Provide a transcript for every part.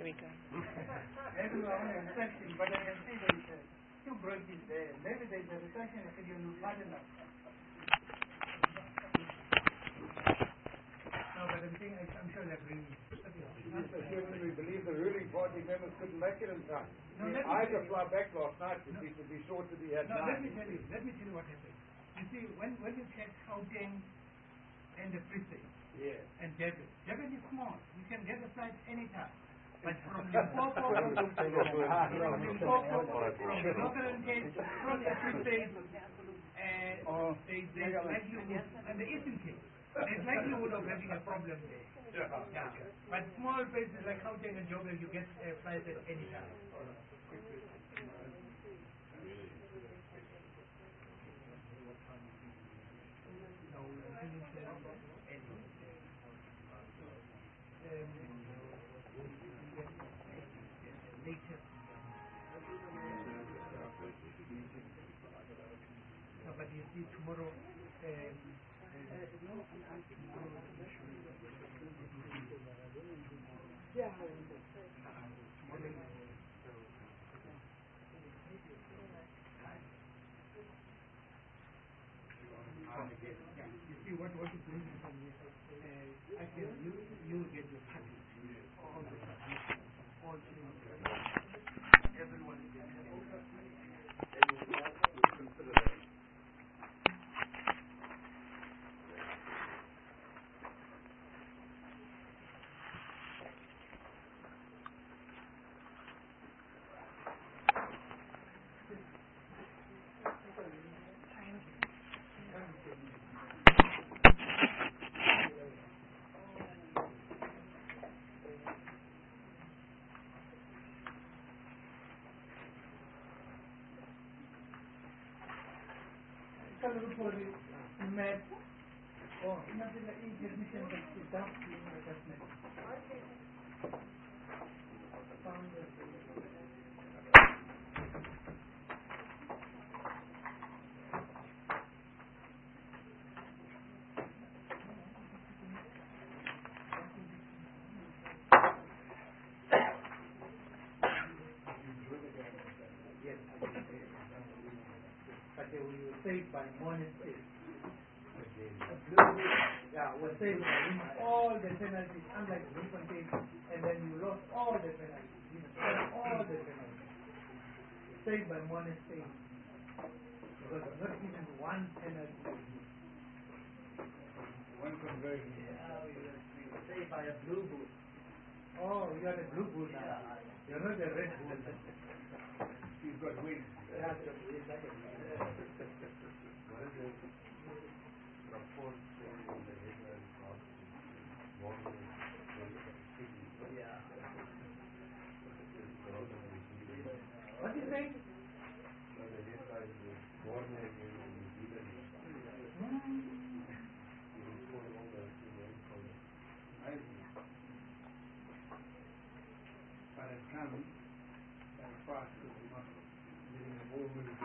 we go. That is our instruction, but I can see there is two branches there. Maybe there is a retraction if you will pardon us. No, but I'm sure they're bringing it. Given we believe the ruling party members couldn't make it in time. No, I had to fly back last night to be sure to be at 9. Let me tell you what happened. You see, when you check Gauteng and the Free State and Durban is small. You can get a flight anytime. But from Limpopo, from the Northern Cape, from the Free State, there's likelihood, and the Eastern Cape, there's likelihood of having a problem there. Yeah. But small places like Gauteng and Joburg, you get flights at any time. But you see tomorrow you see what is going on here. Actually, you will get your package. All the package. All everyone is getting for the map or nothing like intermission without the adjustment. But they were saved by monastery. Was saved by him all the penalties, unlike Bloemfontein, and then you lost all the penalties. You lost all the penalties. Saved by monastery. Because not even one penalty. One conversion. We were saved by a blue bull. Oh, you are a blue bull now. You're not a red bull. You've got wings. Yeah, it's like a what is the report saying in the headline of warning What is it? The headline is warning against New Zealand. You report all the information. But it comes very fast because we're not getting the ball moving.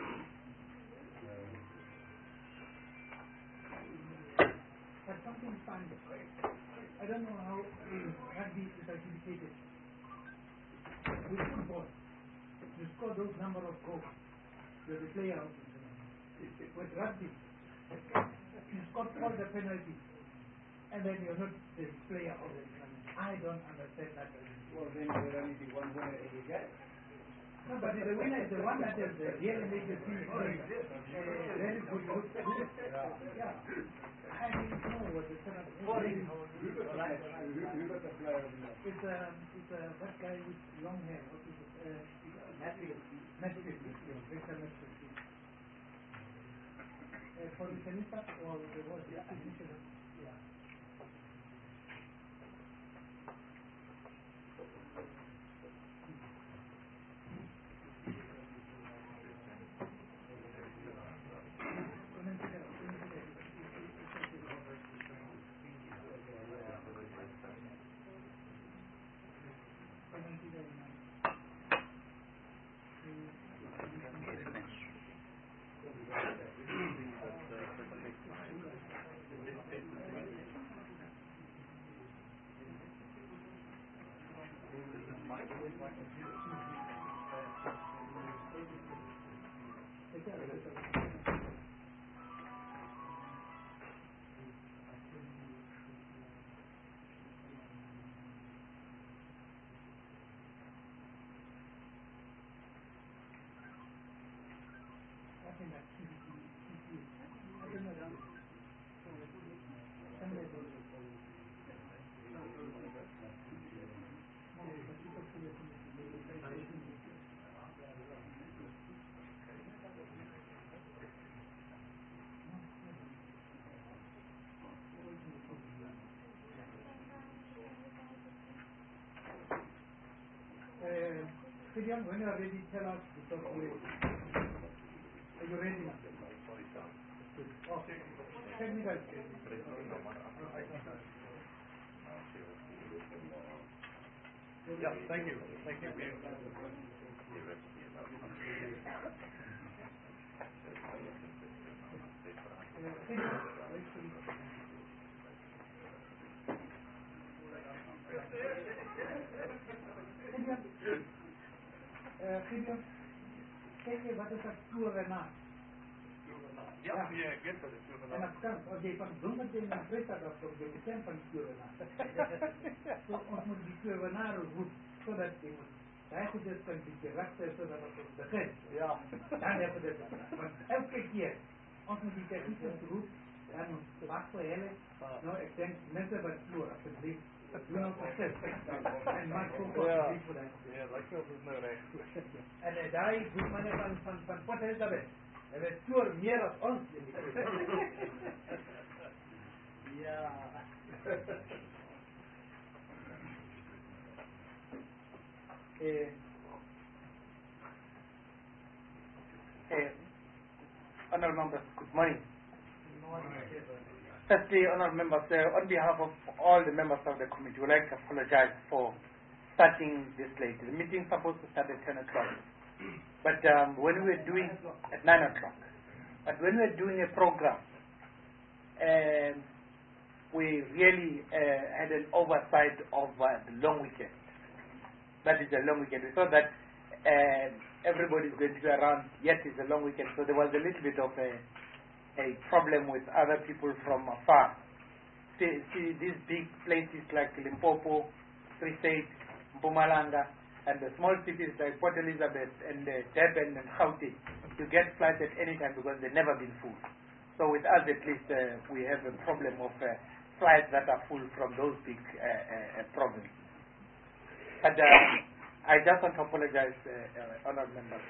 But something fun. I don't know how rugby is adjudicated. With football, you score those number of goals. You're the player out. With rugby, you score all the penalties, and then you're not the player of the tournament. I don't understand that. Well, then there only be one winner every game. No, but the winner is the one that has really made the team very good. Yeah. I didn't know what the setup is. Who got the player of the year? It's that guy with long hair. What is it? Matthew. Victor Matthew. For the tenista or the what? Yeah. Gideon, when you are ready, tell us because are you ready now? Oh, technical. Yeah, thank you. Thank you. Gideon, wat is dat Plurena? Ja, je kent dat En dat kan, als je van zonder dingen een prestaat of zo, je kent van Plurena. Zo, ons moet die Plurena goed, zodat je moet, hij goed is kan die rechten, zodat het begint. Ja. Dan hebben we dit. Want elke keer, ons moet die techniek goed, dan moet wacht voor hele, nou, ik denk, mensen van Plur, alsjeblieft. Doe nog proces. En maak ook alsjeblieft voor dat. Ja, dat is nou recht. En daar doet men van Port Elizabeth. En het Plur meer dan ons. Ja. Honourable members, good morning. Firstly, honourable members, on behalf of all the members of the committee, we would like to apologize for starting this late. The meeting is supposed to start at 10 o'clock, but when we were doing at 9 o'clock, but when we were doing a program, we really had an oversight of the long weekend. That is a long weekend. We thought that everybody is going to be around, yet it's a long weekend, so there was a little bit of a problem with other people from afar. See these big places like Limpopo, Free State, Mpumalanga, and the small cities like Port Elizabeth and Durban and Gauteng, you get flights at any time because they've never been full. So with us at least we have a problem of flights that are full from those big provinces. But I just want to apologize, honored members,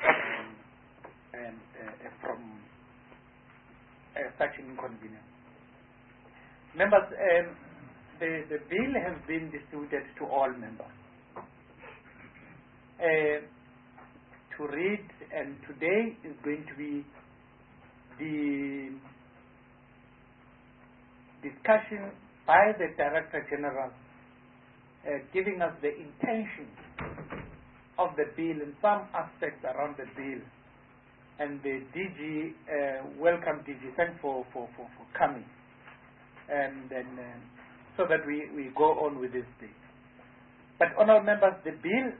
from such an inconvenience. Members, the bill has been distributed to all members to read, and today is going to be the discussion by the Director General giving us the intention of the bill and some aspects around the bill. And the DG, welcome DG, thanks for coming. And then, so that we go on with this bill. But honourable members, the bill,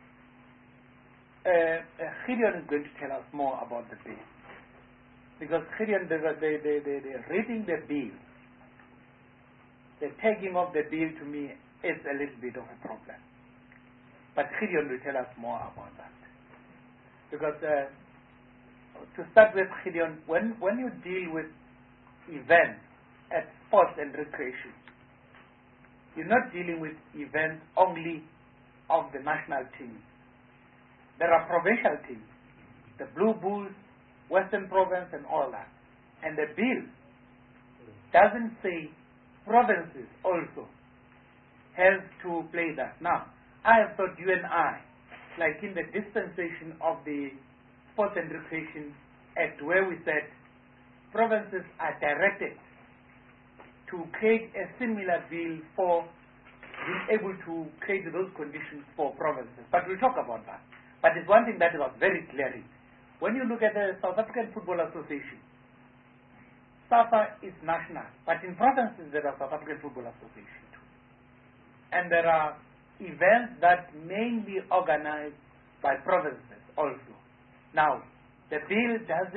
Gideon is going to tell us more about the bill. Because Gideon, the reading the bill, the taking of the bill to me is a little bit of a problem. But Gideon will tell us more about that. Because to start with, Gideon, when you deal with events at sports and recreation, you're not dealing with events only of the national team. There are provincial teams, the Blue Bulls, Western Province, and all that. And the bill doesn't say provinces also have to play that. Now, I have thought you and I, like in the dispensation of the Sports and Recreation Act, where we said provinces are directed to create a similar bill for being able to create those conditions for provinces. But we'll talk about that. But it's one thing that was very clear. When you look at the South African Football Association, SAFA is national, but in provinces there are South African Football Association too. And there are events that may be organized by provinces also. Now, the bill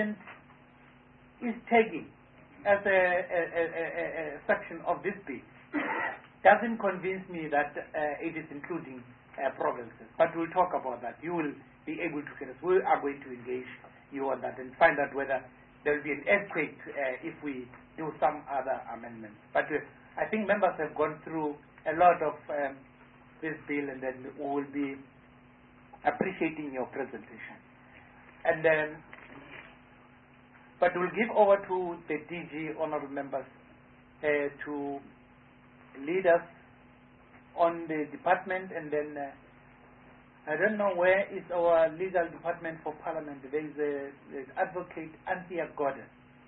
is taking as a section of this bill, doesn't convince me that it is including provinces. But we'll talk about that. You will be able to get us. We are going to engage you on that and find out whether there will be an earthquake if we do some other amendments. But I think members have gone through a lot of this bill, and then we will be appreciating your presentation. And but we'll give over to the DG, honorable members, to lead us on the department, and then I don't know where is our legal department for Parliament. There is Advocate Anthea Gordon,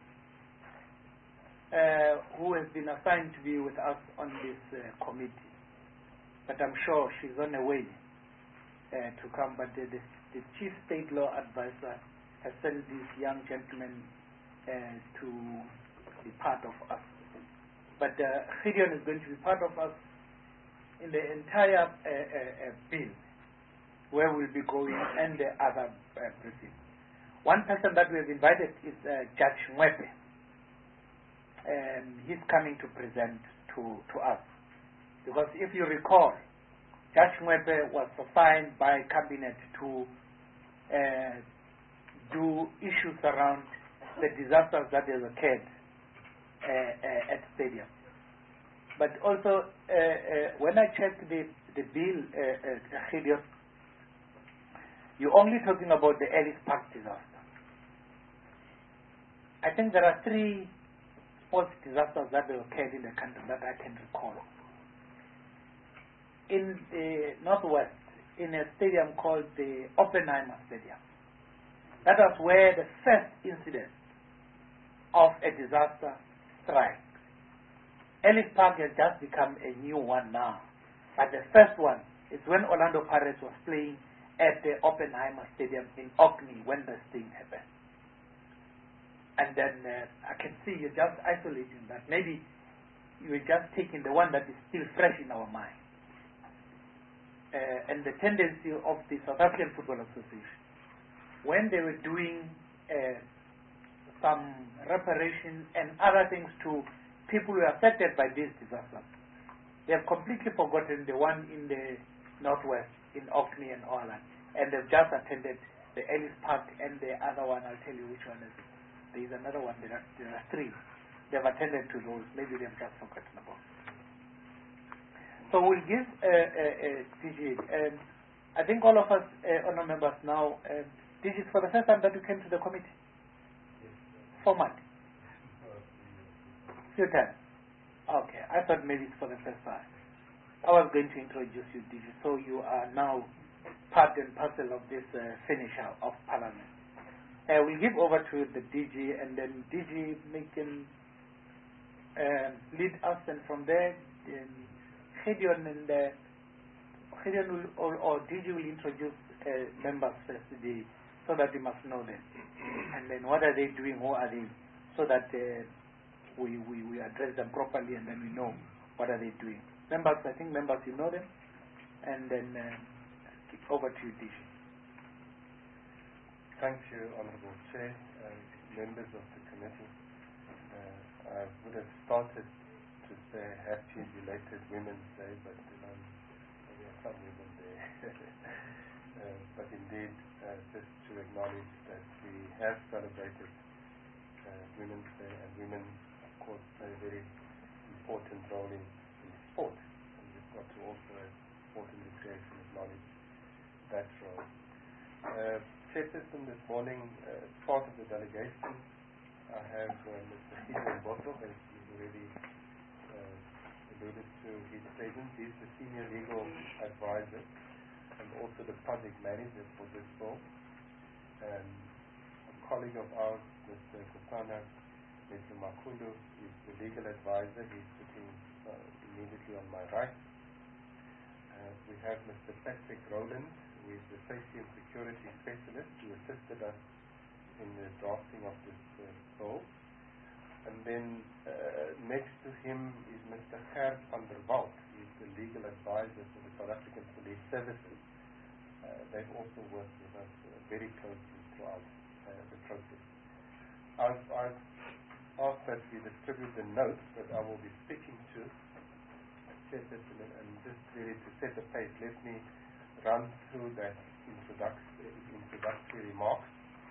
who has been assigned to be with us on this committee. But I'm sure she's on the way to come. But the Chief State Law Advisor has sent this young gentleman to be part of us. But Gideon is going to be part of us in the entire bill, where we'll be going, and the other briefing. One person that we have invited is Judge Mwepe. He's coming to present to us. Because if you recall, Judge Mwepe was assigned by Cabinet to do issues around the disasters that have occurred at stadium. But also, when I checked the bill, Gideon, you're only talking about the Ellis Park disaster. I think there are 3 sports disasters that have occurred in the country that I can recall. In the northwest, in a stadium called the Oppenheimer Stadium. That was where the first incident of a disaster struck. Ellis Park has just become a new one now. But the first one is when Orlando Pirates was playing at the Oppenheimer Stadium in Orkney when this thing happened. And then I can see you're just isolating that. Maybe you're just taking the one that is still fresh in our mind. And the tendency of the South African Football Association, when they were doing some reparation and other things to people who are affected by these disasters, they have completely forgotten the one in the northwest, in Orkney and Orland, and they've just attended the Ellis Park and the other one. I'll tell you which one is it. There is another one. There are 3. They've attended to those. Maybe they've just forgotten about. So we'll give DG. I think all of us, honor members now, this is for the first time that you came to the committee. Format. Few times. Okay, I thought maybe it's for the first time. I was going to introduce you, DG, so you are now part and parcel of this finisher of Parliament. We'll give over to the DG, and then DG can lead us, and from there, Gideon will, or DG will introduce members first, so that we must know them. And then what are they doing, who are they, so that we address them properly, and then we know what are they doing. Members, I think members, you know them. And then over to you, DG. Thank you, Honourable Chair and members of the committee. I would have started to say happy belated Women's Day, but there are some women there. But indeed, just to acknowledge that we have celebrated Women's Day, and women, of course, play a very important role in sport. And we've got to also, as sport and recreation, acknowledge that role. Chairperson, this morning, as part of the delegation, I have Mr. Gideon Botho, as you've already alluded to his presence. He's the Senior Legal Advisor and also the Project Manager for this bill. A colleague of ours, Mr. Kopana Makundu, is the Legal Advisor. He's sitting immediately on my right. We have Mr. Patrick Rowland, who is the Safety and Security Specialist, who assisted us in the drafting of this bill. And then next to him is Mr. Gert van der Walt. He's the legal advisor for the South African Police Services. They've also worked with us very closely throughout the process. I've asked that we distribute the notes that I will be speaking to, and just really to set the pace, let me run through that introductory remarks.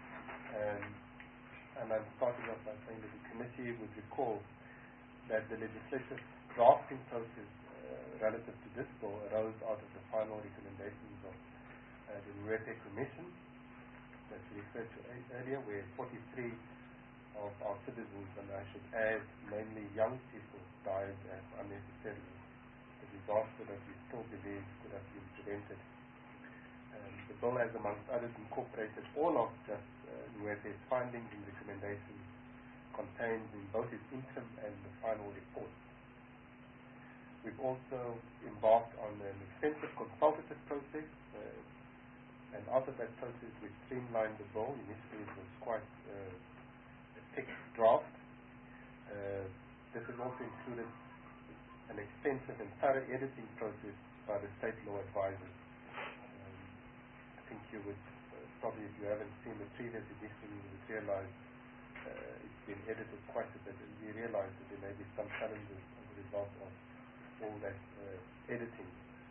And I'm starting off by saying that the committee would recall that the legislative drafting process relative to this bill arose out of the final recommendations of the Nwete Commission that we referred to earlier, where 43 of our citizens, and I should add mainly young people, died unnecessarily. A disaster that we still believe could have been prevented. The bill has, amongst others, incorporated all of Justice Nwete's findings and recommendations contained in both his interim and the final report. We've also embarked on an extensive consultative process, and out of that process we streamlined the bill. Initially it was quite a thick draft. This has also included an extensive and thorough editing process by the state law advisors. I think you would probably, if you haven't seen the previous edition, you would realize it's been edited quite a bit, and we realize that there may be some challenges as a result of all that editing.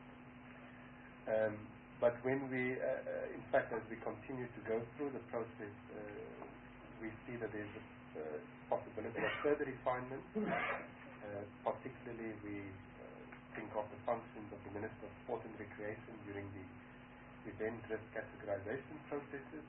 But when we, in fact, as we continue to go through the process, we see that there's a possibility of further refinement. Particularly, we think of the functions of the Minister of Sport and Recreation during the event risk categorization processes,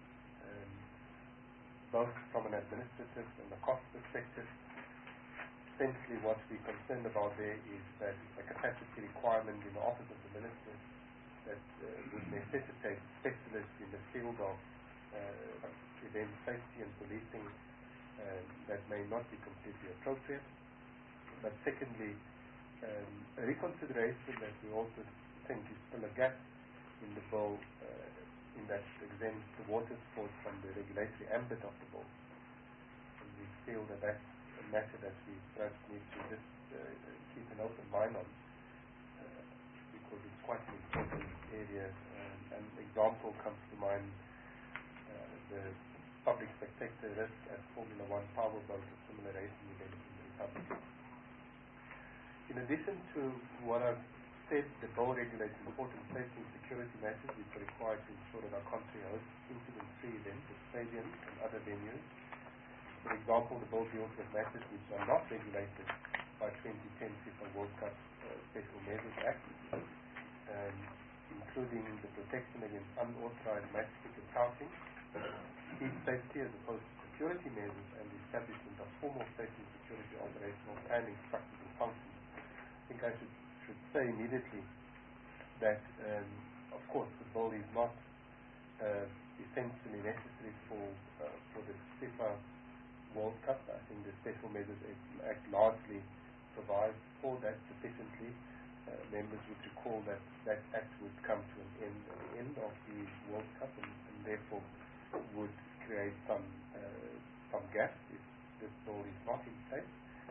both from an administrative and a cost perspective. Essentially, what we're concerned about there is that a capacity requirement in the Office of the Minister that would necessitate specialists in the field of event safety and policing that may not be completely appropriate. But secondly, a reconsideration that we also think is still a gap in the bill, in that it exempts the water sports from the regulatory ambit of the bill. And we feel that that's a matter that we perhaps need to just keep an open mind on, because it's quite an important area. An example comes to mind, the public spectator risk at Formula One powerboat or similar racing events in the Republic. In addition to what I've said, the bill regulates important safety and security matters which are required to ensure that our country hosts incident-free events at stadiums and other venues. For example, the bill deals with matters which are not regulated by 2010 FIFA World Cup Special Measures Act, including the protection against unauthorized match ticket touting, heat safety as opposed to security measures, and the establishment of formal safety and security operational planning structures and functions. I think I should say immediately that, of course, the bill is not essentially necessary for the FIFA World Cup. I think the Special Measures Act largely provides for that sufficiently. Members would recall that that act would come to an end at the end of the World Cup, and therefore would create some gaps if this bill is not in place.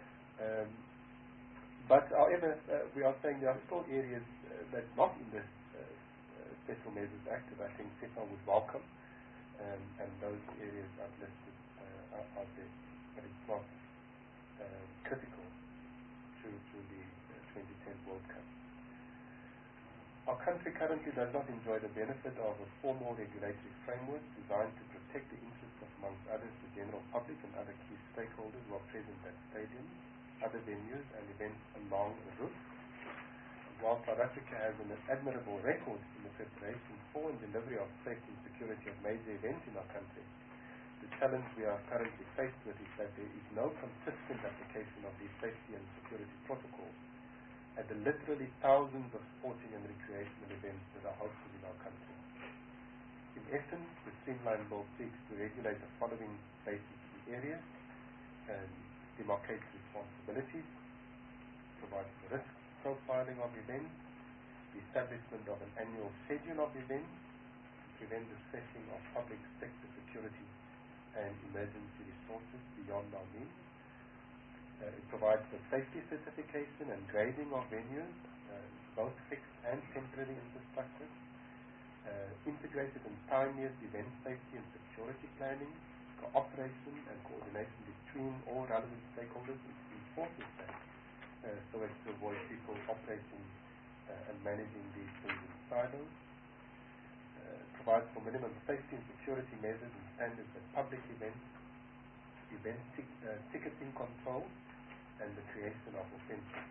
But however, we are saying there are still areas that's not in this Special Measures Act that I think FIFA would welcome, and those areas I've listed out there, but it's not critical to the 2010 World Cup. Our country currently does not enjoy the benefit of a formal regulatory framework designed to protect the interests of, amongst others, the general public and other key stakeholders who are present at stadiums, other venues and events along the route. While South Africa has an admirable record in the preparation for and delivery of safety and security of major events in our country, the challenge we are currently faced with is that there is no consistent application of these safety and security protocols at the literally thousands of sporting and recreational events that are hosted in our country. In essence, the Streamline Bill seeks to regulate the following basic areas and demarcates responsibilities, provides the risk profiling of events, the establishment of an annual schedule of events to prevent the stretching of public sector security and emergency resources beyond our means, It provides for safety certification and grading of venues, both fixed and temporary infrastructure, integrated and pioneers event safety and security planning, cooperation and coordination between all relevant stakeholders. It enforces that so as to avoid people operating and managing these things in silos. Provides for minimum safety and security measures and standards at public events, ticketing control, and the creation of offences.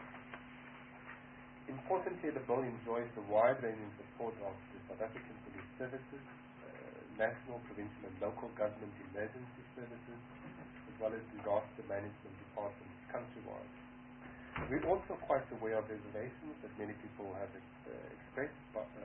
Importantly, the bill enjoys the wide-ranging support of the South African Police Services, national, provincial and local government emergency services, as well as disaster management departments countrywide. We're also quite aware of reservations that many people have expressed,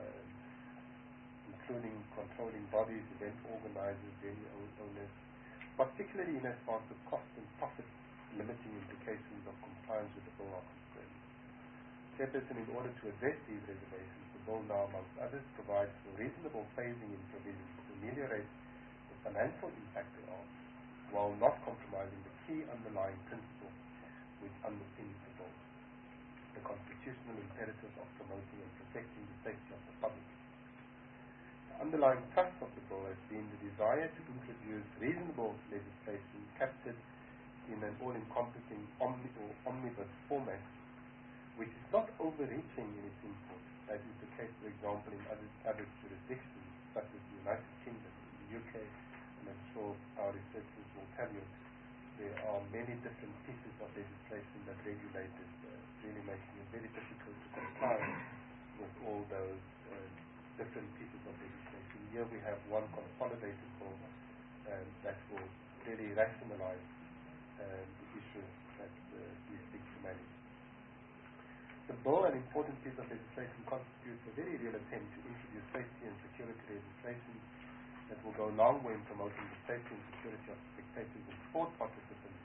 including controlling bodies, event organizers, venue owners, particularly in advance of cost and profit limiting implications of compliance with the bill are concerned. Chairperson, in order to address these reservations, the bill now, amongst others, provides for reasonable phasing in provisions to ameliorate the financial impact thereof, while not compromising the key underlying principle which underpins the bill, the constitutional imperative of promoting and protecting the safety of the public. The underlying thrust of the bill has been the desire to introduce reasonable legislation captured in an all-encompassing omnibus format, which is not overreaching in its import, as is the case, for example, in other jurisdictions, such as the United Kingdom, the UK, and I'm sure our researchers will tell you there are many different pieces of legislation that regulate this, really making it very difficult to comply with all those different pieces of legislation. Here we have one consolidated bill that will really rationalize the issues that we seek to manage. The bill, an important piece of legislation, constitutes a very real attempt to introduce safety and security legislation that will go a long way in promoting the safety and security of spectators and sport participants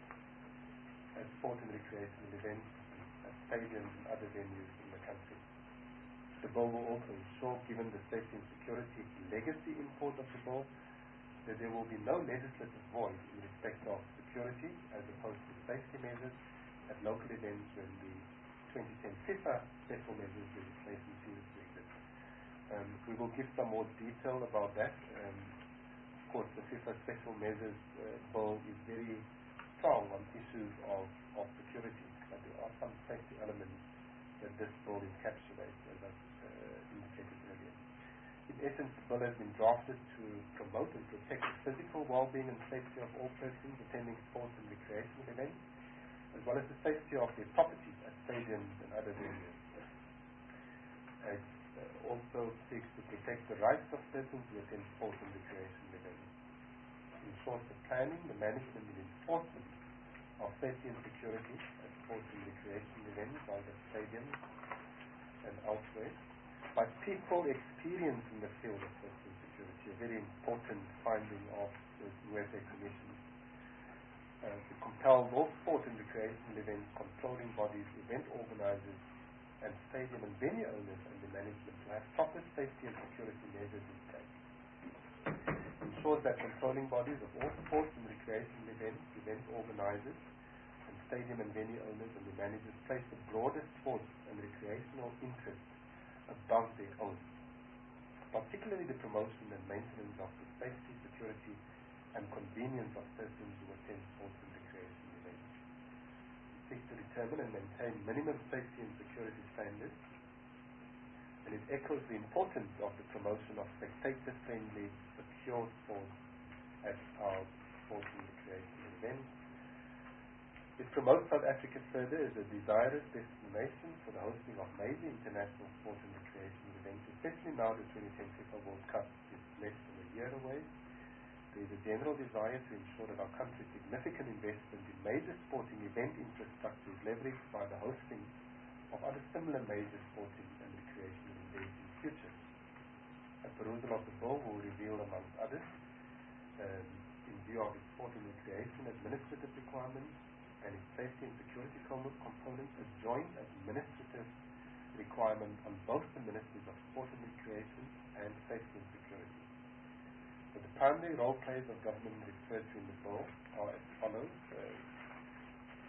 at sport and recreational events, at stadiums and other venues in the country. The bill will also ensure, given the safety and security legacy import of the bill, that there will be no legislative void in respect of security as opposed to safety measures at local events when the 2010 FIFA special measures legislation seems to exist. We will give some more detail about that. Of course, the FIFA special measures bill is very strong on issues of security, but there are some safety elements that this bill encapsulates, as I indicated earlier. In essence, the bill has been drafted to promote and protect the physical well-being and safety of all persons attending sports and recreational events, as well as the safety of their properties at stadiums and other venues. It also seeks to protect the rights of persons who attend sports and recreational events. In short, the planning, the management and enforcement of safety and security at sports and recreational events, either stadiums and elsewhere, by people experienced in the field of safety and security, a very important finding of the UEFA Commission. To compel all sport and recreational events controlling bodies, event organizers, and stadium and venue owners and the management to have proper safety and security measures in place. Ensures that controlling bodies of all sports and recreational events, event organizers, and stadium and venue owners and the managers place the broader sports and recreational interests above their own, particularly the promotion and maintenance of the safety, security, and convenience of persons who attend sports and recreation events. It seeks to determine and maintain minimum safety and security standards, and it echoes the importance of the promotion of spectator-friendly, secure sports at our sports and recreation events. It promotes South Africa further as a desirous destination for the hosting of major international sports and recreation events, especially now the 2010 FIFA World Cup is less than a year away. There is a general desire to ensure that our country's significant investment in major sporting event infrastructure is leveraged by the hosting of other similar major sporting and recreational events in the future. A perusal of the bill will reveal, amongst others, in view of its sport and recreation administrative requirements and its safety and security components, a joint administrative requirement on both the Ministries of Sport and Recreation and Safety and Security. So the primary role players of government referred to in the bill are as follows.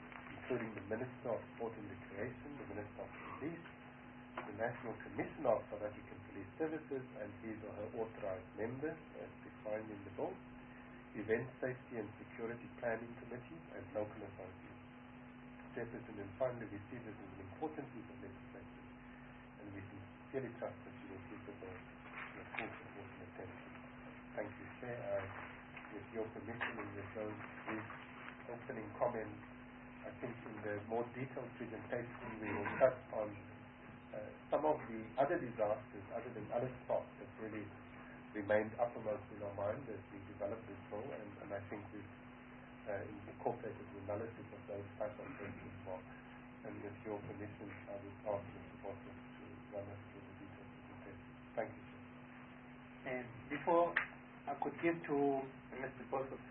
including the Minister of Sport and Recreation, the Minister of Police, the National Commission of South African Police Services and his or her authorized members as defined in the bill, Event Safety and Security Planning Committee and local authorities. Chairperson, and finally we see this as an important piece of legislation and we sincerely trust that you will give the bill your full support and attention. Thank you, Chair. With your permission and with those brief opening comments, I think in the more detailed presentation we will touch on some of the other disasters other than Alice Park that really remained uppermost in our mind as we developed this bill, and I think we've incorporated the analysis of those types of things as well. And with your permission, I would ask Mr. Bosworth to run us through the detailed presentation. Thank you, sir. And before I could give to Mr. Bosworth,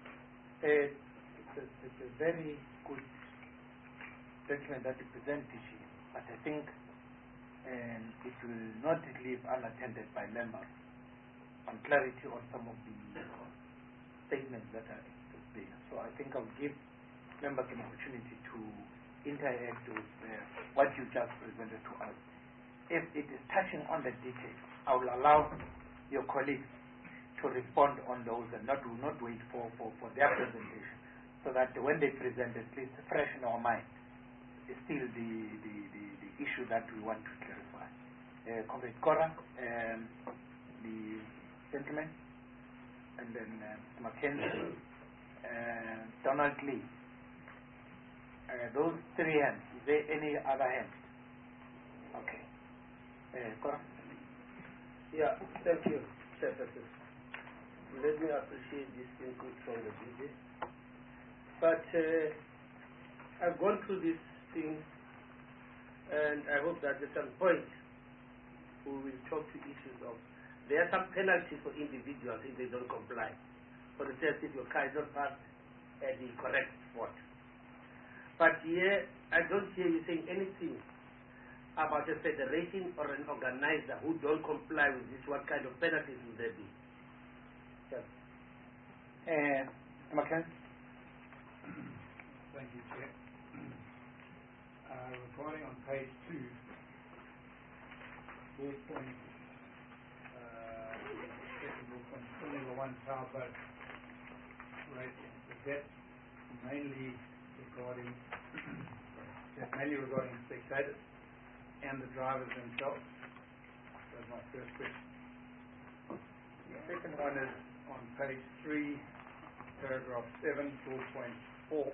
it's a very good document that you present to you, but I think it will not leave unattended by members on clarity on some of the statements that are there. So I think I'll give members an opportunity to interact with what you just presented to us. If it is touching on the details, I will allow your colleagues to respond on those and not wait for their presentation, so that when they present, at least fresh in our mind, is still the issue that we want to clarify. Comrade Cora, the gentleman, and then Mackenzie, Donald Lee. Those three hands. Is there any other hand? Okay. Cora? Yeah, thank you, Chairperson. Let me appreciate this input from the DJ. But I've gone through these things, and I hope that at some point we will talk to issues of, there are some penalties for individuals if they don't comply. For instance, if your car is not parked at the correct spot. But here, I don't hear you saying anything about a federation or an organizer who don't comply with this. What kind of penalties will there be? Yes. Mackenzie? Thank you, Chair. Recording on page 2, bullet point, second bullet point, Formula 1 powerboat racing. That's mainly regarding spectators and the drivers themselves. That's my first question. The second one is on page 3, paragraph 7, 4.4.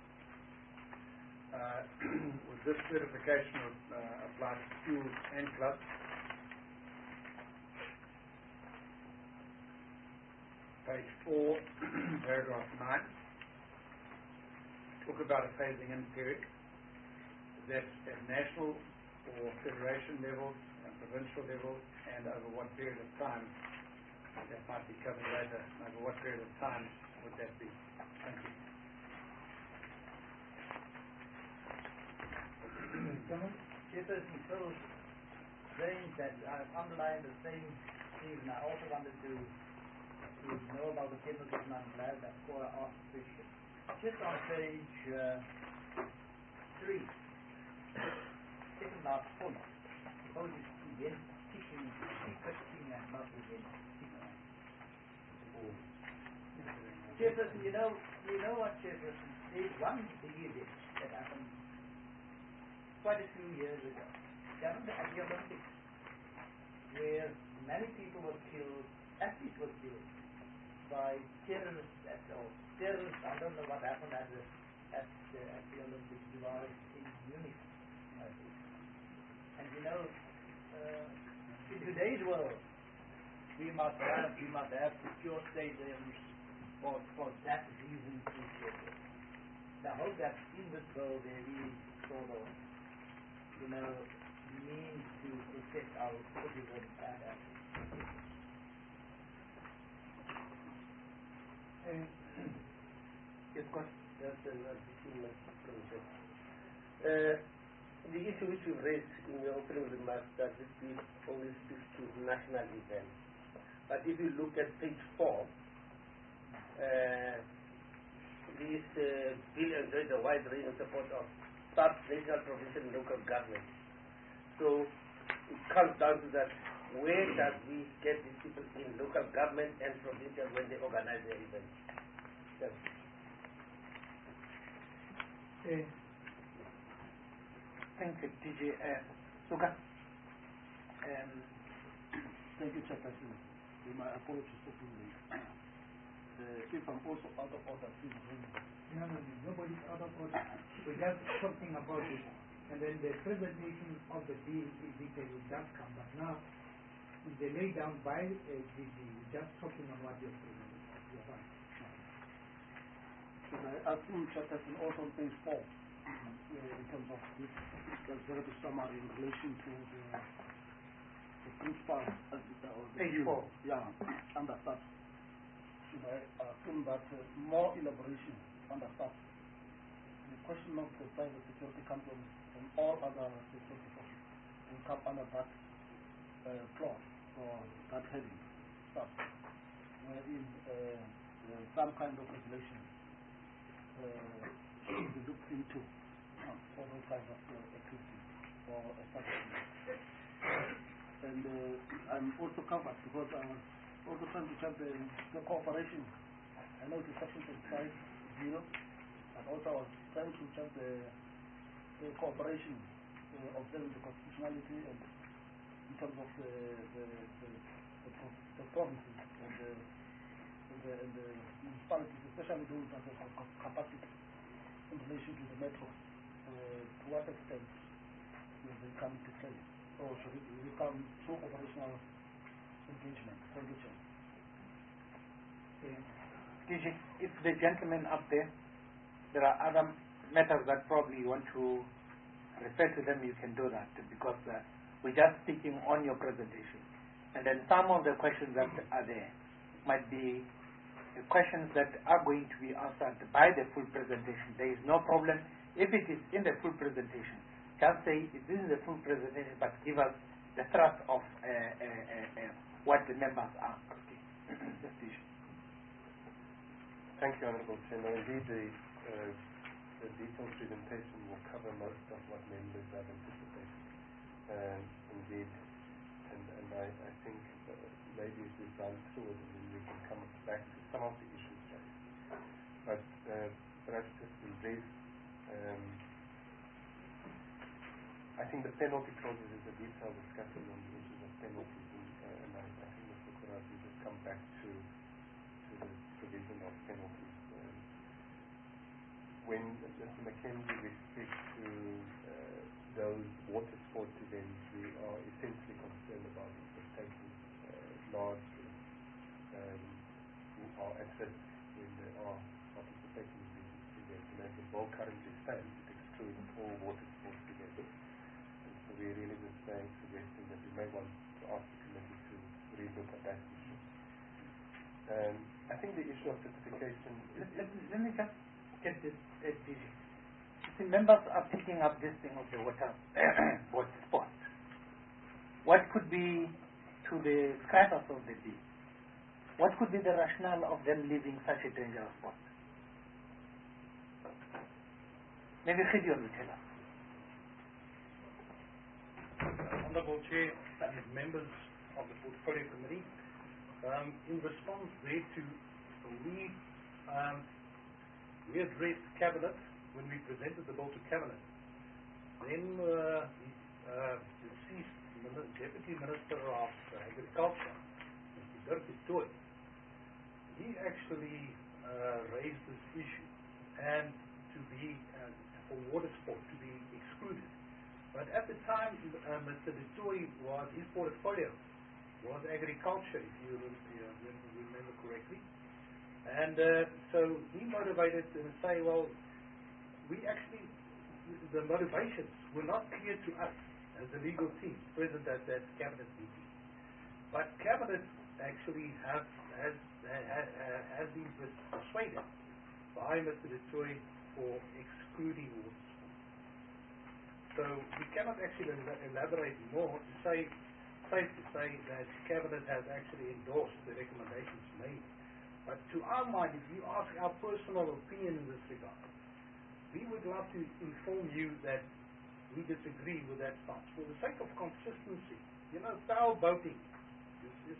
With this certification applies to schools and clubs. Page 4, paragraph 9. Talk about a phasing in period. That's at national or federation levels and provincial levels, and over what period of time. That might be covered later. Over what period of time would that be? Thank you. Chairperson, so strange that I've underlined the same thing, and I also wanted to know about the penalties, and I'm glad that Cora asked the question. Just on page 3, second last corner, suppose it's event teaching, P15 and not event teaching. Chairperson, you know what, Chairperson? There's one big event that happened quite a few years ago, at the Olympics, where many people were killed, athletes were killed by terrorists. Terrorists, I don't know what happened at the Olympics device in Munich. And you know, in today's world, we must have secure stadiums for that reason too. I hope that in this world there is sort of means to protect our citizens and Yes, of course. The issue which you raised in your opening remarks that this bill only speaks to national events. But if you look at page 4, this bill enjoys a wide range of support of state, national, provincial, and local government. So it comes down to that, where does we get these people in local government and provincial when they organize their events? Yes. Thank you, DJ. Suga. Thank you, Chairperson. My apologies for being late. If I'm also out of order, please bring me. No, nobody's out of order. We're just talking about it. And then the presentation of the bill in detail will just come. But now, if they lay down by DG, we're just talking on what you're presenting. You're fine. Should I ask you, Chairperson, also on page 4, in terms of this conservative summary in relation to the principal page 4. Yeah, under that. Should I assume that more elaboration under that? The question of the private security comes from all other security forces will come under that clause or that heading, stuff, wherein some kind of regulation should be looked into for those kinds of activities or establishments. And I'm also covered because I was also trying to check the cooperation. I know it's section 25.0, and also I was trying to check the cooperation, observing the constitutionality and in terms of the provinces and the municipalities, especially those that have capacity in relation to the metro. To what extent will they come into play? Or should it become through operational engagement? Thank you, Chair. DJ, if the gentleman up there are other matters that probably you want to refer to them, you can do that, because we're just speaking on your presentation. And then some of the questions that are there might be questions that are going to be answered by the full presentation. There is no problem. If it is in the full presentation, just say this is the full presentation, but give us the thrust of what the members are asking. Thank you, Honourable Chair. Indeed, the detailed presentation will cover most of what members have anticipated. Indeed, and I think maybe if we've gone through it, and then we can come back to some of the issues raised. But perhaps just in brief, I think the penalty clauses is a detailed discussion on the issues of penalties, and I think Mr. Kurazi just come back to the provision of penalties. When Mr. Mackenzie restricts to those water sports events, we are essentially concerned about the taking large who are at risk when they are participating in these events. And as the bill currently stands, it excludes all water sports together. And so we're really just suggesting that we may want to ask the committee to relook at that issue. I think the issue of certification... Let me just get this DJ. The members are picking up this thing of the water sport. What could be, to the scribers of the bill, what could be the rationale of them leaving such a dangerous sport? Maybe Gideon will tell us. Honourable Chair and members of the Portfolio Committee, in response thereto, we addressed Cabinet when we presented the bill to Cabinet. Then the deceased Deputy Minister of Agriculture, Mr. Dirk du Toit, he actually raised this issue and to be for water sport to be excluded. But at the time, Mr. du Toit his portfolio was agriculture, if you remember correctly. And so he motivated and say, well, the motivations were not clear to us as the legal team present at that Cabinet meeting. But Cabinet actually has been persuaded by Mr. du Toit for excluding water sports. So we cannot actually elaborate more to safe to say that Cabinet has actually endorsed the recommendations made But to our mind, if you ask our personal opinion in this regard, we would love to inform you that we disagree with that stance. For the sake of consistency, power boating is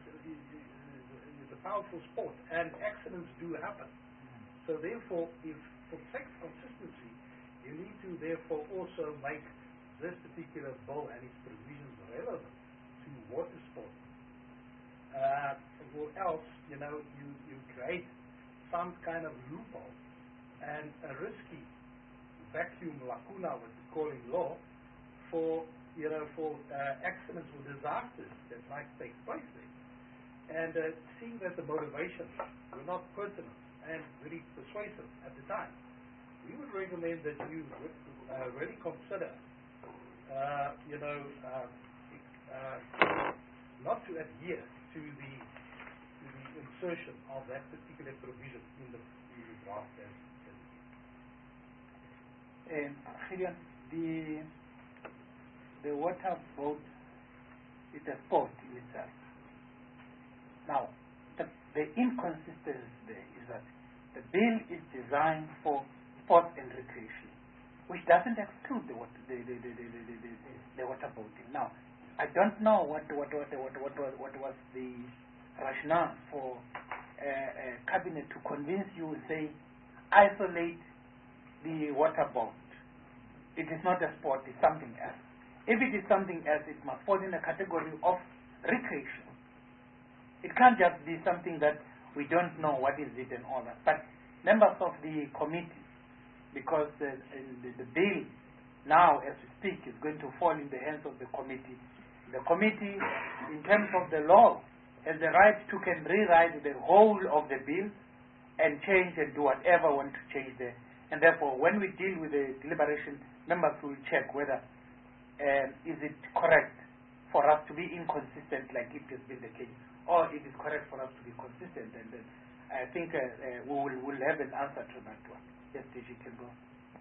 a powerful sport, and accidents do happen. So therefore, if for the sake of consistency, you need to therefore also make this particular bill and its provisions relevant to water sport. Or else, you create some kind of loophole and a risky vacuum lacuna, what we call in law, for accidents or disasters that might take place there. And seeing that the motivations were not pertinent and very persuasive at the time, we would recommend that you would really consider, not to adhere to the insertion of that particular provision in the draft as Gideon, the water boat is a sport in itself. Now, the inconsistency there is that the bill is designed for sport and recreation, which doesn't exclude the water boating. Now, I don't know what was the rationale for cabinet to convince you, say, isolate the water boat. It is not a sport, it's something else. If it is something else, it must fall in a category of recreation. It can't just be something that we don't know what is it and all that. But members of the committee, because the bill now, as we speak, is going to fall in the hands of the committee. The committee, in terms of the law, has the right to can rewrite the whole of the bill and change and do whatever want to change there. And therefore, when we deal with the deliberation, members will check whether is it correct for us to be inconsistent like it has been the case, or it is correct for us to be consistent. And then I think we will have an answer to that one. Yes, DG can go.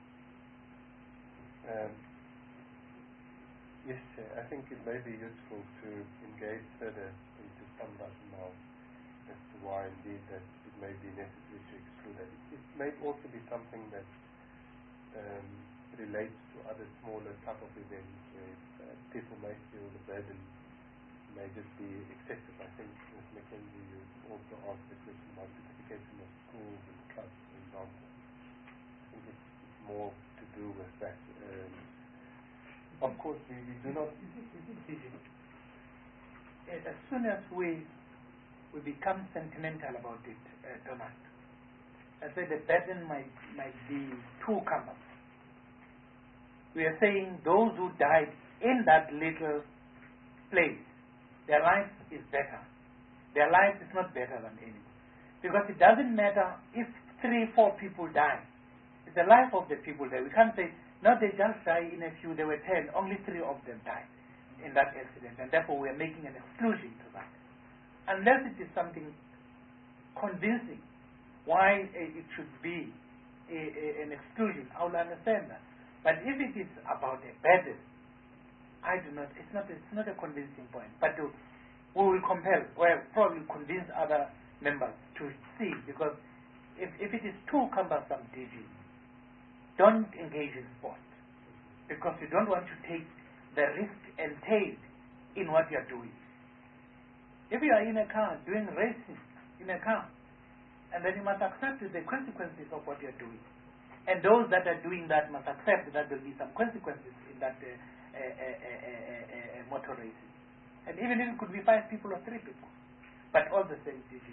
Yes, Chair. I think it may be useful to engage further into some rationale as to why indeed that it may be necessary to exclude that. It may also be something that relates to other smaller type of events where people may feel the burden may just be excessive. I think, Ms. Mackenzie, you also asked the question about certification of schools and clubs, for example. I think it's more to do with that. Of course, we do not... As soon as we become sentimental about it, Donald, I say the burden might be too cumbersome. We are saying those who died in that little place, their life is better. Their life is not better than any. Because it doesn't matter if 3-4 people die. It's the life of the people there. We can't say, no, they just died in a few, there were 10, only 3 of them died in that accident. And therefore we are making an exclusion to that. Unless it is something convincing why it should be an exclusion, I will understand that. But if it is about a burden, it's not a convincing point. But we will compel, or probably convince other members to see, because if it is too cumbersome, DG, don't engage in sport, because you don't want to take the risk entailed in what you are doing. If you are in a car, doing racing in a car, and then you must accept the consequences of what you are doing. And those that are doing that must accept that there will be some consequences in that motor racing. And even if it could be 5 people or 3 people. But all the same, DG,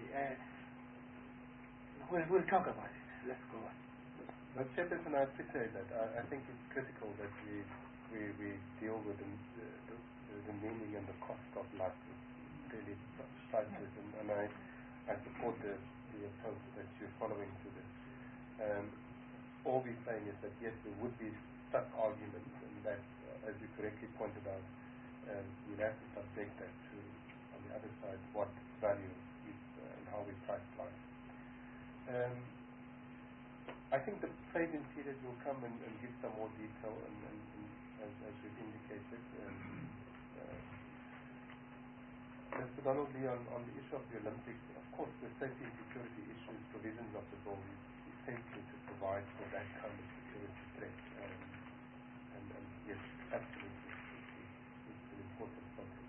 we'll talk about it. Let's go on. But Chairperson, I appreciate that. I think it's critical that we deal with the meaning and the cost of life. It's really priceless, and I support the approach that you're following to this. All we're saying is that yes, there would be such arguments, and that, as you correctly pointed out, we'll have to subject that to, on the other side, what value is and how we price life. I think the trade-in period will come and give some more detail, and as we've indicated, Mr. Donald Lee, on the issue of the Olympics, of course, the safety and security issues, provisions of the bill is essential to provide for that kind of security threat. And yes, absolutely, it's an important topic.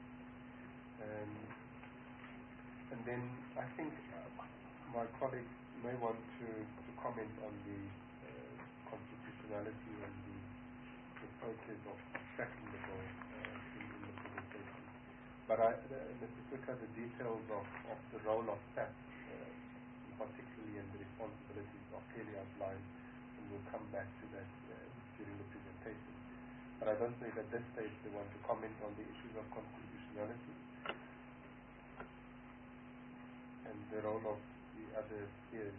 And then I think my colleagues may want to comment on the constitutionality and the process of tracking the bill in the presentation. But Mr. Swika, the details of the role of SAP, particularly and the responsibilities are clearly outlined, and we'll come back to that during the presentation. But I don't think at this stage they want to comment on the issues of constitutionality and the role of the other spheres.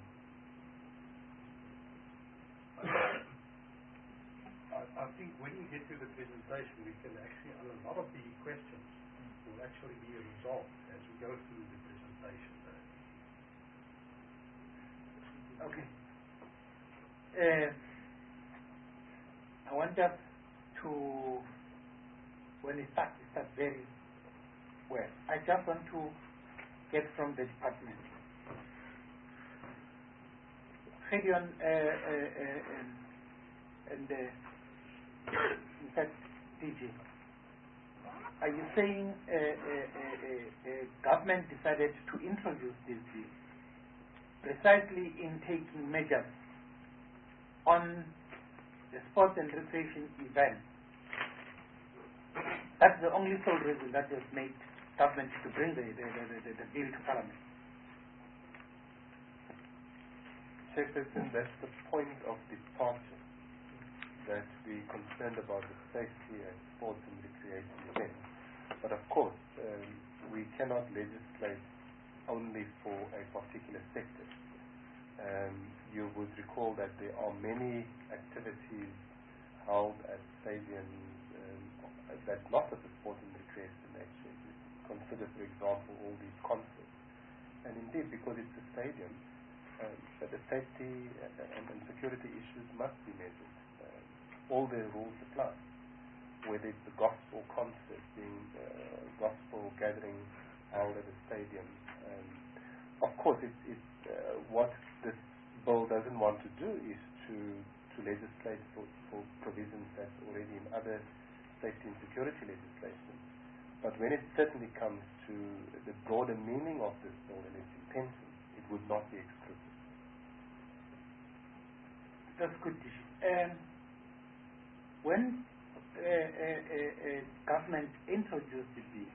I think when we get to the presentation, we can actually, a lot of the questions will actually be resolved as we go through the presentation. Okay. I want us to, when we start very well. I just want to get from the department. Gideon and in fact, DG, are you saying government decided to introduce this bill precisely in taking measures on the sports and recreation events? That's the only sole reason that has made government to bring the bill to Parliament. Chairperson, that's the point of departure, that we're concerned about the safety and sports and recreation events. But of course, we cannot legislate only for a particular sector. You would recall that there are many activities held at stadiums that's not of the sport and recreation nature. Consider, for example, all these concerts. And indeed, because it's a stadium, the safety and security issues must be measured. All the rules apply. Whether it's a gospel concert, being gospel gathering held at a stadium. Of course, what this bill doesn't want to do is to legislate for provisions that's already in other safety and security legislation. But when it certainly comes to the broader meaning of this bill and its intention, it would not be exclusive. That's good. When government introduced the bill,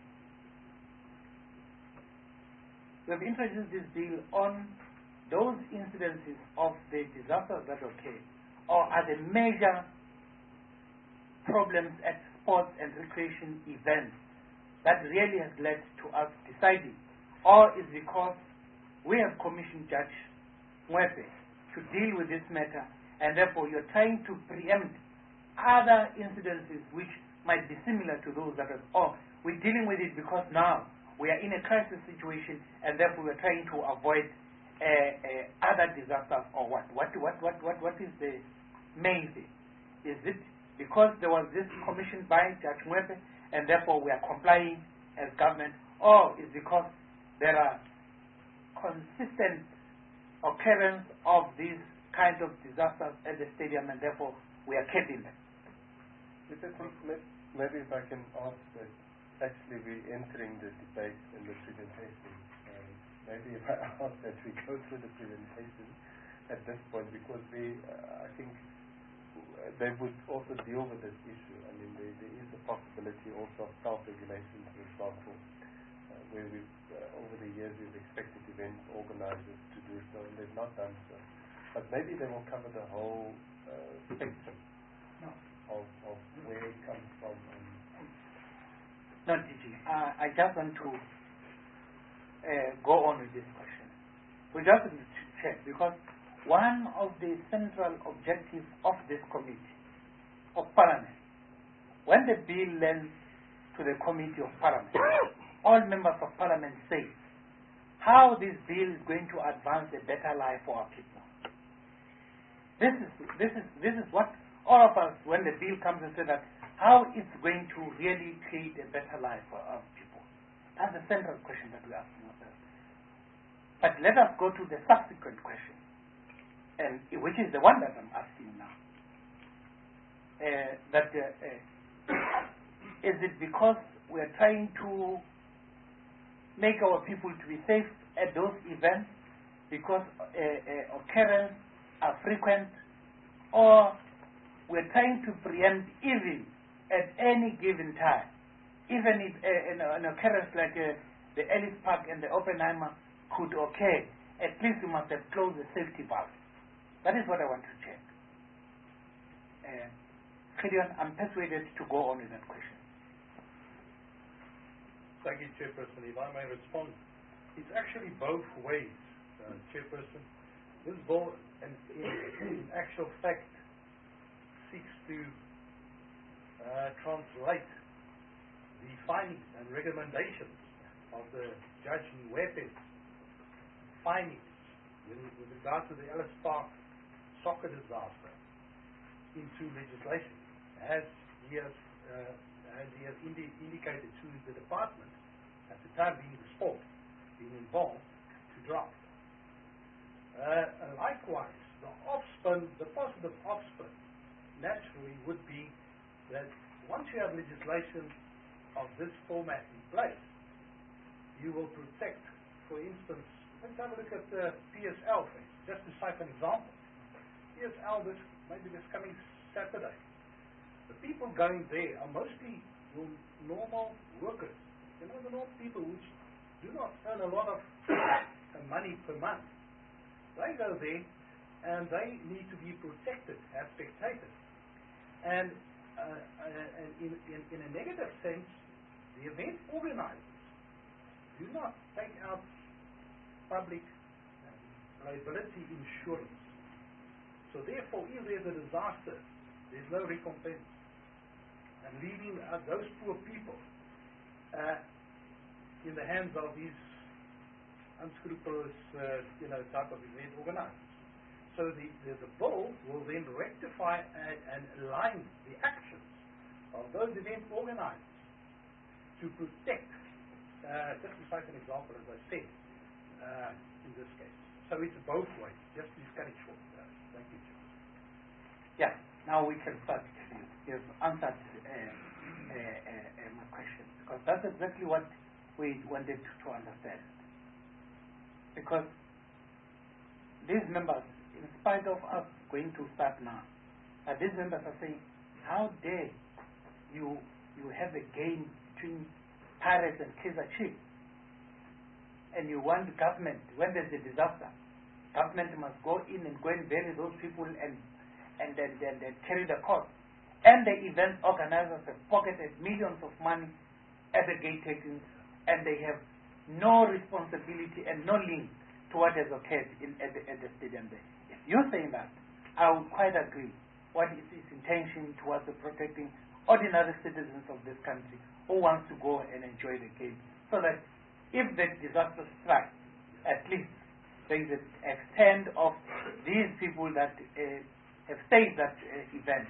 we have introduced this bill on those incidences of the disasters that occur or are the major problems at sports and recreation events that really has led to us deciding, or is because we have commissioned Judge Mwepe to deal with this matter, and therefore you're trying to preempt other incidences which might be similar to those that are, or we're dealing with it because now we are in a crisis situation, and therefore we're trying to avoid other disasters, or what? What is the main thing? Is it because there was this commission by Judge Mwepe, and therefore we are complying as government, or is because there are consistent occurrence of these kind of disasters at the stadium, and therefore we are keeping them? Maybe if I can ask that, actually we're entering the debate in the presentation. Maybe if I ask that we go through the presentation at this point, because I think they would also deal with this issue. I mean, there is a possibility also of self-regulation, for example, where we've, over the years, we've expected event organizers to do so, and they've not done so. But maybe they will cover the whole spectrum of where it comes from. No, DG, I just want to go on with this question. We just need to check, because one of the central objectives of this committee of Parliament, when the bill lands to the committee of Parliament, all members of Parliament say how this bill is going to advance a better life for our people. This is what all of us, when the bill comes and say that how it's going to really create a better life for our people. That's the central question that we're asking ourselves. But let us go to the subsequent question, and which is the one that I'm asking now. Is it because we're trying to make our people to be safe at those events because occurrences are frequent, or we're trying to preempt even at any given time, even if an occurrence like the Ellis Park and the Oppenheimer could occur, at least we must have closed the safety valve. That is what I want to check. Gideon, I'm persuaded to go on with that question. Thank you, Chairperson. If I may respond, it's actually both ways, Chairperson. This bill, in actual fact, seeks to translate the findings and recommendations of the Judge Nwepe's findings with regard to the Ellis Park soccer disaster into legislation, as he has indicated to the department at the time being the sport being involved to draft. Likewise, the positive offspring naturally would be that once you have legislation of this format in place, you will protect, for instance, let's have a look at the PSL thing, just to cite an example. PSL maybe this coming Saturday. The people going there are mostly normal workers. You know, the normal people which do not earn a lot of money per month. They go there and they need to be protected as spectators. And in a negative sense, the event organizers do not take out public liability insurance. So therefore, if there's a disaster, there's no recompense. And leaving those poor people in the hands of these unscrupulous, type of event organizers. So the bill will then rectify and align the actions of those event organizers to protect, just to cite an example, as I said, in this case. So it's both ways, just to cut it short. Thank you, Chair. Yeah, now we can start. You've answered my question, because that's exactly what we wanted to understand. Because these members, in spite of us going to start now, these members are saying, how dare you have a game between Pirates and Kaizer Chiefs, and you want government, when there's a disaster, government must go in and go and bury those people and carry the cost. And the event organizers have pocketed millions of money at the gate takings, and they have no responsibility and no link to what has occurred at the stadium there. If you're saying that, I would quite agree. What is his intention towards protecting ordinary citizens of this country who wants to go and enjoy the game, so that if the disaster strikes, at least there is an extent of these people that have staged that event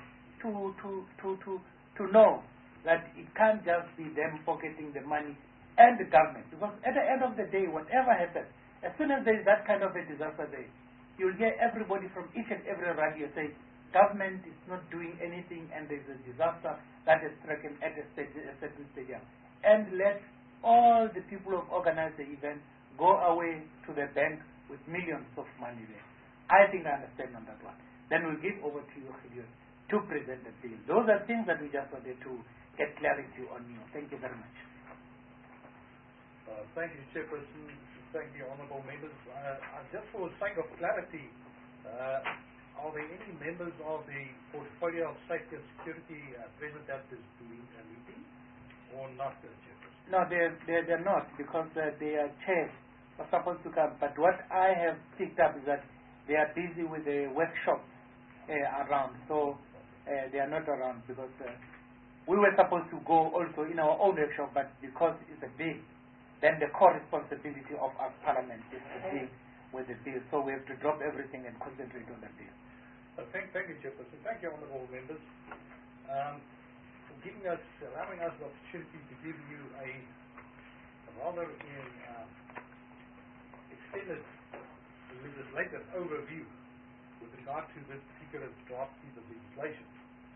to know that it can't just be them pocketing the money and the government. Because at the end of the day, whatever happens, as soon as there is that kind of a disaster there, you'll hear everybody from each and every radio say, government is not doing anything and there's a disaster that is stricken at a certain stadium. And let all the people who organize the event go away to the bank with millions of money there. I think I understand on that one. Then we'll give over to you, Gideon, to present the bill. Those are things that we just wanted to get clarity on you. Thank you very much. Thank you, Chairperson. Thank you, honourable members. Just for the sake of clarity, are there any members of the portfolio of safety and security present at this meeting, or not, Chairperson? No, they're not, because their chairs are supposed to come. But what I have picked up is that they are busy with the workshops around, so they are not around, because we were supposed to go also in our own workshop, but because it's a bill, then the core responsibility of our parliament is to deal with the bill. So we have to drop everything and concentrate on the bill. Thank you, Chairperson. Thank you, honourable members, for allowing us the opportunity to give you a rather rather in extended legislative overview with regard to this particular draft piece of legislation.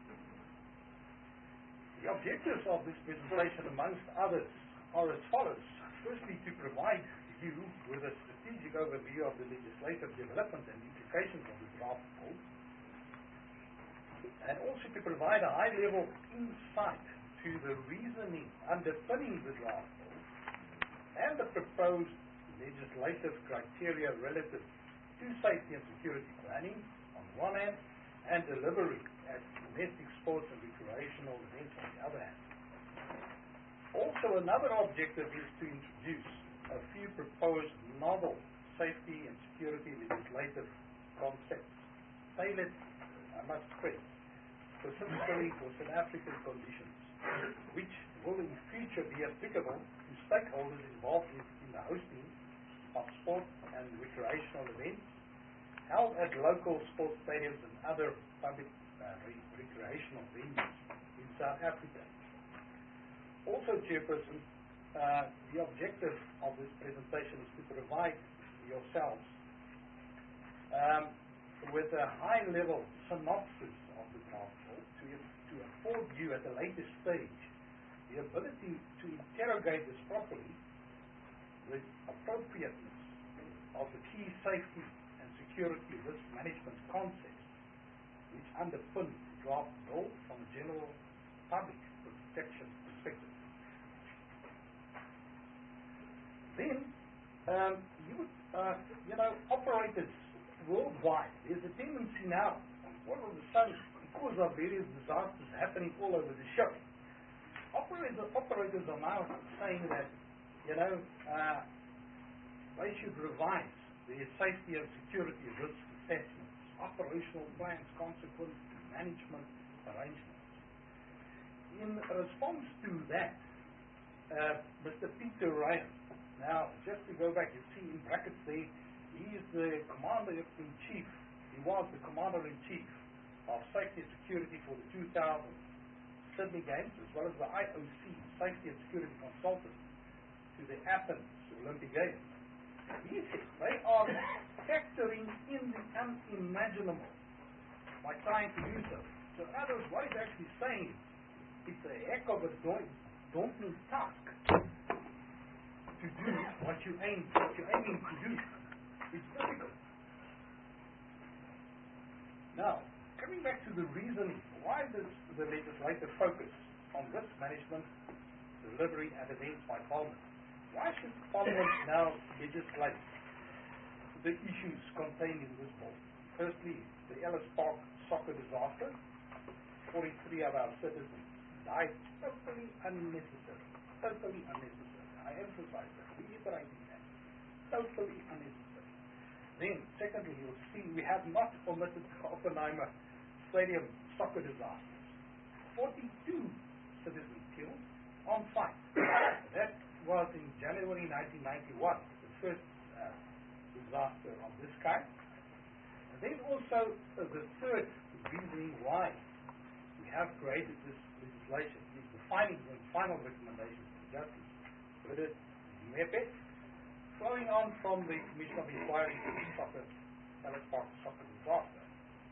The objectives of this presentation, amongst others, are as follows. Firstly, to provide you with a strategic overview of the legislative development and implications of the draft bill, and also to provide a high-level insight to the reasoning underpinning the draft bill and the proposed legislative criteria relative to safety and security planning on one hand and delivery at domestic sports and recreational events on the other hand. Also, another objective is to introduce a few proposed novel safety and security legislative concepts tailored, I must stress, specifically for South African conditions, which will in future be applicable to stakeholders involved in the hosting of sport and recreational events held at local sports stadiums and other public recreational venues in South Africa. Also, Chairperson, the objective of this presentation is to provide yourselves with a high-level synopsis of the draft bill to afford you at a later stage the ability to interrogate this properly, the appropriateness of the key safety and security risk management concepts which underpin the draft bill from a general public protection perspective. Then, operators worldwide, there's a tendency now, all of a sudden, because of various disasters happening all over the show, operators are now saying that, they should revise their safety and security risk assessments, operational plans, consequent management arrangements. In response to that, Mr. Peter Ryan, now just to go back, you see in brackets there, he is the Commander-in-Chief, he was the Commander-in-Chief of Safety and Security for the 2000 Sydney Games, as well as the IOC Safety and Security Consultant to the Athens Olympic Games. He said they are factoring in the unimaginable by trying to do so. So in other words, what he's actually saying, it's a heck of a daunting task to do what you're aiming to do. It's difficult. Now, coming back to the reasoning, why does the legislative focus on risk management, delivery and events by Parliament? Why should Parliament now legislate the issues contained in this bill? Firstly, the Ellis Park soccer disaster. 43 of our citizens died totally unnecessary. Totally unnecessary. I emphasize that, reiterating that. Totally unnecessary. Then, secondly, you'll see we have not omitted the Oppenheimer Stadium soccer disaster. 42 citizens killed on site. That was in January 1991, the first disaster of this kind. And then also the third reasoning why we have created this legislation is the findings and final recommendations of Justice Bridget Mepe, flowing on from the Commission of Inquiry into the Ellis Park soccer disaster.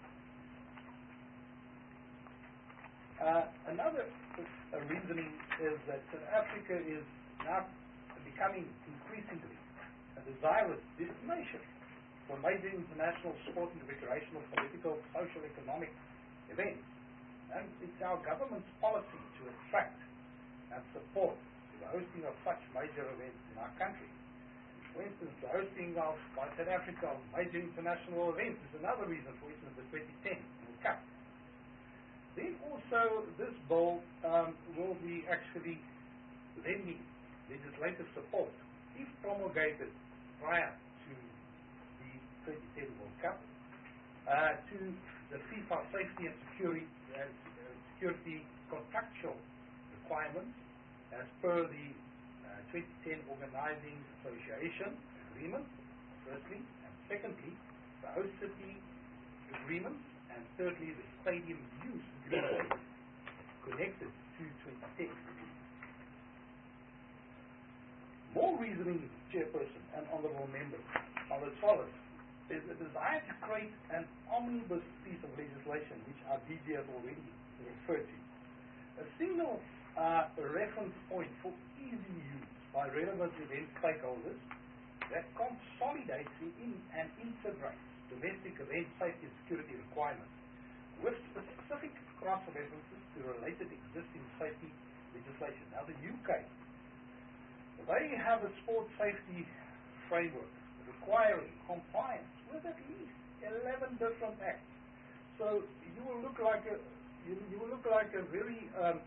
Another reasoning is that South Africa is now becoming increasingly a desirous destination for major international sport and recreational, political, social, economic events. And it's our government's policy to attract and support the hosting of such major events in our country. For instance, the hosting by South Africa of major international events is another reason, for instance, the 2010 World Cup. Then also this bill will be actually lending legislative support, if promulgated prior to the 2010 World Cup, to the FIFA safety and security contractual requirements as per the 2010 Organizing Association Agreement, firstly, and secondly, the host city agreement, and thirdly, the stadium use agreement connected to 2010. More full reasoning, Chairperson and honourable members, are as follows. There's a desire to create an omnibus piece of legislation, which our DG has already referred to. A single reference point for easy use by relevant event stakeholders that consolidates and integrates domestic event safety and security requirements with specific cross-references to related existing safety legislation. Now the UK, they have a sports safety framework requiring compliance with at least 11 different acts. So you will look like a very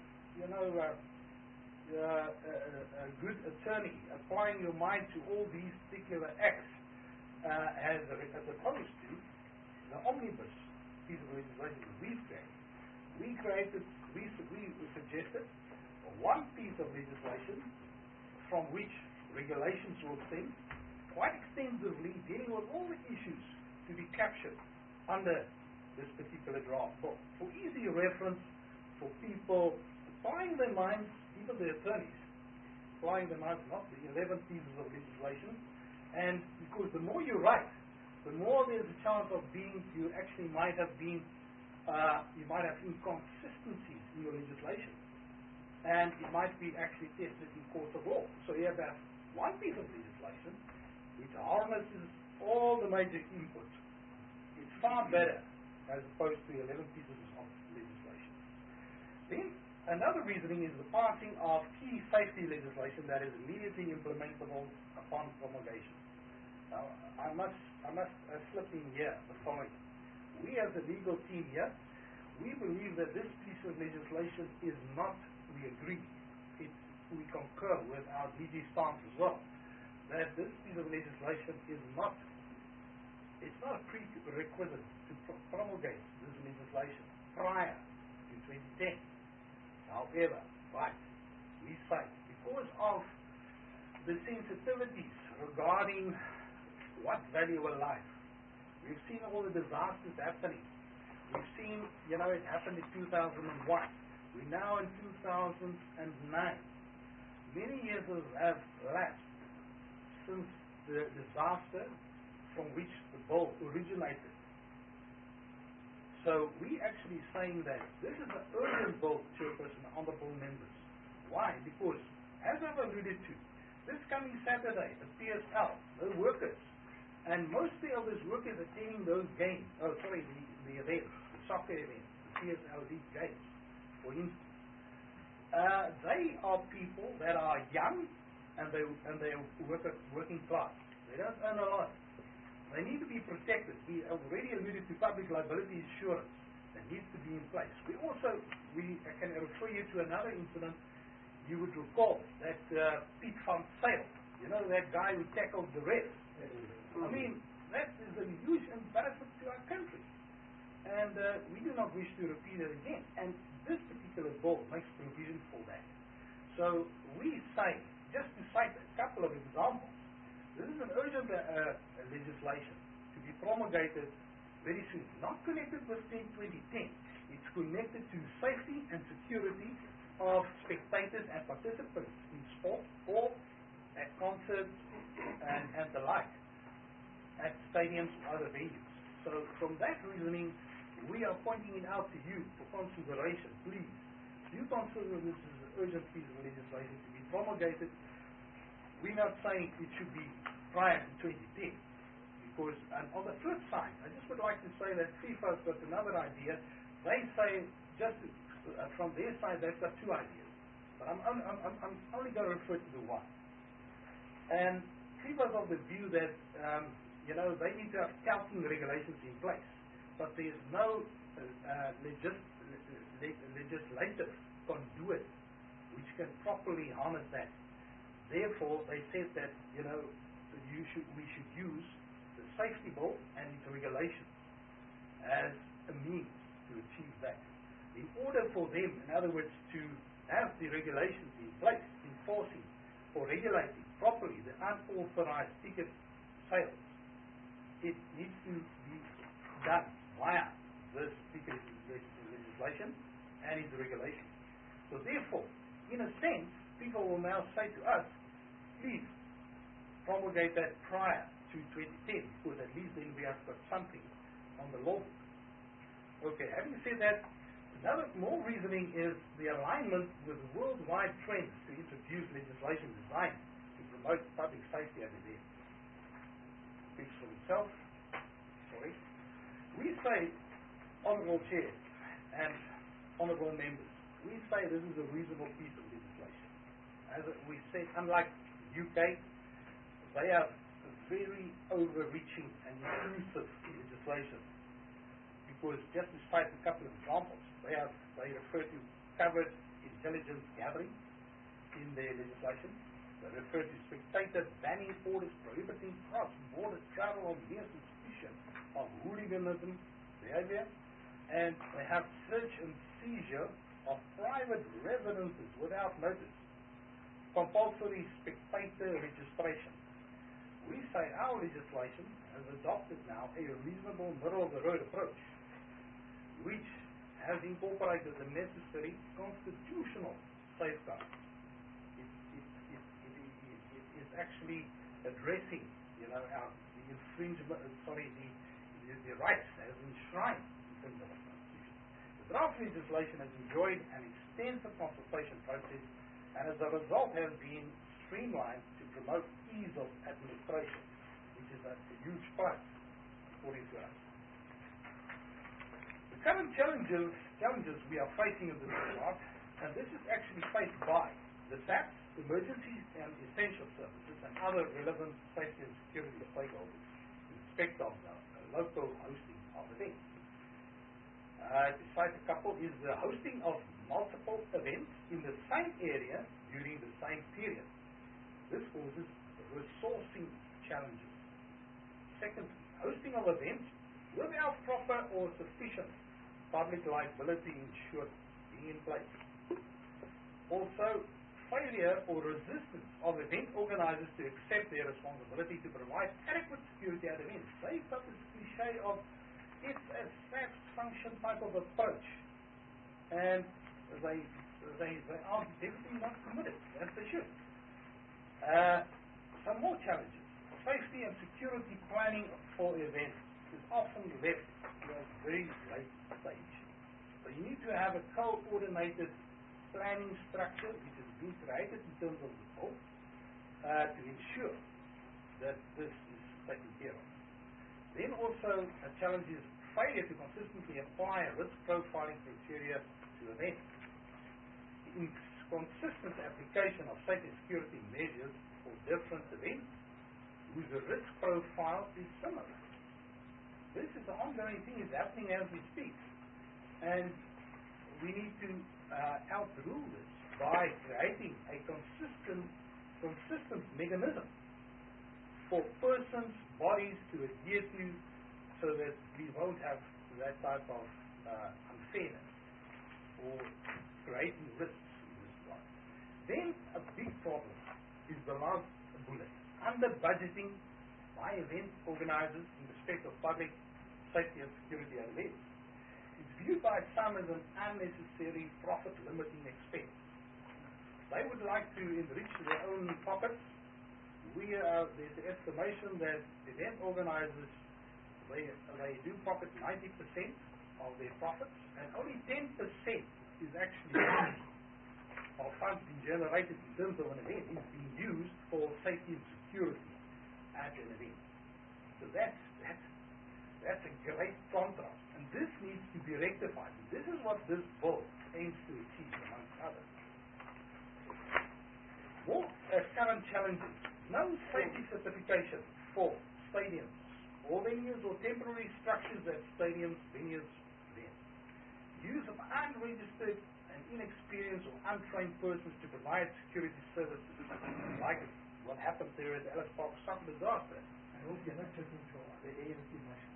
a good attorney applying your mind to all these particular acts as opposed to the omnibus piece of legislation we created. We suggested one piece of legislation from which regulations will stem quite extensively, dealing with all the issues to be captured under this particular draft book. For easy reference, for people applying their minds, even the attorneys, applying their minds, not the 11 pieces of legislation. And because the more you write, the more there's a chance of you actually might have inconsistencies in your legislation. And it might be actually tested in court of law. So you have to have one piece of legislation which harnesses all the major inputs. It's far better as opposed to 11 pieces of legislation. Then another reasoning is the passing of key safety legislation that is immediately implementable upon promulgation. Now, I must slip in here the following. We as a legal team here, we believe that this piece of legislation is not, we agree, we concur with our DG stance as well, that this piece of legislation is not, it's not a prerequisite to promulgate this legislation prior to 2010. However, we say, because of the sensitivities regarding what value a life, we've seen all the disasters happening. We've seen, it happened in 2001. We're now in 2009. Many years have lapsed since the disaster from which the bill originated. So we actually saying that this is an urgent bill, Chairperson, honourable members. Why? Because, as I've alluded to, this coming Saturday, the PSL, the workers, and mostly of those workers attending those games, the events, the soccer events, the PSL League games, for instance, they are people that are young and they are working class. They don't earn a lot. They need to be protected. We already alluded to public liability insurance that needs to be in place. I can refer you to another incident. You would recall that Piet van Zyl, that guy who tackled the rest. I mean, that is a huge embarrassment to our country. And we do not wish to repeat it again. And this particular bill makes provision for that. So we say, just to cite a couple of examples, this is an urgent legislation to be promulgated very soon. Not connected with 2010. It's connected to safety and security of spectators and participants in sport or at concerts and the like, at stadiums or other venues. So from that reasoning, we are pointing it out to you for consideration. Please, you consider this as an urgent piece of legislation to be promulgated. We're not saying it should be prior to 2010, because on the flip side, I just would like to say that FIFA's got another idea. They say, from their side, they've got two ideas, but I'm only going to refer to the one. And FIFA's of the view that they need to have counting regulations in place, but there's no legislative conduit which can properly harness that. Therefore, they said that we should use the safety bill and its regulations as a means to achieve that. In order for them, in other words, to have the regulations in place, enforcing or regulating properly the unauthorized ticket sales, it needs to be done via this ticket legislation and its regulations. So therefore, in a sense, people will now say to us, please, promulgate that prior to 2010, because at least then we have got something on the law. Okay, having said that, another more reasoning is the alignment with worldwide trends to introduce legislation designed to promote public safety at events. Speaks for itself. Sorry. We say, Honourable Chair and Honourable Members, we say this is a reasonable piece of legislation. As we said, unlike the UK, they have a very overreaching and inclusive legislation. Because just to cite a couple of examples, they refer to covered intelligence gathering in their legislation. They refer to spectator banning orders prohibiting cross-border travel on mere suspicion of hooliganism behavior, and they have search and seizure of private residences without notice, compulsory spectator registration. We say our legislation has adopted now a reasonable middle-of-the-road approach, which has incorporated the necessary constitutional safeguards. It is actually addressing, the infringement, the rights as enshrined in the Constitution. The draft legislation has enjoyed an extensive consultation process, and as a result has been streamlined to promote ease of administration, which is a huge plus, according to us. The current challenges we are facing in this regard, and this is actually faced by the SAPs, emergency and essential services, and other relevant safety and security stakeholders in respect of the local hosting of events. To cite a couple, is the hosting of multiple events in the same area during the same period. This causes resourcing challenges. Secondly, hosting of events without proper or sufficient public liability insurance being in place. Also, failure or resistance of event organizers to accept their responsibility to provide adequate security at events. They've got this cliche of it's a SAPS function type of approach, and they are definitely not committed, as they should. Some more challenges. Safety and security planning for events is often left to a very late stage. So you need to have a coordinated planning structure which has been created in terms of the board to ensure that this is taken care of. Then also a challenge is failure to consistently apply risk profiling criteria to events. The inconsistent application of safety and security measures for different events whose risk profile is similar. This is an ongoing thing, it's happening as we speak. And we need to outrule this by creating a consistent mechanism for persons, bodies to adhere to, so that we won't have that type of unfairness or creating risks in this regard. Then a big problem is the last bullet, under budgeting by event organizers in respect of public safety and security at events. It's viewed by some as an unnecessary profit-limiting expense. They would like to enrich their own pockets. There's the estimation that event organizers, they do pocket 90% of their profits, and only 10% is actually of funds being generated in terms of an event is being used for safety and security at an event. So that's a great contrast, and this needs to be rectified. This is what this bill aims to achieve, amongst others. More current challenges: no safety certification for stadiums or venues or temporary structures at stadiums, venues, events. Use of unregistered and inexperienced or untrained persons to provide security services, like what happened there at the Ellis Park Soccer disaster. I hope you're not talking to the ANC motion.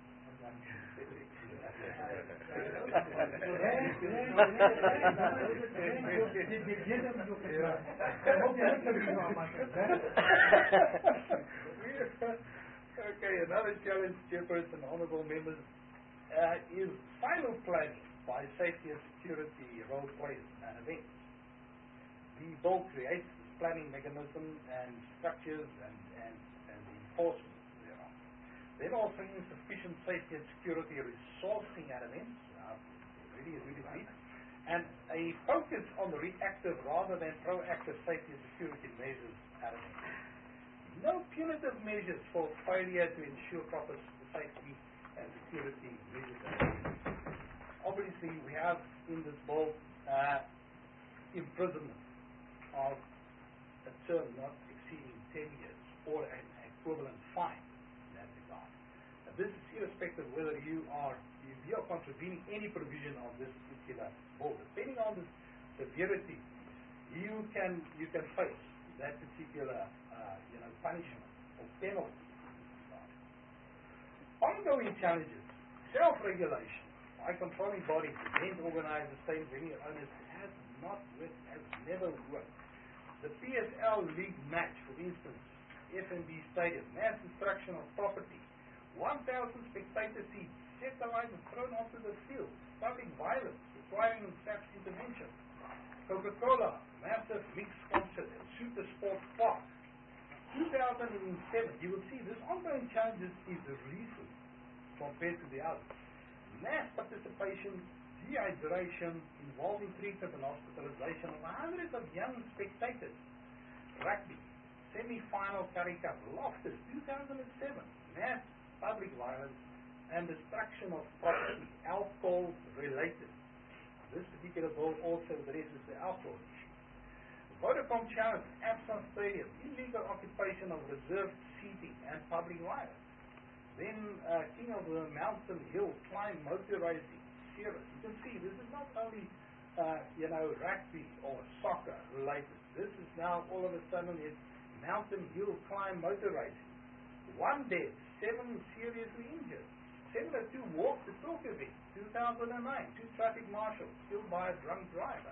Okay, another challenge, Chairperson, honourable members, is silo planning by safety and security role players and events. The bill creates this planning mechanism and structures and enforcement thereof. Then also insufficient safety and security resourcing elements, really brief, and a focus on the reactive rather than proactive safety and security measures elements. No punitive measures for failure to ensure proper safety and security measures. Obviously, we have in this bill imprisonment of a term not exceeding 10 years or an equivalent fine in that regard. Now, this is irrespective of whether you are contravening any provision of this particular bill. Depending on the severity, you can face that particular punishment or penalty. Ongoing challenges, self-regulation by controlling bodies, against organized state venue owners has never worked. The PSL League match, for instance, FNB Stadium, mass destruction of property, 1,000 spectator seats, satellites thrown onto the field, public violence requiring SAP's intervention, Coca-Cola, massive mixed concert at Super Sports Park. 2007, you will see this ongoing challenges is recent compared to the others. Mass participation, dehydration, involving treatment and hospitalization of hundreds of young spectators. Rugby, semi-final Currie Cup, Loftus, 2007, mass public violence and destruction of property, alcohol related. This particular bill also addresses the alcohol issue. Vodacom challenge, Absa Stadium, illegal occupation of reserved seating and public violence. Then King of the Mountain Hill, climb motor racing, serious. You can see this is not only rugby or soccer related. This is now all of a sudden it's Mountain Hill climb motor racing. 1 dead, 7 seriously injured. 702 walked to Tokyo, 2009. 2 traffic marshals killed by a drunk driver.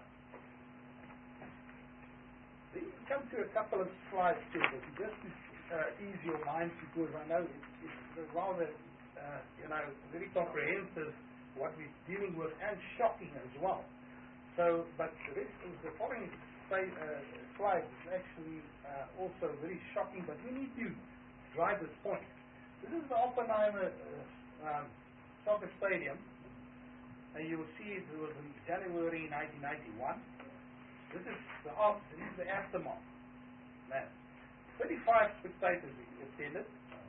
Then you come to a couple of slides here, but just to ease your mind, because I know it's rather, very comprehensive what we're dealing with and shocking as well. So, but the rest of the following slide is actually also very shocking, but we need to drive this point. This is the Oppenheimer soccer stadium, and you will see it was in January 1991. This is the aftermath. Man, 35 spectators attended.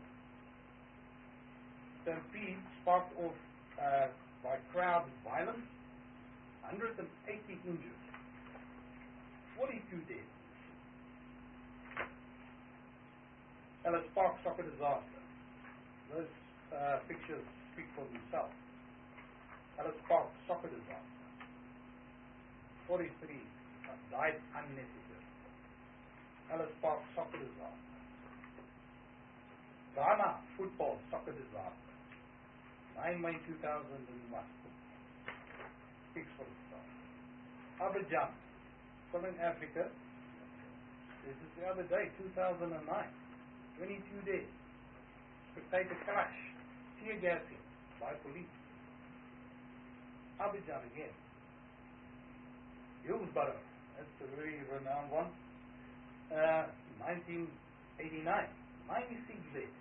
Stampede sparked off by crowd violence. 180 injured. 42 dead. Ellis Park soccer disaster. Those pictures speak for themselves. Ellis Park soccer disaster. 43 died unnecessarily. Ellis Park soccer disaster. Ghana football soccer disaster. 9 May 2001. Speaks for itself. Abidjan, Southern Africa. This is the other day, 2009. 22 days. Spectator crash. Tear gassing by police. Abidjan again. Hillsborough, that's a very renowned one. 1989, 96 days.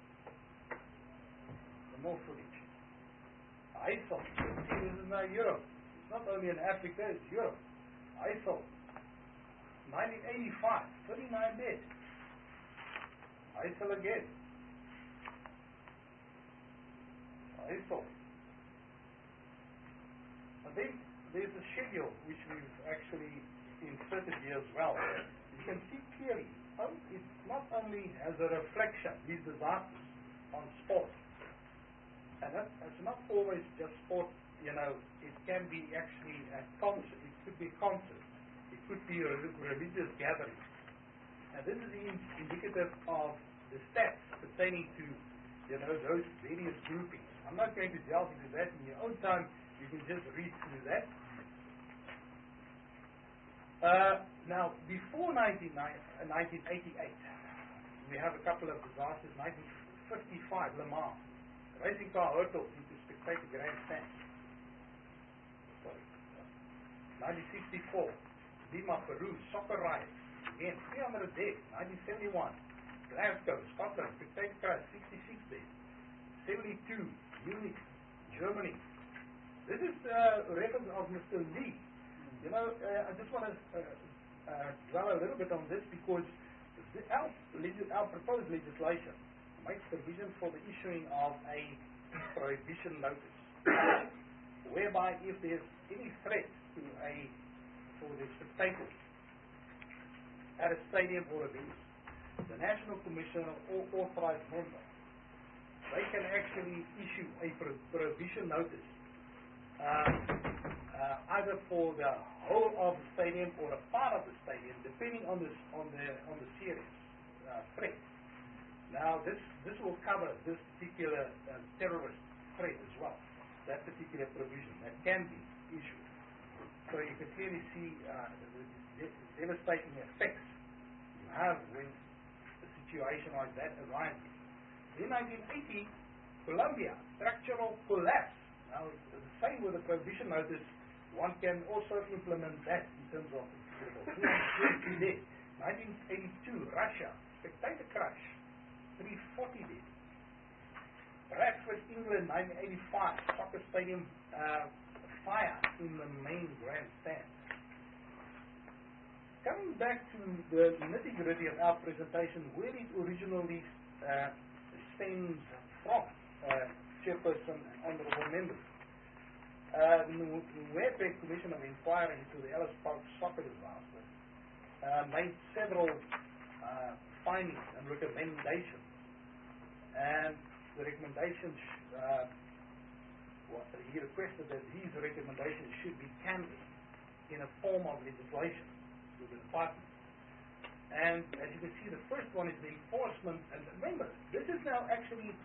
The more footage. ISIL, this is now Europe. It's not only in Africa, it's Europe. ISIL, 1985, 39 days. ISIL again. ISIL. I think there's a schedule which we've actually inserted here as well. You can see clearly, it's not only as a reflection, these disasters, on sport. And that's not always just sport, it can be actually a concert, it could be concert, it could be a religious gathering. And this is indicative of the stats pertaining to, those various groupings. I'm not going to delve into that in your own time, you can just read through that. Now, before 1988, we have a couple of disasters. 1955, Le Mans. Racing car hurtled into spectator grandstand. 1964, Lima, Peru, soccer riot. Again, 300 dead. 1971, Glasgow, Scotland, Spectator Crash, 66 days. 72, Munich, Germany. This is records of Mr. Lee. You know, I just want to dwell a little bit on this because our proposed legislation makes provision for the issuing of a prohibition notice, whereby if there's any threat for the spectators at a stadium or a venue, the National Commission or authorized member, they can actually issue a prohibition notice either for the whole of the stadium or a part of the stadium, depending on the serious threat. Now, this will cover this particular terrorist threat as well. That particular provision that can be issued. So you can clearly see the devastating effects you have when a situation like that arises. In 1980, Colombia, structural collapse. Now, the same with the prohibition notice, one can also implement that in terms of 1982, Russia, spectator crash, 340 days. Bradford, England, 1985, soccer stadium fire in the main grandstand. Coming back to the nitty-gritty of our presentation, where it originally stems from, Chairperson and Honourable Members. The Nwebe Commission of Inquiry into the Ellis Park soccer disaster made several findings and recommendations. And the recommendations, he requested that these recommendations should be canvassed in a form of legislation to the department. And as you can see, the first one is the enforcement. And remember, this is now actually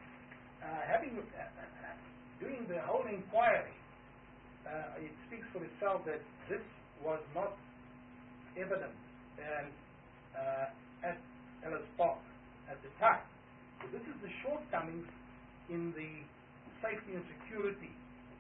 doing the whole inquiry. It speaks for itself that this was not evident at Ellis Park at the time. So this is the shortcomings in the safety and security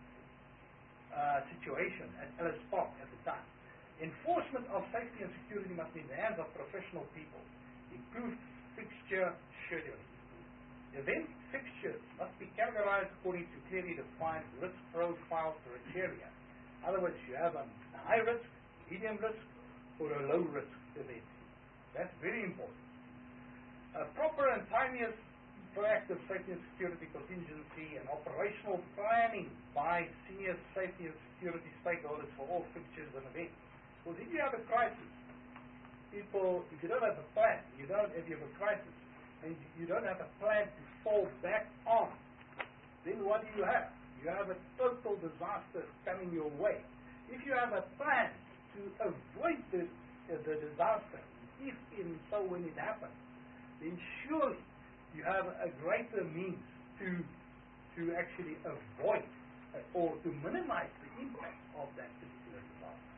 situation at Ellis Park at the time. Enforcement of safety and security must be in the hands of professional people. Improved fixture scheduling. Event fixtures must be categorized according to clearly defined risk profile criteria. In other words, you have a high risk, medium risk, or a low risk event. That's very important. A proper and timely proactive safety and security contingency and operational planning by senior safety and security stakeholders for all fixtures and events. Because if you have a crisis, if you don't have a plan, if you have a crisis, and you don't have a plan to fall back on, then what do you have? You have a total disaster coming your way. If you have a plan to avoid the disaster, if and so when it happens, then surely you have a greater means to actually avoid or to minimize the impact of that particular disaster.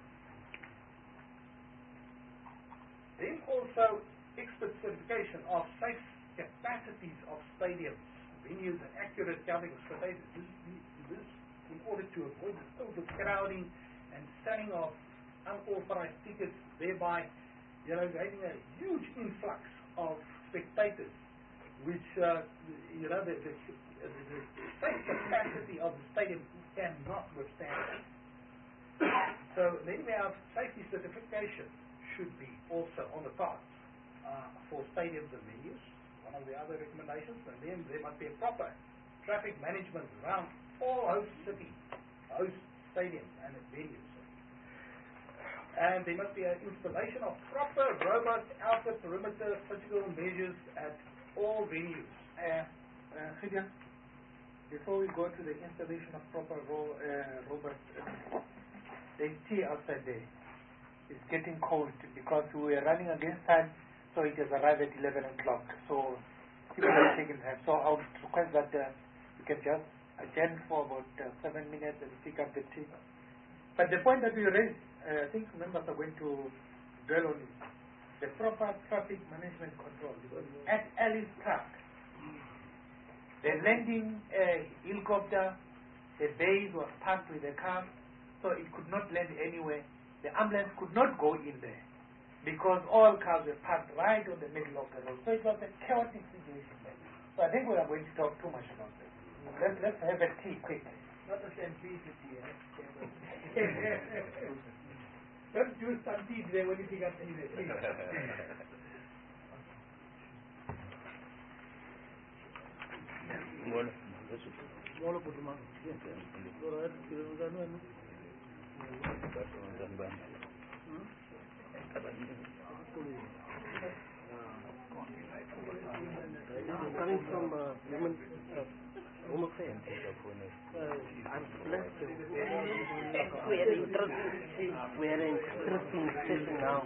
Then also expert certification of safe capacities of stadiums, venues, and accurate counting of spectators. This in order to avoid the total crowding and selling of unauthorized tickets, thereby getting a huge influx of spectators, which the safe capacity of the stadium cannot withstand. So then we have safety certification should be also on the cards for stadiums and venues, one of the other recommendations, and then there must be a proper traffic management around all host cities, host stadiums and venues. And there must be an installation of proper, robust outer perimeter physical measures at all venues. Gideon, before we go to the installation of proper robust, the tea outside there is getting cold because we are running against time, so it has arrived at 11 o'clock. So people are taking time. So I would request that you can just attend for about 7 minutes and pick up the tea. But the point that we raised, I think members are going to dwell on it. The proper traffic management control. Because at Ellis Park, the landing helicopter, the base was packed with a car, so it could not land anywhere. The ambulance could not go in there. because all cars were parked right on the middle of the road. So it was a chaotic situation there. So I think we are going to talk too much about this. Let's have a tea quickly. Not the same piece with you, Don't do some tea today when you pick up tea. Coming from women, Home Affairs, I'm blessed. We are interesting session now.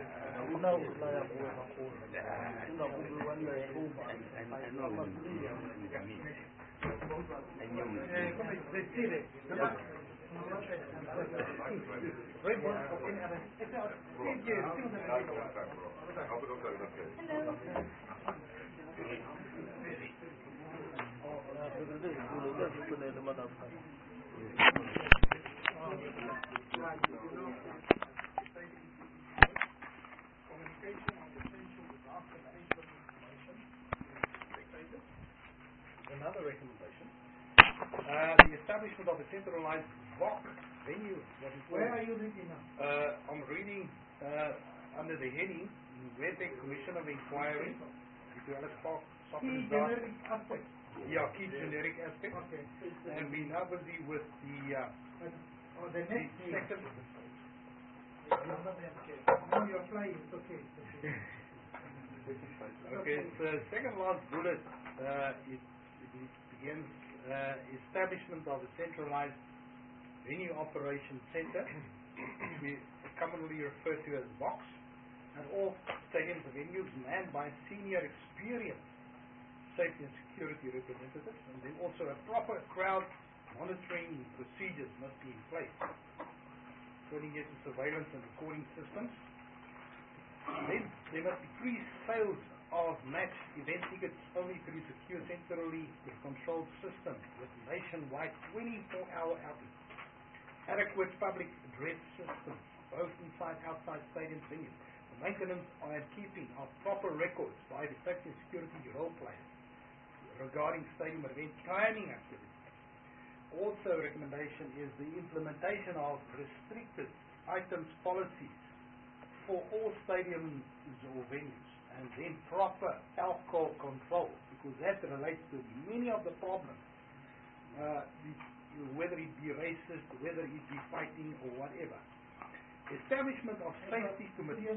Another recommendation, the establishment of a centralized VOC venue. Where are you reading now? I'm reading under the heading Webek Commission of Inquiry into Alice Park Soccer Key Disaster. generic aspect. Yeah, key generic aspect. Okay. And we're now busy with the The next the second. Now you're flying. It's okay. Okay, so second last bullet, it begins establishment of a centralized venue operation center, which we commonly refer to as VOX, and all stadiums and venues manned by senior experienced safety and security representatives, and then also a proper crowd monitoring procedures must be in place, including yes, surveillance and recording systems. Then there must be pre-sales of match event tickets only through secure centrally controlled system with nationwide 24-hour outlets. Adequate public address systems, both inside and outside stadium venues. The maintenance and keeping of proper records by the safety and security role players regarding stadium event planning activities. Also, recommendation is the implementation of restricted items policies for all stadiums or venues, and then proper alcohol control, because that relates to many of the problems, whether it be racist, whether it be fighting or whatever. Establishment of safety committees.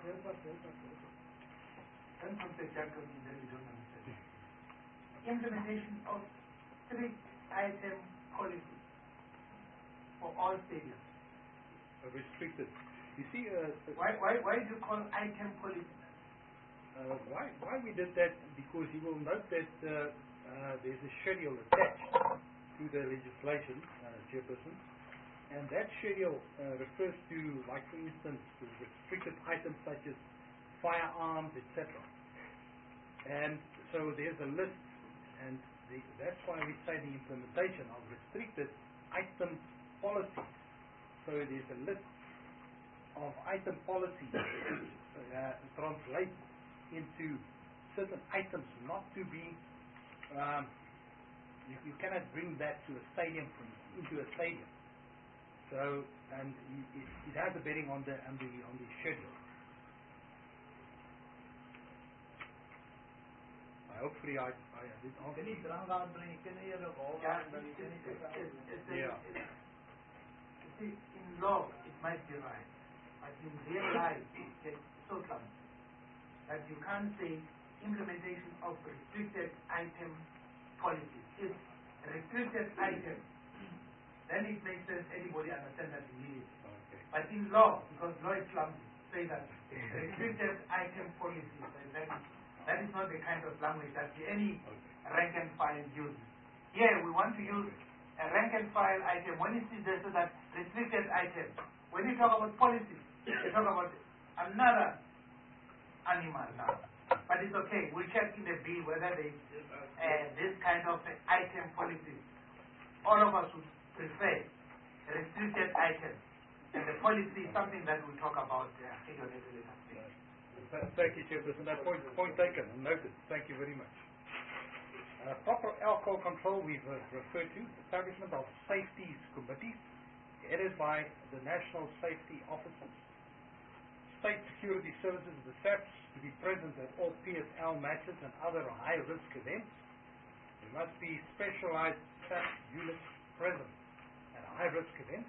Implementation of strict item policy for all stadiums. Restricted. You see, Why do you call item policy? why we did that? Because you will note that there's a schedule attached to the legislation, Chairperson, and that schedule refers to, like for instance, restricted items such as firearms, etc. And so there's a list, and that's why we say the implementation of restricted item policies. So there's a list of item policies translate into certain items not to be you cannot bring that to a stadium into a stadium. So and it has a bearing on the schedule. Hopefully I did answer. Yeah. You see, in law it might be right, but in real life it's so clumsy that you can't say implementation of restricted item policies. It's restricted item, then it makes sense, anybody understand that immediately. Okay. But in law, because law is clumsy, say that restricted item policies, that is not the kind of language that any rank and file uses. Here we want to use a rank and file item when it is there, so that restricted item. When you talk about policy, you talk about another animal now. But it's okay. We'll check in the bill whether there is this kind of item policy. All of us would prefer restricted items. And the policy is something that we talk about at a later stage. Thank you, Chairperson. That point taken and noted. Thank you very much. Proper alcohol control we've referred to. Establishment of safety committees headed by the National Safety Officers. State Security Services, the SAPs, to be present at all PSL matches and other high-risk events. There must be specialized SAP units present at high-risk events.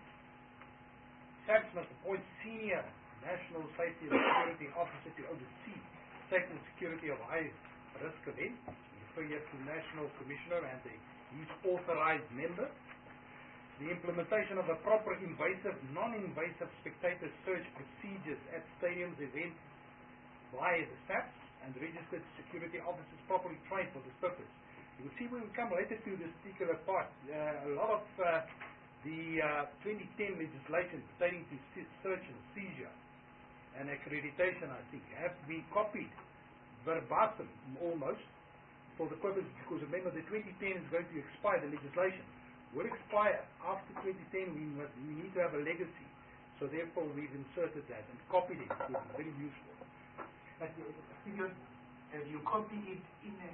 SAPs must appoint senior National Safety and Security Officer to oversee safety and security of high-risk events. We refer here to National Commissioner and his authorized member. The implementation of a proper invasive, non-invasive spectator search procedures at stadiums, events via the SAPs and registered security officers properly trained for this purpose. You will see when we come later to this particular part, a lot of the 2010 legislation pertaining to search and seizure and accreditation, I think, have been copied verbatim almost for the purpose, because remember the 2010 is going to expire, the legislation will expire after 2010. We need to have a legacy, so therefore we've inserted that and copied it. It's very useful. But have you copied it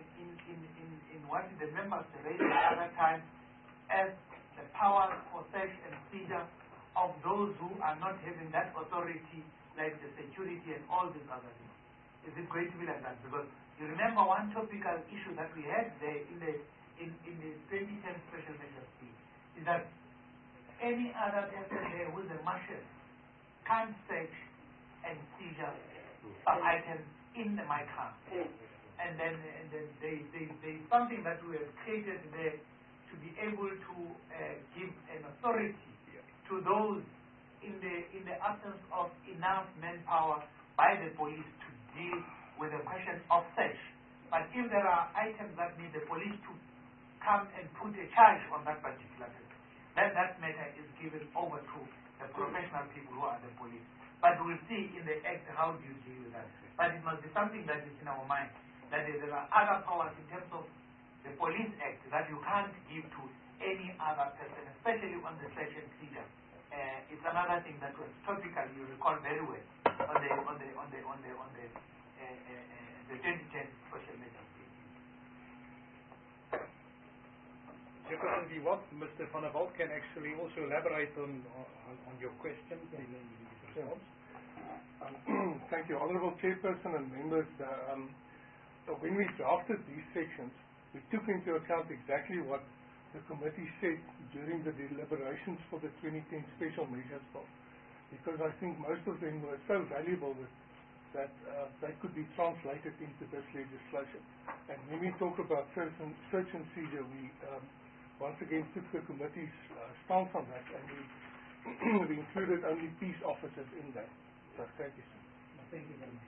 in what the members raised at that time as the power for search and seizure of those who are not having that authority, like the security and all these other things? Is it going to be like that? Because you remember one topical issue that we had there in the 2010 special measures scheme is that any other person there who is a marshal can't search and seizure some items in my car. And then there's something that we have created there to be able to give an authority to those in the absence of enough manpower by the police to deal with the question of search. But if there are items that need the police to come and put a charge on that particular person, then that matter is given over to the professional people who are the police. But we'll see in the Act how do you deal with that. But it must be something that is in our mind, that there are other powers in terms of the Police Act that you can't give to any other person, especially on the search and seizure. It's another thing that was topical, you recall very well, on the 2010 social media. Chairperson, if you want, Mr. Van der Walt can actually also elaborate on your question in his response. Thank you, Honourable Chairperson and members. When we drafted these sections, we took into account exactly what the committee said during the deliberations for the 2010 Special Measures Bill, because I think most of them were so valuable that they could be translated into this legislation. And when we talk about search and seizure, we once again took the committee's stance on that, and we included only peace officers in that. So thank you, sir. Thank you very much.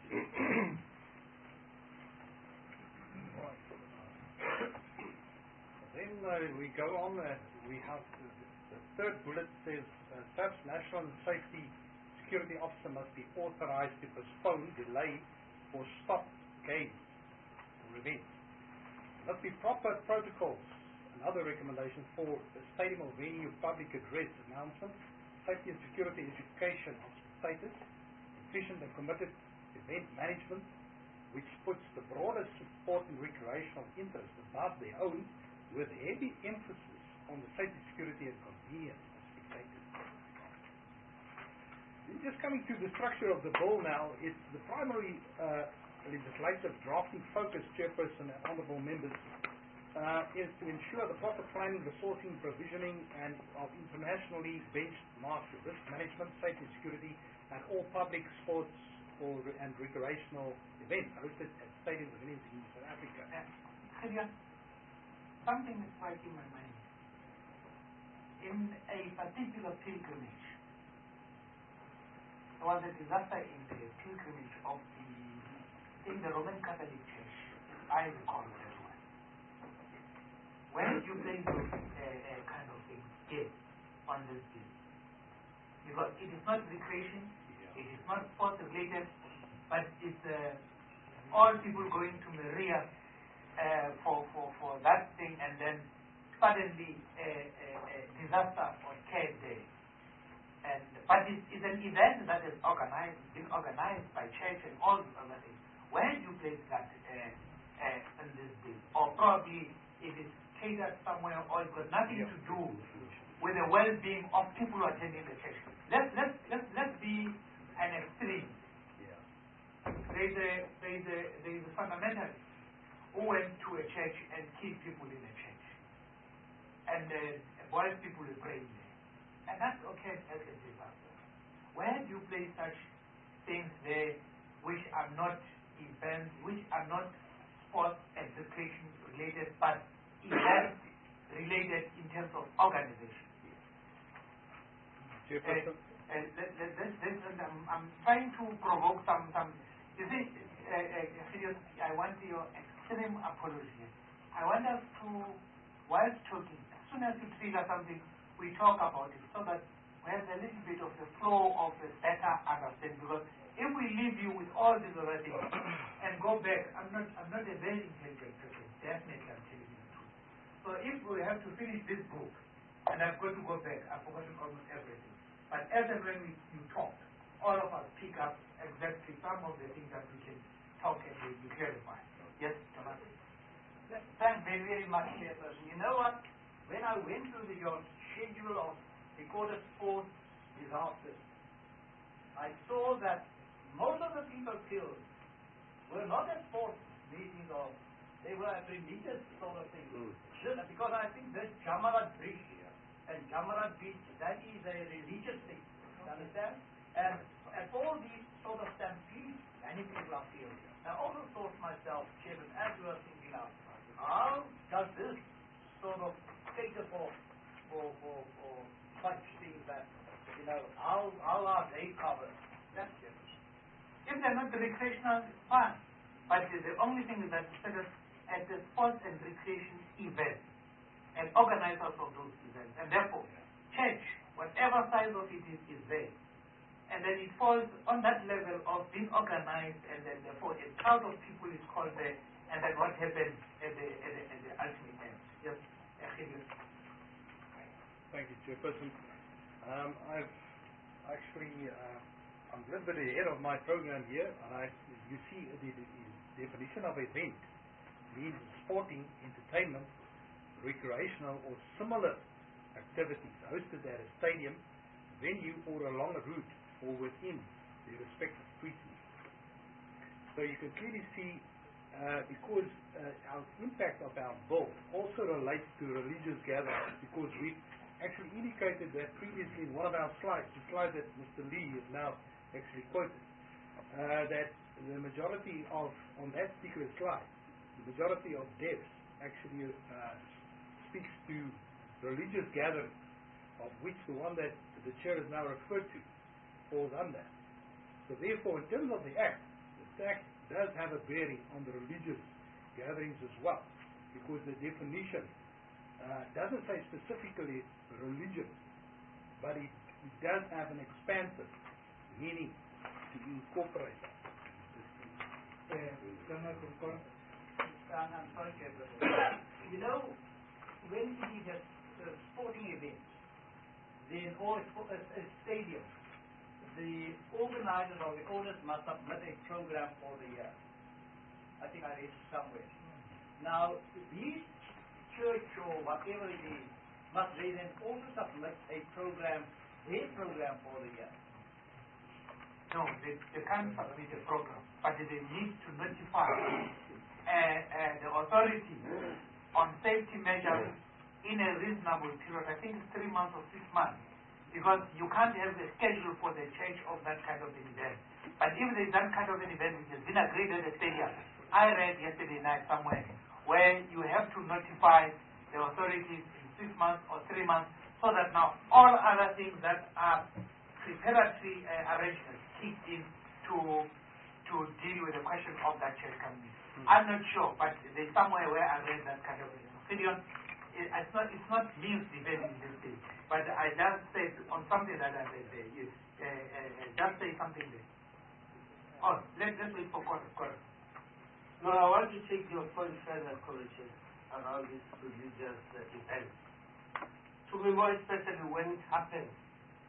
Then we go on. We have the third bullet says SAP's National Safety Security Officer must be authorized to postpone, delay, or stop games or events. There must be proper protocols and other recommendations for the stadium or venue public address announcements, safety and security education of spectators, efficient and committed event management, which puts the broader sport and recreational interests above their own, with heavy emphasis on the safety, security, and convenience of spectators. Just coming to the structure of the bill now, it's the primary legislative drafting focus, Chairperson and honourable members, is to ensure the proper planning, resourcing, provisioning, and of internationally benchmarked risk management, safety, and security, and all public sports and recreational events hosted at stadiums and venues in South Africa. Something is striking my mind. In a particular pilgrimage, there was a disaster in the pilgrimage of in the Roman Catholic Church. I recall very well. When you play those kind of things, yes, on this day, because it is not recreation, it is not sports related, but it's all people going to Maria for that thing, and then suddenly a disaster occurred there. But it's is an event that is been organized by church and all these other things. Where do you place that in this bill? Or probably it is catered somewhere, or it's got nothing to do with the well-being of people attending the church. Let's be an extreme. There is a fundamentalist who went to a church and killed people in a church, and boys people are praying there, and that's okay as a disaster. Where do you place such things there, which are not events, which are not sports and recreation related, but events related in terms of organization? I'm trying to provoke some. You see, I want your extreme apology. I want us to, while talking, as soon as you trigger something, we talk about it, so that we have a little bit of the flow of a better understanding. Because if we leave you with all these other things and go back, I'm not a very intelligent person. Definitely, I'm telling you the truth. So if we have to finish this book, and I've got to go back, I've forgotten almost everything. But as and when you talk, all of us pick up exactly some of the things that we can talk and we clarify. Yes, Thomas? Thanks very, very much, Chairperson. You know what? When I went through your schedule of recorded sports disasters, I saw that most of the people killed were not at sports meetings, or they were at religious sort of things. Because I think this Jamarat Bridge here and Jamarat Beach, that is a religious thing. You understand? And all these sort of stampedes, many people are killed. I also thought myself, Chairman, as you are thinking out, how does this sort of cater for such things that, how are they covered? That's it. If they're not the recreational, fine. But the only thing is that instead of at the sports and recreation events and organizers of those events, and therefore church, whatever size of it is there. And then it falls on that level of being organized, and then therefore a crowd of people is called there, and then what happens at the ultimate end. Yes, Thank you, Chairperson. I've actually, I'm a little bit ahead of my program here, and you see the definition of event means sporting, entertainment, recreational, or similar activities hosted at a stadium, venue, or along a route, or within the respective precincts. So you can clearly see, because our impact of our bill also relates to religious gatherings, because we've actually indicated that previously in one of our slides, the slide that Mr. Lee has now actually quoted, that the majority of, on that particular slide, the majority of deaths actually speaks to religious gatherings, of which the one that the chair has now referred to falls under. So therefore, in terms of the Act does have a bearing on the religious gatherings as well, because the definition doesn't say specifically religion, but it does have an expansive meaning to incorporate that. I'm sorry, Chairperson. When it is a sporting event, then or a stadium, the organizers or the owners must submit a program for the year. I think I read it somewhere. Now, these church or whatever it is, must they then also submit a program, their program for the year? No, they can't submit a program, but they need to notify the authority on safety measures in a reasonable period. I think it's 3 months or 6 months. Because you can't have a schedule for the change of that kind of an event. But if there is that kind of an event which has been agreed at the stadium, I read yesterday night somewhere where you have to notify the authorities in 6 months or 3 months, so that now all other things that are preparatory arrangements kick in to deal with the question of that church coming. I'm not sure, but there's somewhere where I read that kind of opinion. It's not means defending this thing, but I just said on something that I read there. Yes, just say something there. Oh, let's wait for Cora. No, I want to take your point further, Correction, around this religious event. To be more especially when it happens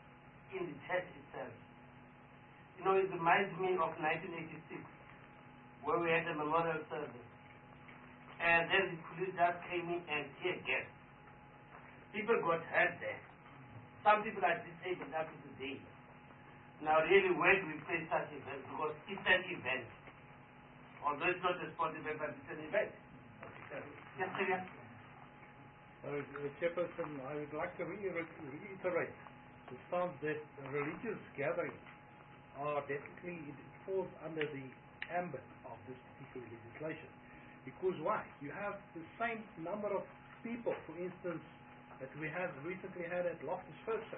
in the church itself. You know, it reminds me of 1986, where we had a memorial service. And then the police just came in and tear gas. People got hurt there. Some people are disabled up to today. Now, really, where do we place such events? Because it's an event. Although it's not a sport event, but it's an event. Yes, Chairman. Chairperson, I would like to reiterate the fact that religious gatherings are definitely, it falls under the ambit of this particular legislation. Because why? You have the same number of people, for instance, that we have recently had at Loftus First.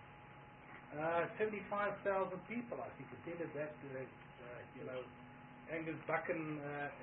75,000 people, I think, attended that, Angus Buchan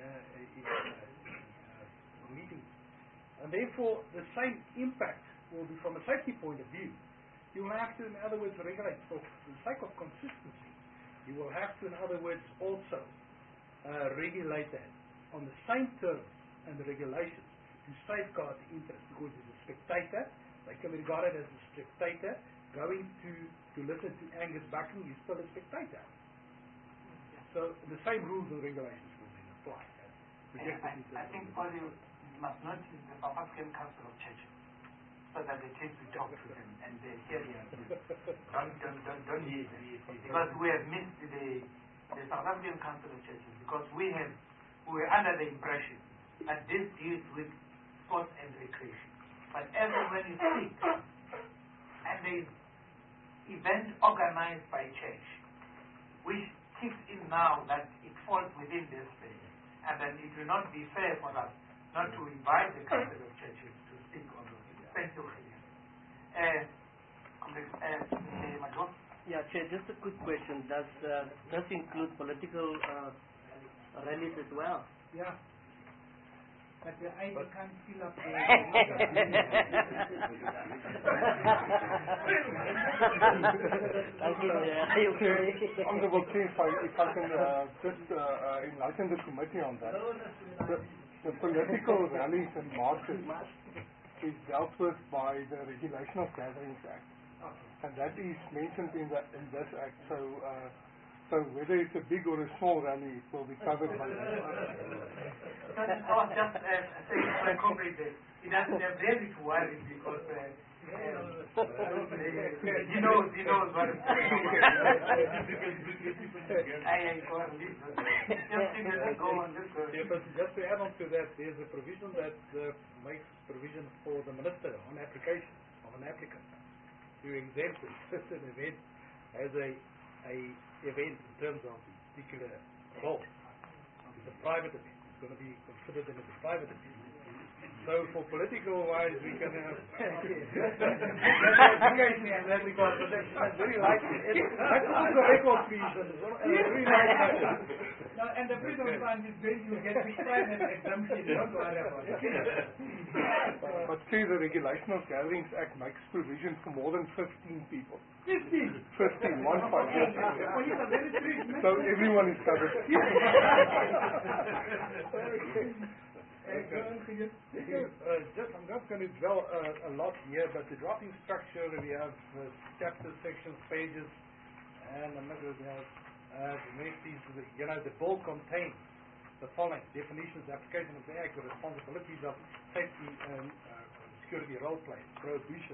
meeting. And therefore, the same impact will be from a safety point of view. You will have to, in other words, regulate for the sake of consistency. You will have to, in other words, also regulate that on the same terms and the regulations to safeguard the interest, because it's a spectator. They can be regarded as a spectator. Going to listen to Angus Buchan, you're still a spectator. So the same rules and regulations will then apply. I think all you must notice the South African Council of Churches, so that the kids will talk to them and they hear their views. Don't hear them. Because we have missed the South African Council of Churches, because we were under the impression that this deals with sports and recreation. But everywhere you speak, and there is event organized by church, which kicks in now that it falls within this space, and then it will not be fair for us not to invite the Council of Churches to speak on those issues. Thank you, Major. Yeah, Chair, just a quick question. Does this include political rallies as well? Yeah. But the ID can't fill up the... Honorable Chief, if I can just enlighten the committee on that. The political rallies and marches is dealt with by the Regulation of Gatherings Act. And that is mentioned in this Act. So whether it's a big or a small rally, it will be covered by that. Just saying completely, he doesn't have really to worry because he knows what it's Just to add on to that, there's a provision that makes provision for the minister on application of an applicant to exempt a certain event as a event in terms of the particular role. It's a private event. It's going to be considered as a private event. So for political wise, we can have application in that regard, but that's very likely. That's also a record piece. Very likely. And the freedom fund is going to get the private exemption. Don't worry about it. But see, the Regulation of Gatherings Act makes provision for more than 15 people. 15? 15, 1 5. Police are very strict. So everyone is covered. I'm not going to dwell a lot here, but the drafting structure, we have chapters, sections, pages, and I'm not going to the bill contains the following definitions: application of the Act, the responsibilities of safety and security role play, prohibition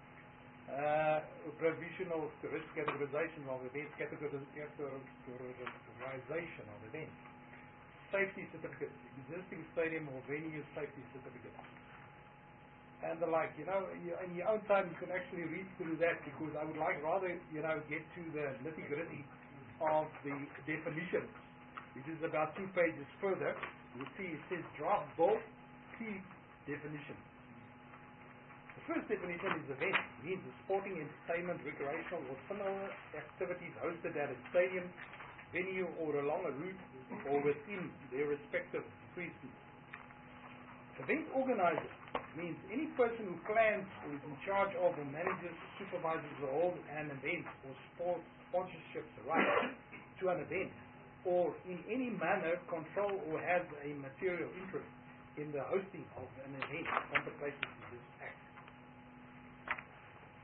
of risk categorization of events, categorization of events. Safety certificate, existing stadium or venue safety certificate, and the like. In your own time, you can actually read through that, because I would like rather, get to the nitty-gritty of the definitions, which is about 2 pages further. You'll see it says draft bill, key definition. The first definition is event. It means the sporting, entertainment, recreational or similar activities hosted at a stadium, venue or along a route or within their respective precincts. Event organizer means any person who plans or is in charge of or manages, supervises or holds an event or sponsorships rights to an event, or in any manner control or has a material interest in the hosting of an event contemplated in this Act.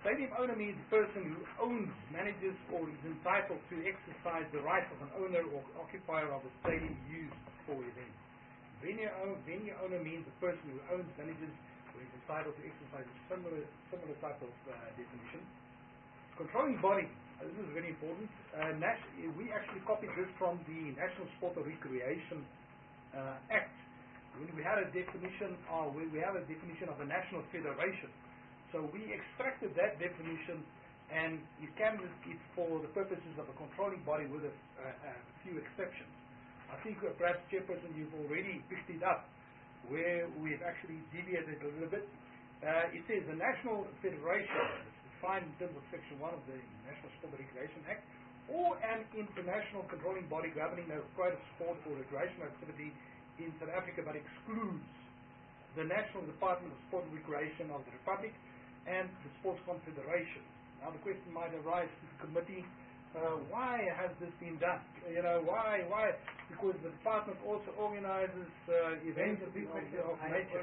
Stadium owner means the person who owns, manages, or is entitled to exercise the rights of an owner or occupier of a stadium used for events. Venue owner means the person who owns, manages, or is entitled to exercise a similar type of definition. Controlling body, this is very important. We actually copied this from the National Sport and Recreation Act. When we had a definition, we have a definition of a national federation. So we extracted that definition and we canvassed it for the purposes of a controlling body with a few exceptions. I think perhaps, Chairperson, you've already picked it up where we've actually deviated a little bit. It says the National Federation, it's defined in terms of Section 1 of the National Sport and Recreation Act, or an international controlling body governing the private sport or recreational activity in South Africa, but excludes the National Department of Sport and Recreation of the Republic and the Sports Confederation. Now the question might arise to the committee, why has this been done? Why? Because the department also organizes events of nature.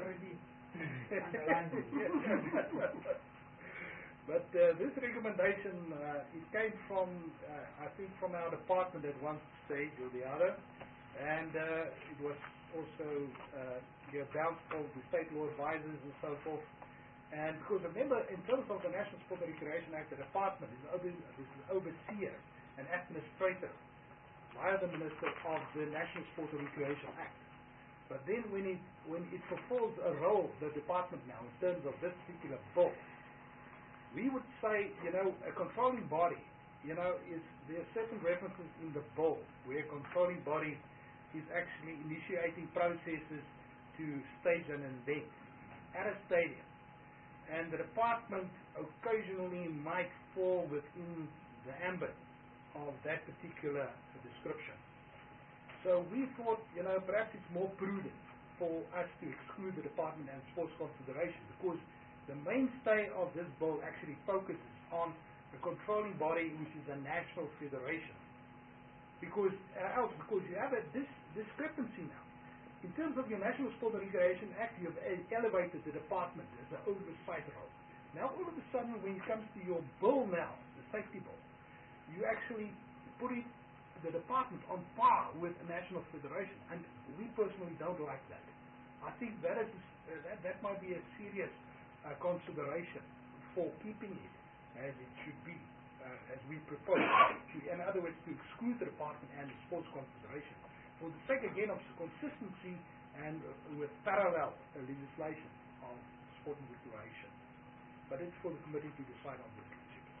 But this recommendation, it came from, I think, from our department at one stage or the other, and it was also bounced off the state law advisors and so forth. And because remember, in terms of the National Sport and Recreation Act, the department is an overseer and administrator via the Minister of the National Sport and Recreation Act. But then when it fulfills a role, the department now, in terms of this particular bill, we would say, a controlling body, there are certain references in the bill where a controlling body is actually initiating processes to stage an event at a stadium. And the department occasionally might fall within the ambit of that particular description. So we thought, perhaps it's more prudent for us to exclude the department and Sports Confederation, because the mainstay of this bill actually focuses on the controlling body, which is a national federation. Because you have a discrepancy now. In terms of your National Sport and Recreation Act, you have elevated the department as an oversight role. Now all of a sudden, when it comes to your bill now, the safety bill, you actually put the department on par with a national federation, and we personally don't like that. I think that might be a serious consideration for keeping it as it should be, as we propose. In other words, to exclude the department and the Sports Confederation, for the sake again of consistency and with parallel legislation of sport and recreation. But it's for the committee to decide on this.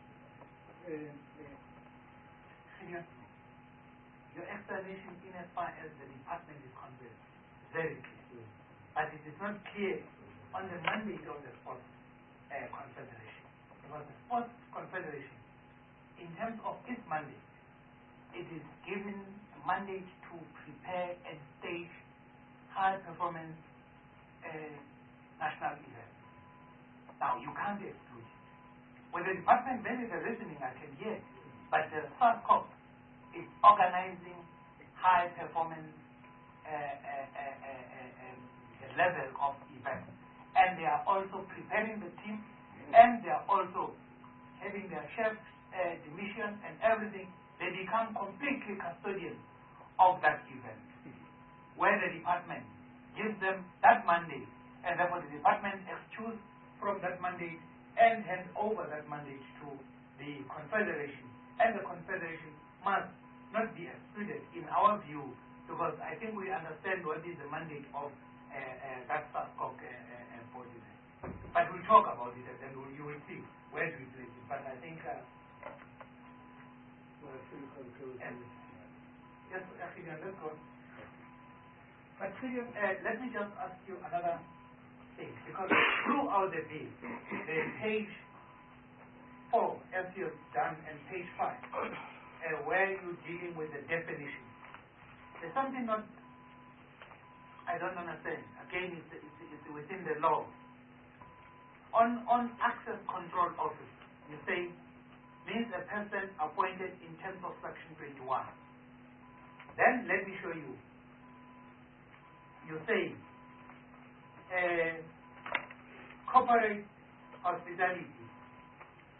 Your explanation in as far as the department is concerned is very clear. But it is not clear on the mandate of the Sports Confederation. Because the Sports Confederation, in terms of its mandate, it is given a mandate to prepare and stage high performance national events. Now you can't exclude it. With the department, maybe the reasoning I can hear, but the SARCOP is organizing high performance level of events, and they are also preparing the team, and they are also having their chefs, the mission and everything. They become completely custodians of that event, where the department gives them that mandate, and therefore the department eschews from that mandate and hands over that mandate to the Confederation, and the Confederation must not be excluded in our view, because I think we understand what is the mandate of that SARCOC body. But we'll talk about it, and then you will see where to place it. But I think yes, actually, let's go. But let me just ask you another thing, because throughout the bill, the page 4, as you've done, and page 5, where you're dealing with the definition, there's something not, I don't understand. Again, it's within the law. On access control office, you say, means a person appointed in terms of section 21. Then let me show you. You say, corporate hospitality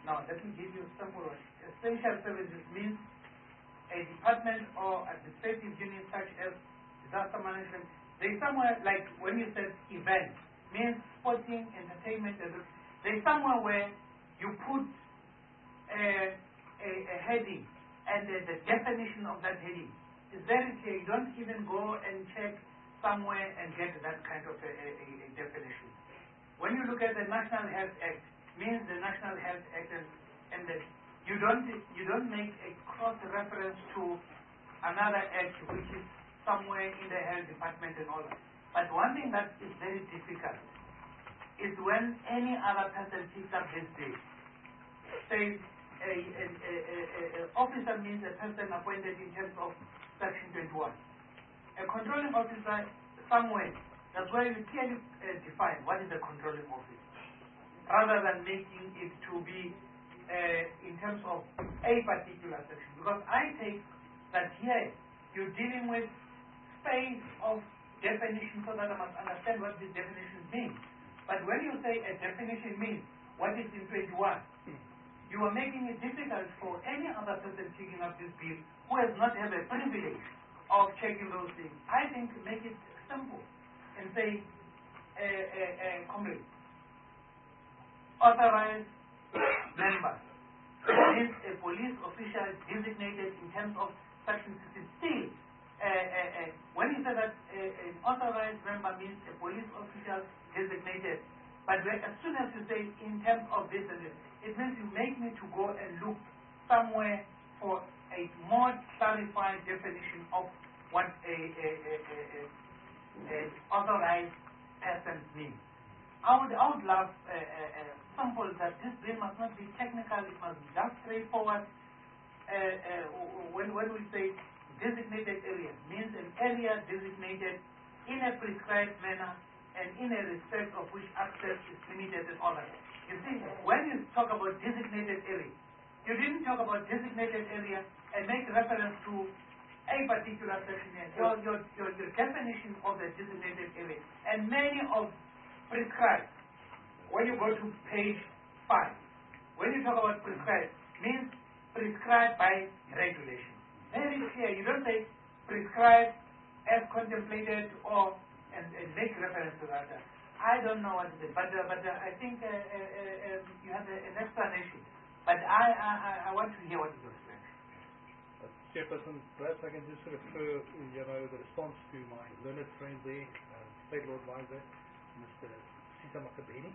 Now, let me give you a simple one. Essential services means a department or administrative unit such as disaster management. There is somewhere, like when you said event, means sporting, entertainment. There is somewhere where you put a heading and the definition of that heading is very clear. You don't even go and check somewhere and get that kind of a definition. When you look at the National Health Act, means the National Health Act, and that you don't make a cross reference to another act which is somewhere in the health department and all that. But one thing that is very difficult is when any other person picks up this bill. Say an officer means a person appointed in terms of Section 21. A controlling officer somewhere, that's why you clearly define what is a controlling officer, rather than making it to be in terms of a particular section. Because I take that here you're dealing with space of definition so that I must understand what this definition means. But when you say a definition means what is in 21, you are making it difficult for any other person picking up this bill who has not had a privilege of checking those things. I think make it simple and say, comrade, authorized member is a police official designated in terms of Section 16. Still, when you say that an authorized member means a police official designated, but as soon as you say in terms of this, it means you make me to go and look somewhere for a more clarified definition of what a authorized person means. I would love simple that this bill must not be technical, it must be just straightforward. When we say designated area, means an area designated in a prescribed manner and in a respect of which access is limited and all that. You see, when you talk about designated area, you didn't talk about designated area and make reference to a particular section here. Your definition of the designated area and many of prescribed. When you go to page 5, when you talk about prescribed, means prescribed by regulation. Very clear. You don't say prescribed as contemplated or and make reference to that. I don't know what it is, but I think you have an explanation. But I want to hear what is your explanation. Chairperson, perhaps I can just refer, the response to my learned friend there, State Law Advisor, Mr. Sita Makabeni.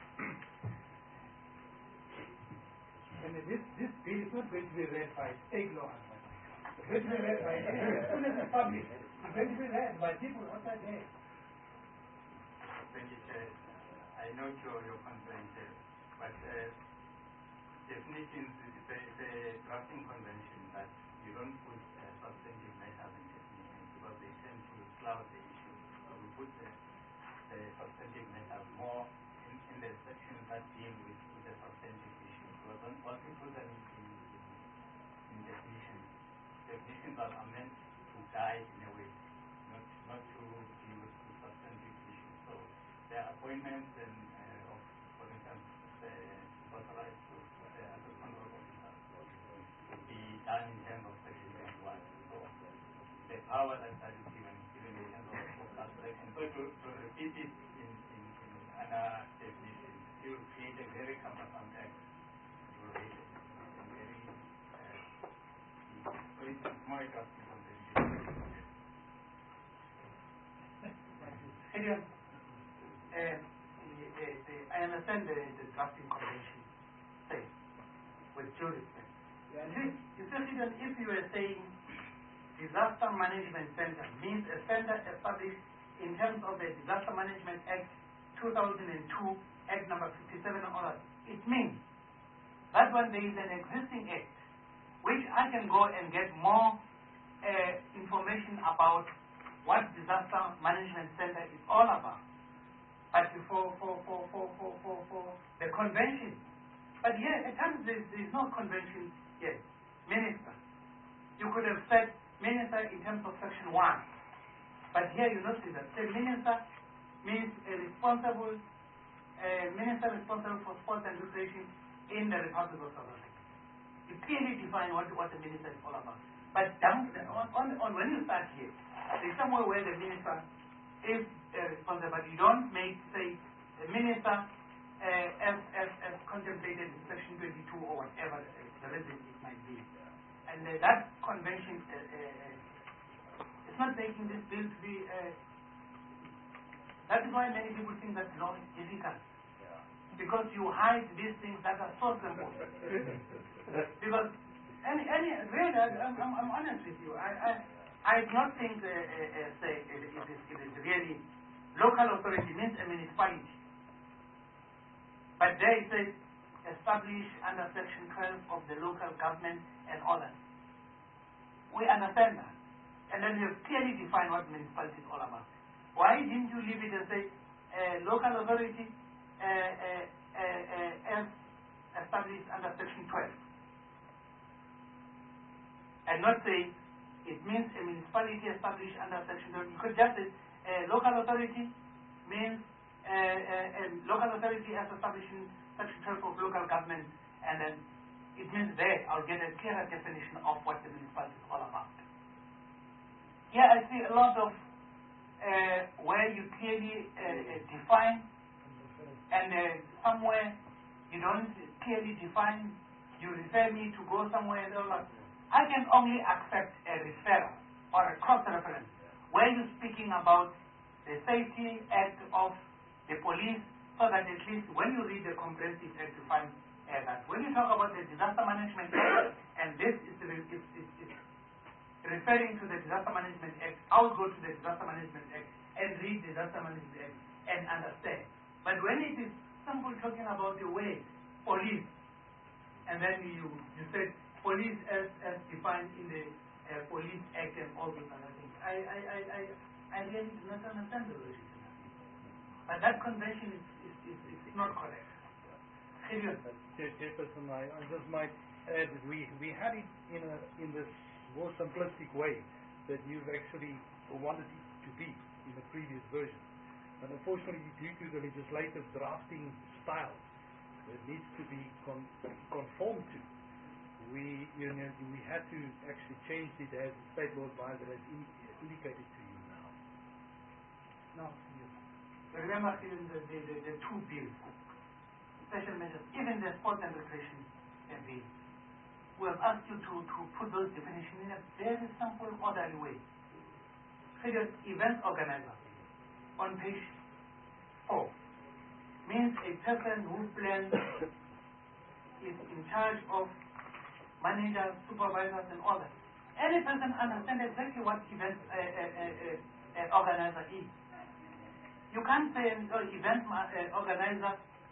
And this bill is not going to be read by state law. It's going to be read by as soon as it's published. It's going to be read by people outside there. Thank you, Chair. I know your concerns, but definitions is a drafting convention that you don't put substantive measures in definitions because they tend to cloud the issue. So we put the substantive measures more in the sections that deal with the substantive issue. Because once we put them in definitions are meant to guide in a way, not to deal with the substantive issue. So their appointments and of, for instance, authorized to as a control officer would be done in terms of Section 21. So the power that is given in terms of that section. So to repeat it in another definition, you create a very cumbersome text. So it's more interesting from the I understand the drafting convention say with due respect. You see, if you were saying disaster management center means a center established in terms of the Disaster Management Act 2002, Act number 57 and all that, it means that when there is an existing act which I can go and get more information about what disaster management center is all about. But for the convention, but here at times there is no convention yet. Minister, you could have said minister in terms of Section 1, but here you notice that the minister means a responsible minister responsible for sports and recreation in the Republic of South Africa. You clearly define what the minister is all about. But when you start here, there's somewhere where the minister is responsible, but you don't make, say, the minister as contemplated in Section 22 or whatever the reason it might be. And that convention is not making this bill to be. That is why many people think that law is difficult. Because you hide these things that are so simple. Because really, I'm honest with you. I do not think say it is really local authority means a municipality. But there it says established under Section 12 of the local government and others. We understand that. And then you clearly define what municipality is all about. Why didn't you leave it and say local authority as established under Section 12? And not say it means a municipality established under Section 12. You could just say local authority means local authority as established in Section 12 of local government, and then it means there I'll get a clearer definition of what the municipality is all about. Here I see a lot of where you clearly define, and somewhere you don't clearly define, you refer me to go somewhere and all that. I can only accept a referral or a cross-reference where you're speaking about the Safety Act of the police, so that at least when you read the Comprehensive Act you find that. When you talk about the Disaster Management Act, and this is referring to the Disaster Management Act, I will go to the Disaster Management Act and read the Disaster Management Act and understand. But when it is simple talking about the way police, and then you said police as defined in the Police Act and all those other things, I really do not understand the logic. But that convention is not correct. Chairperson, I just might add that we had it in this more simplistic way that you've actually wanted it to be in the previous version. But unfortunately, due to the legislative drafting style that needs to be conformed to, we had to actually change it as the State Law Advisor has indicated to you now. No. Remember the two bills, special measures, even the sport and recreation bill. We have asked you to put those definitions in a very simple, orderly way. Figure event organizer on page 4 means a person whose plan is in charge of managers, supervisors, and others. Any person understands exactly what event organizer is. You can't say event organizer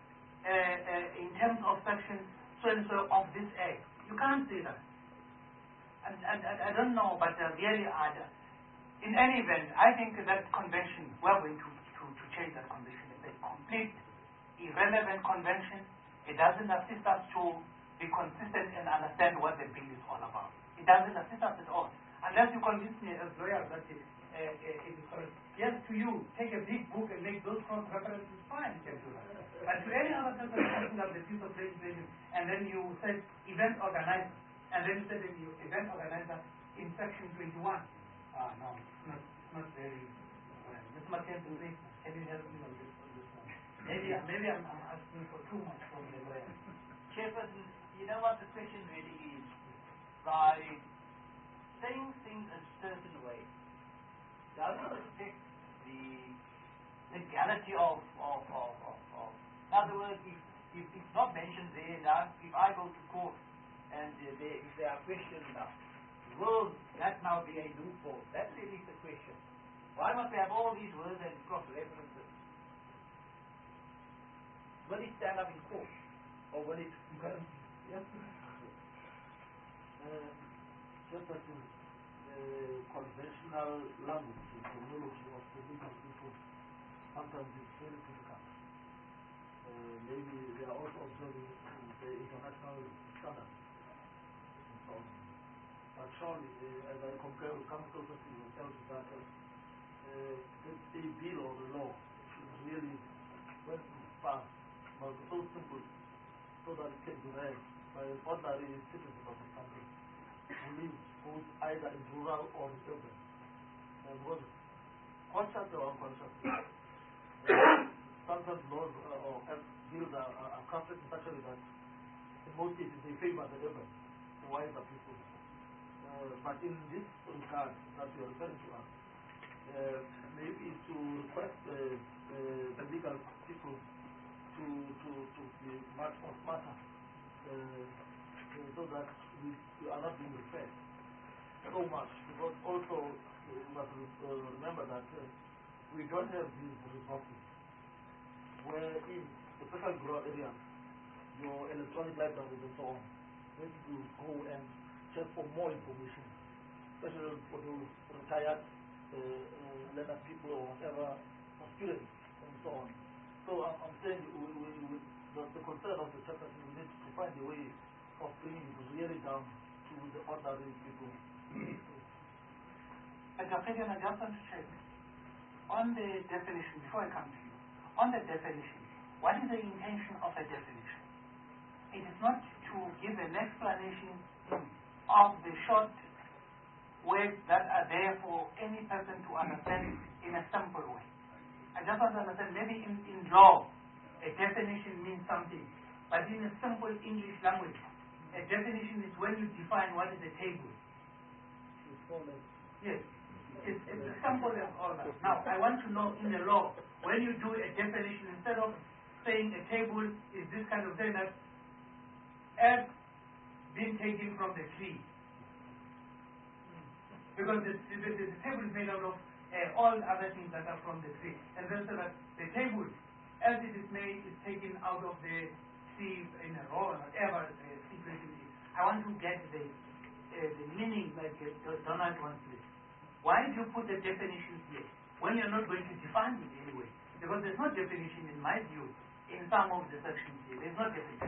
in terms of section so-and-so of this act. You can't say that. And I don't know, but really, in any event, I think that convention, we're going to change that convention. It's a complete, irrelevant convention. It doesn't assist us to be consistent and understand what the bill is all about. It doesn't assist us at all. Unless you convince me as lawyer that it is correct. Yes, to you, take a big book and make those cross references, fine, you can do that. But to any other person looking at the piece of legislation, and then you said event organizer, and then you said event organizer in section 21. No, it's not very well. Mr. Mackenzie, please, can you help me on this one? Maybe I'm asking for too much from the lawyer. Chairperson, you know what the question really is? By saying things a certain way, does it affect the legality of in other words, if it's not mentioned there now, if I go to court and if there are questions now, will that now be a loophole? That really is the question. Why must we have all these words and cross-references? Will it stand up in court? Or will it... Yes. Conventional language, the terminology of the legal people, sometimes it's very difficult. Maybe they are also observing the international standards and so on. But surely, as I compare with chemical testing, it tells you that a bill or the law is really well fast, but so simple so that it can be read by ordinary citizens of the country who live both either in rural or in urban. Because concept or concept, sometimes laws or bills are crafted in such a way that in most cases they favor the urban, the wiser people. But in this regard that you are referring to us, maybe to request the legal people to be much more smarter, so that we are not being referred so much. Because also we must remember that we don't have these resources where in especially rural areas, your electronic libraries and so on, where people go and check for more information, especially for those retired learned people or whatever, or students and so on. So I'm saying the concern of the chapter, we need to find a way of bringing it really down to the ordinary people. I just want to check on the definition before I come to you. On the definition, what is the intention of a definition? It is not to give an explanation of the short words that are there for any person to understand in a simple way. I just want to understand, maybe in law, a definition means something, but in a simple English language, a definition is when you define what is a table. Yes, it's as simple as all that. Now, I want to know in the law, when you do a definition, instead of saying a table is this kind of thing that as being taken from the tree, because the table is made out of all other things that are from the tree, and then so that the table, as it is made, is taken out of the tree in a row or whatever the situation is. I want to get the meaning like Donald wants to. Why do you put the definitions here when you're not going to define it anyway? Because there's no definition in my view in some of the sections here. There's no definition.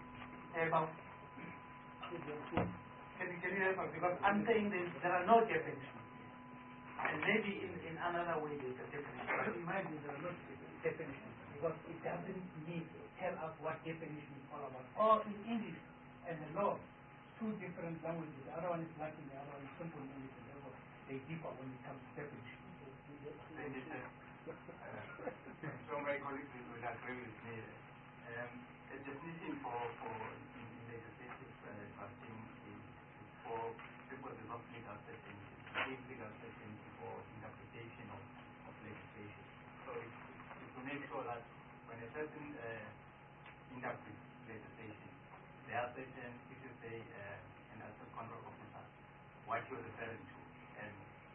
Can you help us? Because I'm saying there are no definitions. And maybe in another way there's a definition. But in my view there are no definitions. Because it doesn't tell us what definition is all about. Or in English and the law, two different languages. The other one is Latin, the other one is simple English, and therefore they differ when it comes to definition. So my colleagues will agree with me. A definition for legislative drafting is for purposes of legal certainty, legal certainty for interpretation of legislation. So it's to make sure that when a person interprets legislation, there are certain, if you say an asset control officer, what you're referring to. And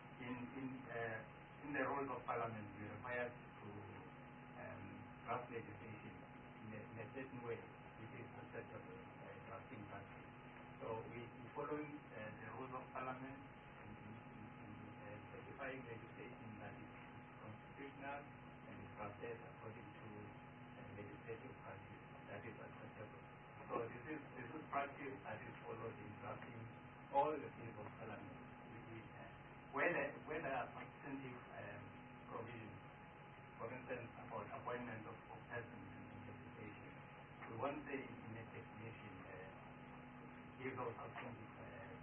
in the roles of Parliament, we're required to draft legislation in a certain way, which is acceptable drafting practice. So we're following the rules of Parliament in specifying legislation that is constitutional and is drafted according to legislative practice that is acceptable. So this is practice that is followed in drafting all the things of Parliament. Where there are substantive provisions, for instance, about appointment of persons in legislation, we won't say in a definition give those substantive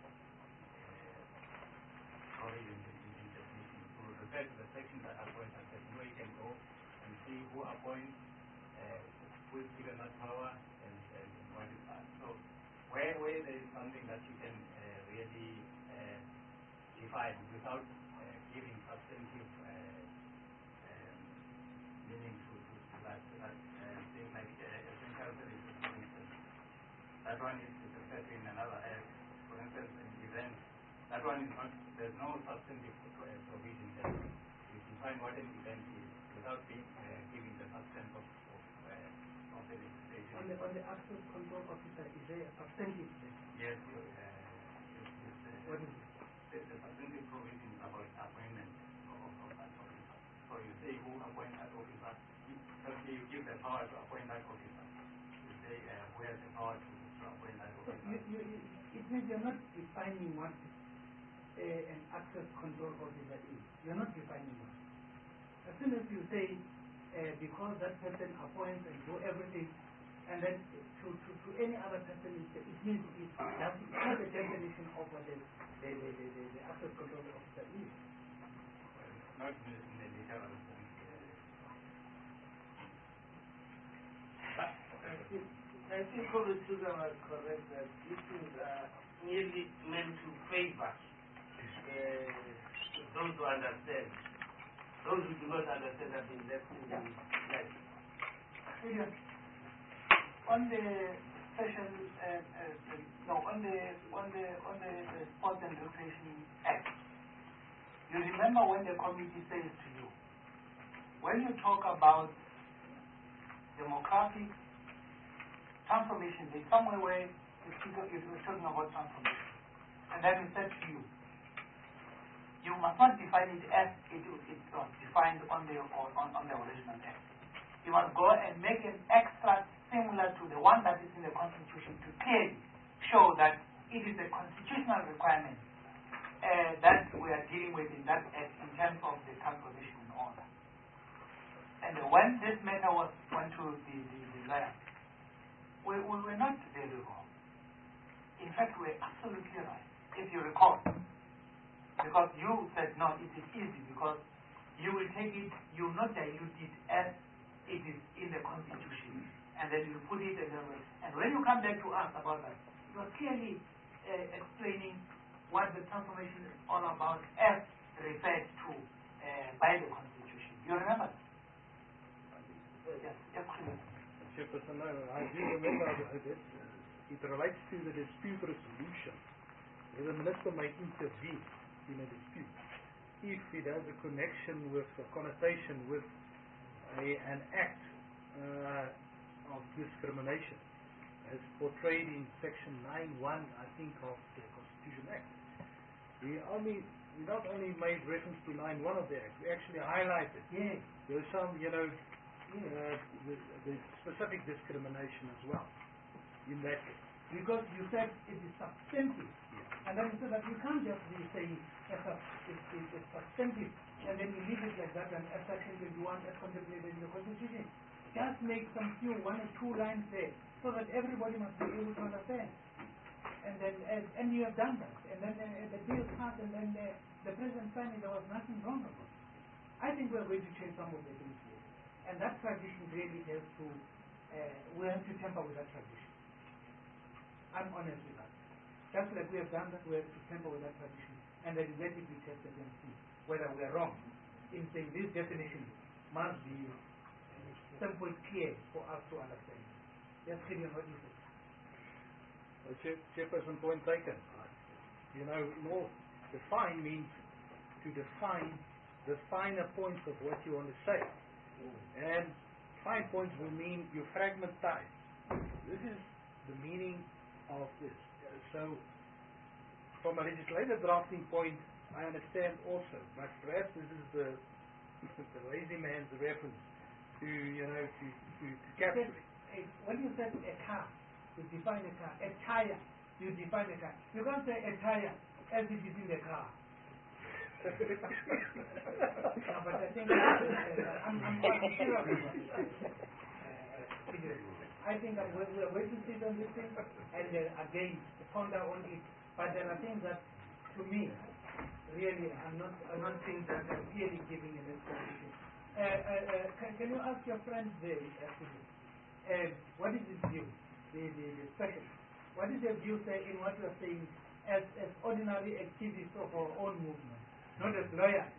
provisions in definition. To refer to the sections that appoint a person, where you can go and see who appoints, who is given that power, and what is that. So where there is something that you can really define without giving substantive meaning to that thing like essential services, for instance. That one is referred to in another area. For instance, an event, that one is not, there's no substantive provision there. You define what an event is without giving the substance of the legislation. On the access control officer, is there a substantive? Yes. What is it? The substantive provision about appointment of that officer. So you say who appoints that officer. Firstly, you give the power to appoint that officer. You say who has the power to appoint that officer. So it means you're not defining what an access control officer is. You're not defining one. As soon as you say because that person appoints and do everything, And then to any other person, it means it's not a definition of what the access control officer is. Not in the literal sense. I think Comrade Suga was correct that these things are merely meant to favor those who understand. Those who do not understand have been left in the light. On the special, on the Sport and Recreation Act, you remember when the committee says to you, when you talk about demographic transformation, there's somewhere where the speaker is talking about transformation, and then he said to you, you must not define it as it was defined on the original text. You must go and make an extract similar to the one that is in the Constitution to clearly show that it is a constitutional requirement that we are dealing with in that act in terms of the transformation in order. And when this matter went to the lawyer, we were not very wrong. In fact, we were absolutely right, if you recall. Because you said, no, it is easy because you will take it, you will not dilute it as it is in the Constitution. And then you put it another way. And when you come back to us about that, you are clearly explaining what the transformation is all about as referred to by the Constitution. You remember? Yes, absolutely. Chairperson, I do remember that it relates to the dispute resolution. The minister may intervene in a dispute if it has a connection with a connotation with an act of discrimination as portrayed in section 9(1), I think, of the Constitution Act. We not only made reference to 9(1) of the Act, we actually highlighted. Yes. There's some, the specific discrimination as well in that case. Because you said it is substantive. Yeah. And then you said that you can't just be saying it's substantive and then you leave it like that and as section 21 as contemplated in the Constitution. Just make some few, 1 or 2 lines there so that everybody must be able to understand. And then and you have done that. And then the bill passed and then the president signed it, there was nothing wrong about it. I think we're going to change some of the things here. And that tradition really has to, we have to temper with that tradition. I'm honest with that. Just like we have done that, we have to temper with that tradition and then let it be tested and see whether we are wrong in saying this definition must be simple, clear for us to understand. Yes, Gideon, what do you think? Chairperson, point taken. Define means to define the finer points of what you want to say. And fine points will mean you fragmentize. This is the meaning of this. So, from a legislative drafting point, I understand also, but perhaps this is the lazy man's reference to capture it. When you said a car, you define a car. A tire, you define a car. You can't say a tire as it is in the car. No, but I think I'm sure of it. I think that we are going to sit on this thing and again ponder on it. But there are things that, to me, really I'm not saying that I'm clearly giving an explanation. Can you ask your friend there, what is his view, the special? What is your view say in what you are saying as ordinary activists of our own movement, not as lawyers?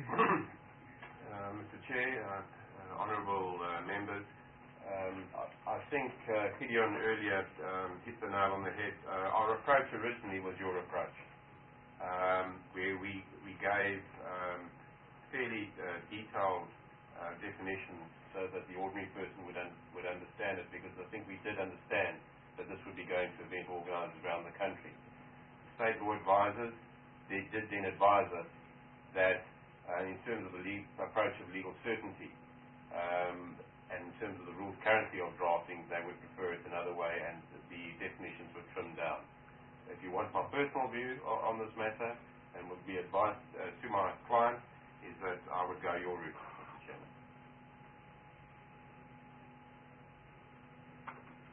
Mr. Chair, honourable members, I think Gideon earlier hit the nail on the head. Our approach originally was your approach, where we gave fairly detailed definitions so that the ordinary person would understand it, because I think we did understand that this would be going to event organisers around the country. State law advisors did then advise us that in terms of the approach of legal certainty and in terms of the rules currently of drafting, they would prefer it another way and the definitions were trimmed down. If you want my personal view on this matter, and would be advised to my client, is that I would go your route, Mr. Chairman.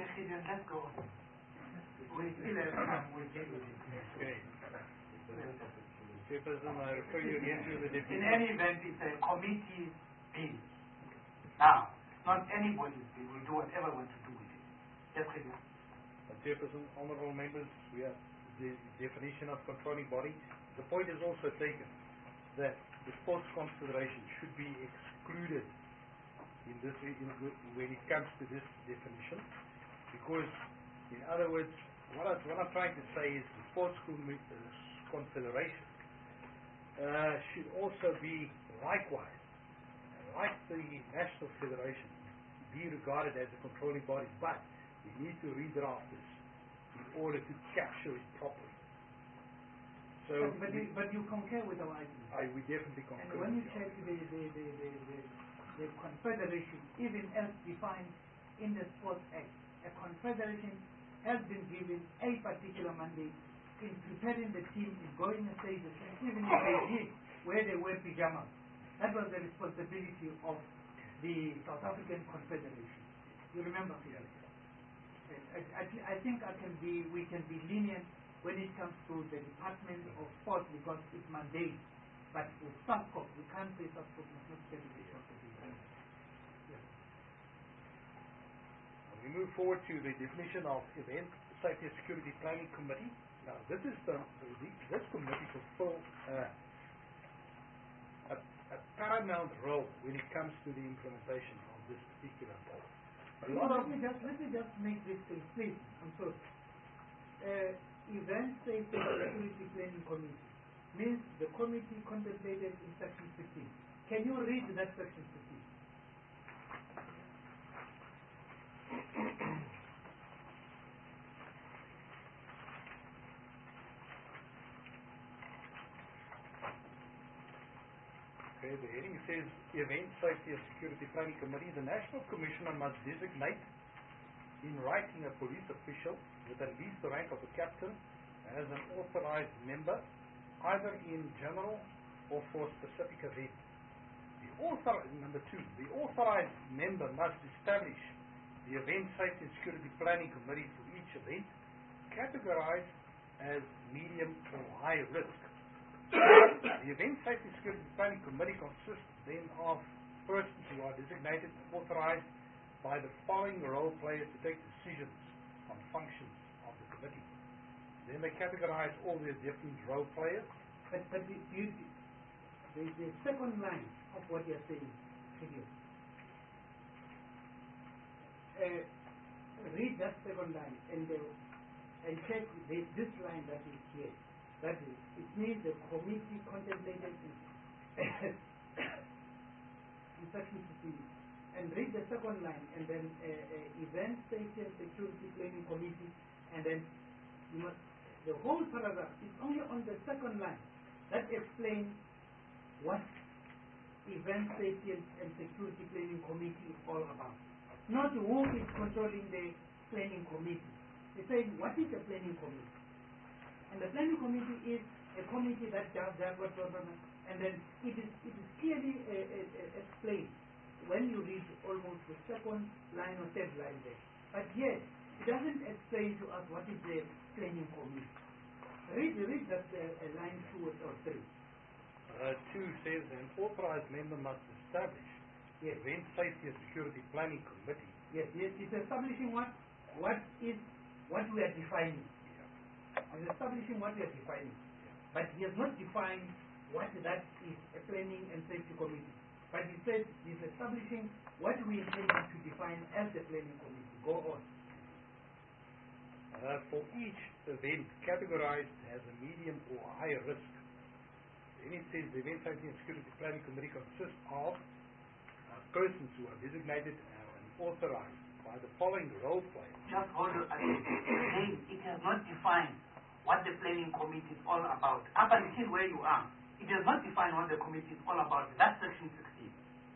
Okay, Gideon, let's go. We still have time. We'll get with it. Okay. Chairperson, I refer you again to the deputy. In any event, it's a committee bill. Now, not anybody's bill. We'll do whatever we want to do with it. Yes, Gideon. Chairperson, honourable members, we have the definition of controlling body. The point is also taken that the sports confederation should be excluded in this when it comes to this definition, because, in other words, what I'm trying to say is the sports confederation should also be likewise, like the national federation, be regarded as a controlling body, but we need to redraft this in order to capture it properly. So, but you concur with our argument. We definitely concur. And when you check the confederation, even as defined in the Sports Act, a confederation has been given a particular mandate in preparing the team, in going and saying, even if they did where they wear pajamas. That was the responsibility of the South African Confederation. You remember? Yes. I think we can be lenient when it comes to the Department of Sport because it's mandate. But with SASCOP, we can't say SASCOP must not get the responsibility. Yes. We move forward to the definition of Event Safety and Security Planning Committee. Now, this committee fulfills a paramount role when it comes to the implementation of this particular law. Let me just make this thing, please. I'm sorry. Event Safety and Security Planning Committee means the committee contemplated in Section 15. Can you read that Section 15? Okay, the heading says Event Safety and Security Planning Committee. The National Commissioner must designate in writing a police official with at least the rank of a captain as an authorized member, either in general or for a specific event. Number 2, the authorized member must establish the Event Safety and Security Planning Committee for each event, categorized as medium or high risk. The Event Safety and Security Planning Committee consists then of persons who are designated and authorized by the following role players to take decisions on functions of the committee. Then they categorize all their different role players. But the second line of what you're saying, read that second line and check this line that is here. That is, it means the committee contemplated in Section 15. And read the second line, and then Event Safety and Security Planning Committee, and then the whole paragraph is only on the second line that explains what Event Safety and Security Planning Committee is all about. Not who is controlling the planning committee. It's saying what is the planning committee? And the planning committee is a committee that does that, and then it is clearly explained when you read almost the second line or third line there. But yet, it doesn't explain to us what is the planning committee. Read that line 2 or 3. 2 says an authorized member must establish the Event Safety and Security Planning Committee. Yes, it's establishing what we are defining. It's establishing what we are defining. But he has not defined what that is, a planning and safety committee. But he says he's establishing what we intend to define as the planning committee. Go on. For each event categorized as a medium or high risk, then it says the Event Safety and Security Planning Committee consists of persons who are designated and authorized by the following role players. Just hold on. It has not defined what the planning committee is all about. Up until where you are, it does not define what the committee is all about. That's Section 16.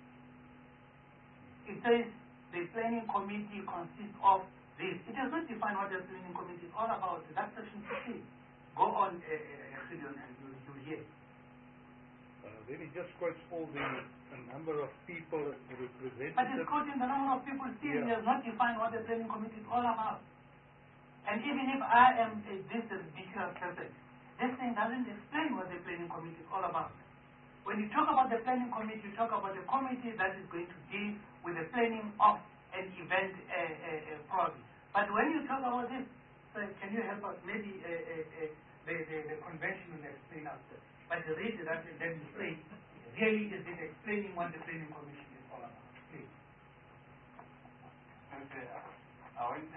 It says the planning committee consists of this. It does not define what the planning committee is all about. That's Section 16. Go on, and you'll hear. then he just quotes all the number of people represented. But he's quoting the number of people still. He has not defined what the planning committee is all about. And even if I am this ridiculous person, this thing doesn't explain what the planning committee is all about. When you talk about the planning committee, you talk about the committee that is going to deal with the planning of an event problem. But when you talk about this, so can you help us? Maybe the convention will explain us this. But read that and then you say, really is it explaining what the planning commission is all about? Please. Okay, I won't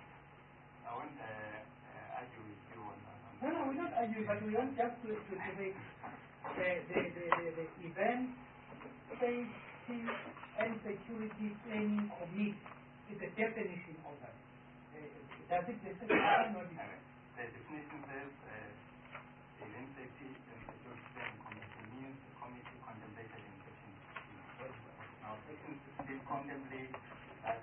argue with you on that. No, we're not arguing, but we want just to say the event safety and security planning committee is a definition of that. Does it define what it is? The definition says event safety and security planning committee means the committee contemplated in section 16. Now section 16 contemplates that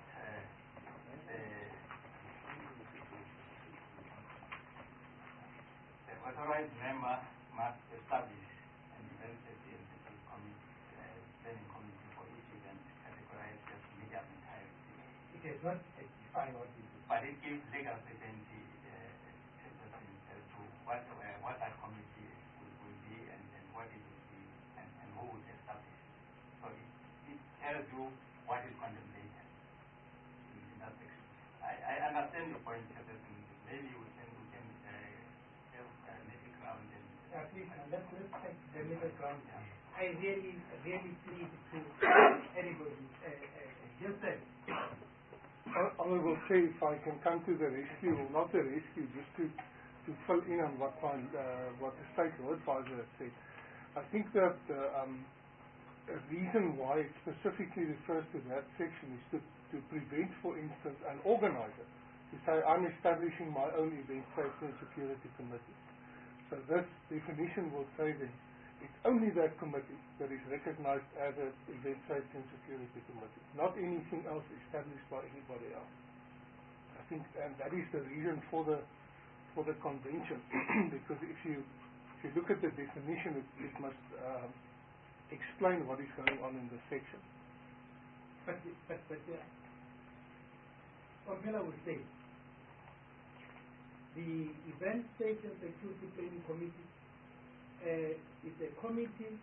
the authorized member must establish an event safety and security planning committee for each event categorized as medium and high risk. It is not defined what it is. But it gives legal certainty as to what that committee will be and what it will be and who will establish it. So it tells you what is contemplated in that section. I understand your point, Chairperson. Maybe we can have a middle ground. Please, let's take the middle ground. Yeah. I really plead to anybody. Just say. Honourable Chair, if I can come to the rescue, or not the rescue, just to fill in on what the State Law Advisor has said. I think that a reason why it specifically refers to that section is to prevent, for instance, an organizer to say, I'm establishing my own event safety and security committee. So this definition will say that it's only that committee that is recognized as an event safety and security committee, not anything else established by anybody else. I think, and that is the reason for the convention, because if you look at the definition, it must explain what is going on in the section. But Formula would say the event safety and security planning committee is a committee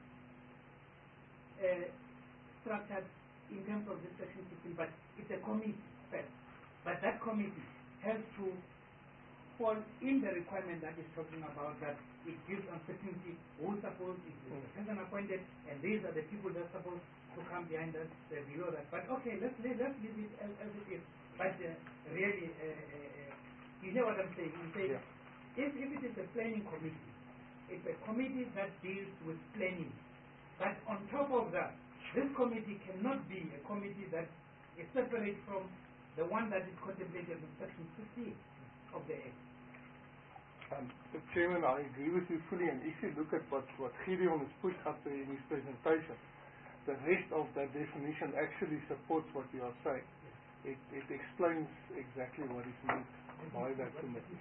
structured in terms of this section 16, but it's a committee first. But that committee has to fall in the requirement that is talking about, that it gives uncertainty who's supposed, is the person appointed, and these are the people that are supposed to come behind that, below that. But okay, let's leave it as it is. But really, you know what I'm saying? I'm saying, if it is a planning committee, it's a committee that deals with planning. But on top of that, this committee cannot be a committee that is separate from the one that is contemplated in section 15 of the Act. Chairman, I agree with you fully, and if you look at what Gideon has put up there in his presentation, the rest of that definition actually supports what you are saying. It explains exactly what is meant by that committee.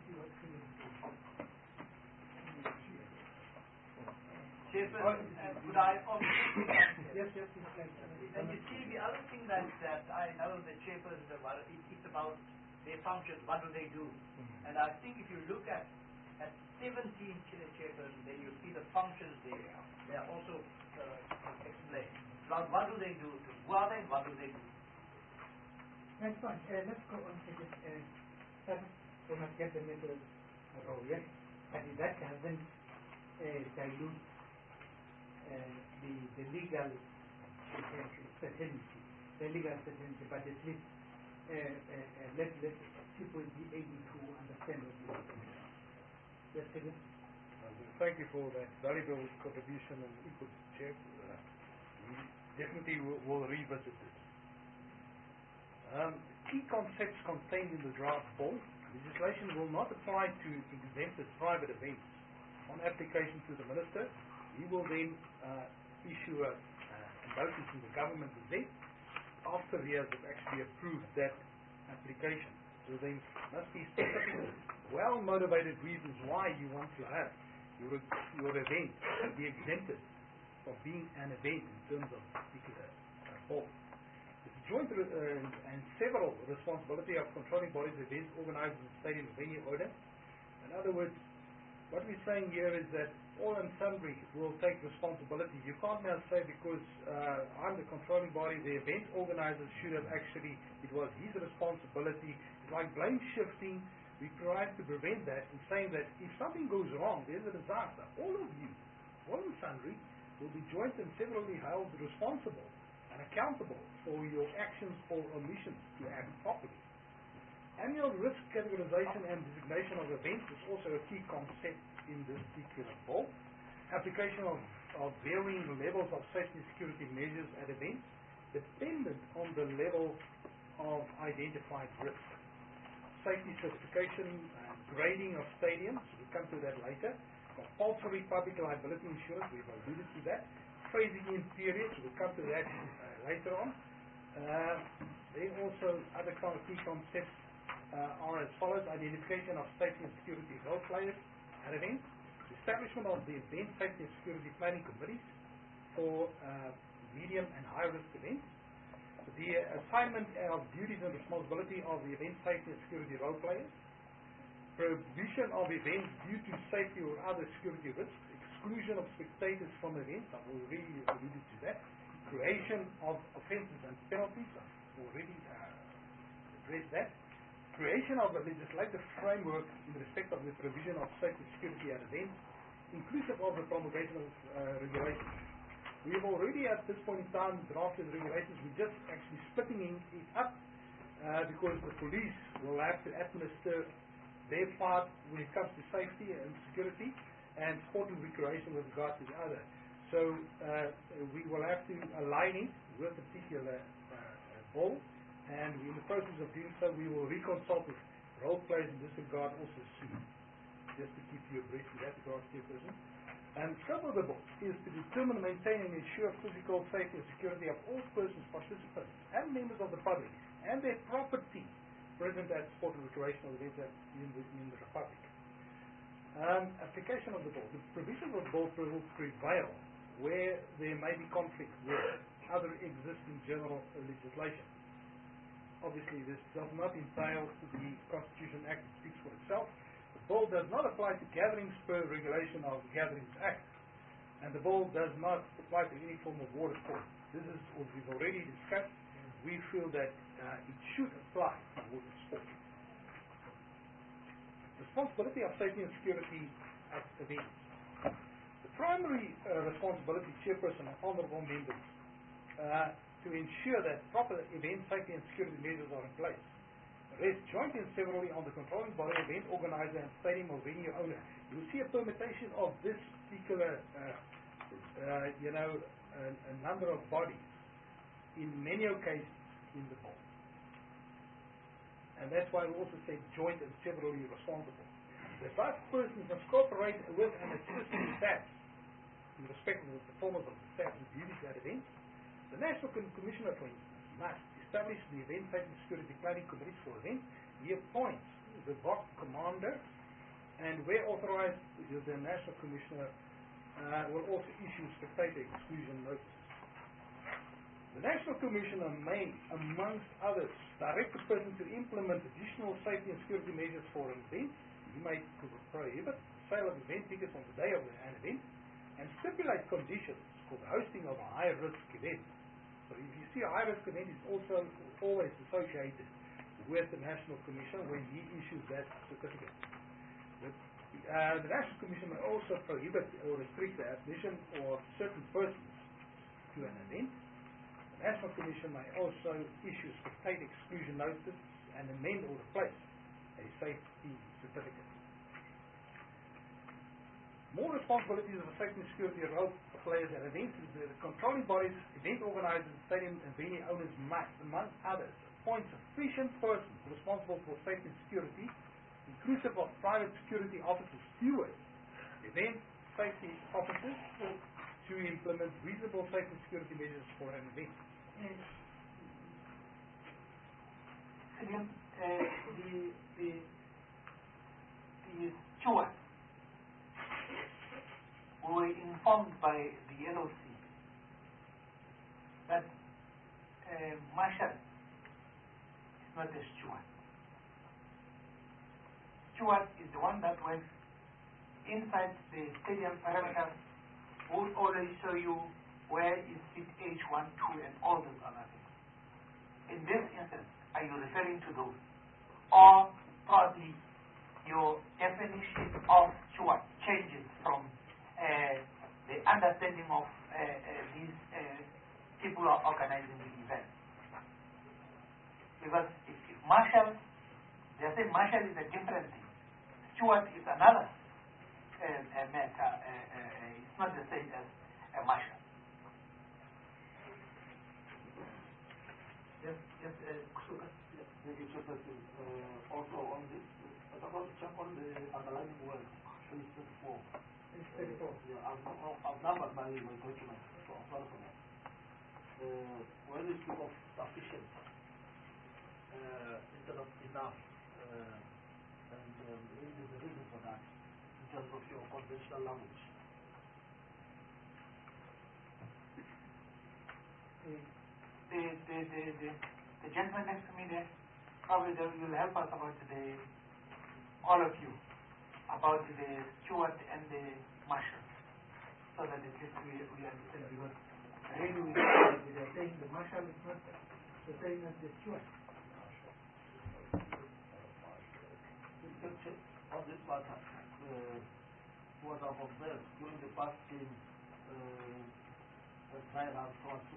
Could I also Yes. And you see, the other thing that I know the chairperson is about, it's about their functions, what do they do? And I think if you look at 17 chairperson, then you see the functions there. They are also explained. Now, what do they do? Who are they? What do they do? That's fine. Let's go on to this. We must get the middle row, yes? But that doesn't dilute the legal certainty. But at least let people be able to understand what you're saying. Yes, David? Thank you for that valuable contribution and input, Chair. We definitely will revisit this. Key concepts contained in the draft bill. Legislation will not apply to exempted private events. On application to the Minister, he will then issue a notice in the Government Gazette after he has actually approved that application. So there must be specific, well-motivated reasons why you want to have your event be exempted of being an event in terms of particular ball. It's a joint and several responsibility of controlling bodies, events, organizers, and stadium venue owner. In other words, what we're saying here is that all and sundry will take responsibility. You can't now say because I'm the controlling body, the event organizer should have actually, it was his responsibility. It's like blame shifting. We try to prevent that in saying that if something goes wrong, there's a disaster. All of you, all and sundry, will be joint and severally held responsible and accountable for your actions or omissions to act properly. Annual risk categorization and designation of events is also a key concept in this particular bill. Application of varying levels of safety and security measures at events dependent on the level of identified risk. Safety certification and grading of stadiums, we'll come to that later. Compulsory public liability insurance, we've alluded to that. Phasing in periods, we'll come to that later on. Then also other kind of key concepts are as follows: identification of safety and security role players at events, establishment of the event safety and security planning committees for medium and high risk events, the assignment of duties and responsibility of the event safety and security role players, prohibition of events due to safety or other security risks, exclusion of spectators from events, I've already alluded to that, creation of offences and penalties, I've already addressed that, creation of a legislative framework in respect of the provision of safety and security at events, inclusive of the promulgation of regulations. We have already at this point in time drafted regulations. We're just actually splitting it up because the police will have to administer their part when it comes to safety and security, and sport and recreation with regard to the other. So we will have to align it with a particular bill. And in the process of doing so, we will reconsult with role players in this regard also soon, just to keep you abreast with that regard to your person. And the scope of the bill is to determine, maintain, and ensure physical safety and security of all persons, participants, and members of the public, and their property present at sport and recreational events in the Republic. Application of the bill. The provisions of the bill will prevail where there may be conflict with other existing general legislation. Obviously, this does not entail the Constitution Act that speaks for itself. The bill does not apply to gatherings per regulation of the Gatherings Act, and the bill does not apply to any form of water sport. This is what we've already discussed. We feel that it should apply to water sport. Responsibility of safety and security at events. The primary responsibility, Chairperson and honourable members, to ensure that proper event safety and security measures are in place. Rests jointly and severally on the controlling body, event organizer, and stadium or venue owner. You'll see a permutation of this particular, a number of bodies in many occasions in the bill. And that's why we also say joint and severally responsible. The above persons must cooperate with and assist the staff in respect of the performance of the staff and duties at events. The National Commissioner, for instance, must establish the event safety and security planning committees for events. He appoints the VOC commander, and where authorized, the National Commissioner will also issue spectator exclusion notices. The National Commissioner may, amongst others, direct the person to implement additional safety and security measures for an event. He may prohibit the sale of event tickets on the day of an event and stipulate conditions for the hosting of a high-risk event. So if you see a high-risk event, it's also always associated with the National Commission when he issues that certificate. The National Commission may also prohibit or restrict the admission of certain persons to an event. The National Commission may also issue spectator exclusion notice and amend or replace a safety certificate. More responsibilities of the safety and security role players at events is the controlling bodies, event organizers, stadium and venue owners must, among others, appoint sufficient persons responsible for safety and security, inclusive of private security officers, stewards, event safety officers, to implement reasonable safety and security measures for an event. The stewards were informed by the LOC marshal is not a steward. Steward is the one that works inside the stadium parameters, who will always show you where is seat H1, 2, and all those other things. In this instance, are you referring to those? Or probably your definition of steward changes from the understanding of these people who are organizing the event. Because if marshal, they say marshal is a different thing. Steward is another matter. It's not the same as a marshal. Yes, thank you, Chairperson. Also on this, I want to check on the underlying word, page 34. Page 34. Yeah, I've numbered my document, so I'm sorry for that. When we speak of sufficient, instead of enough, and maybe the reason for that, in terms of your conventional language. The gentleman next to me there, probably will help us about all of you, about the steward and the marshal, so that at least we understand, because really we are saying the marshal is not the same as the steward. On this matter, what I've observed during the past game, trial and so on,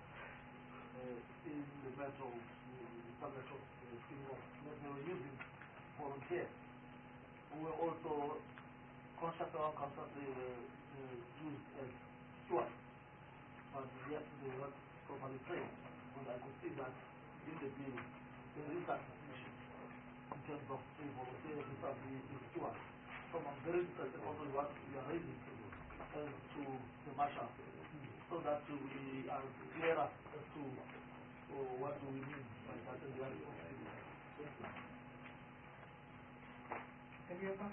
in the metro, some metro, they were using volunteers who were also constantly used as stewards, but yet they were not properly trained. And I could see that in the bill there is that definition in terms of a volunteer who are the stewards. So I'm very interested also in what we are raising to the marshal, so that we are clearer as to what do we mean by that and the other. Can you help us?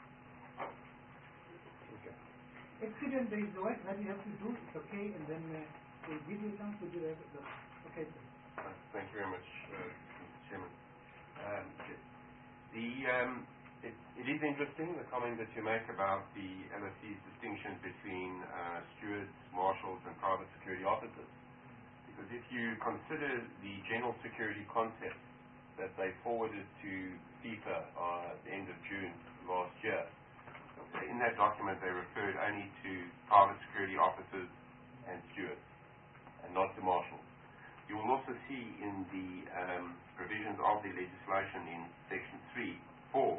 Experience is the work that you have to do, it's okay, and then we'll give you a chance to do the okay. Thank you very much, Mr. Chairman. It is interesting, the comment that you make about the LSC's distinction between stewards, marshals, and private security officers. Because if you consider the general security concept that they forwarded to FIFA at the end of June last year, in that document they referred only to private security officers and stewards, and not the marshals. You will also see in the provisions of the legislation in Section 3(4),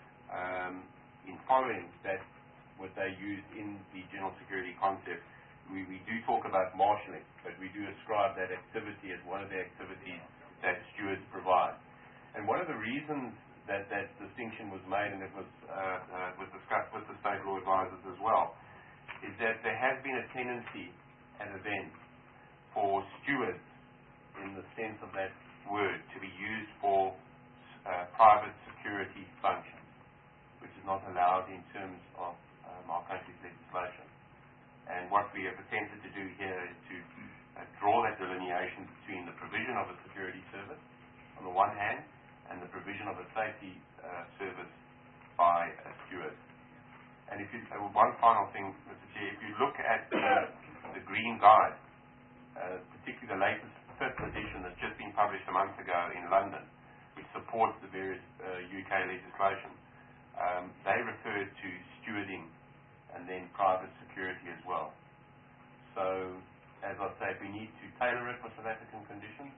in following that what they used in the general security concept, we do talk about marshalling, but we do ascribe that activity as one of the activities that stewards provide. And one of the reasons that that distinction was made, and it was discussed with the state law advisors as well, is that there has been a tendency at events for stewards, in the sense of that word, to be used for private security functions, which is not allowed in terms of our country's legislation. And what we have attempted to do here is to draw that delineation between the provision of a security service on the one hand and the provision of a safety service by a steward. And if you, one final thing, Mr. Chair, if you look at the Green Guide, particularly the latest 5th edition that's just been published a month ago in London, which supports the various UK legislation, they refer to stewarding and then private security as well. So, as I say, if we need to tailor it for South African conditions,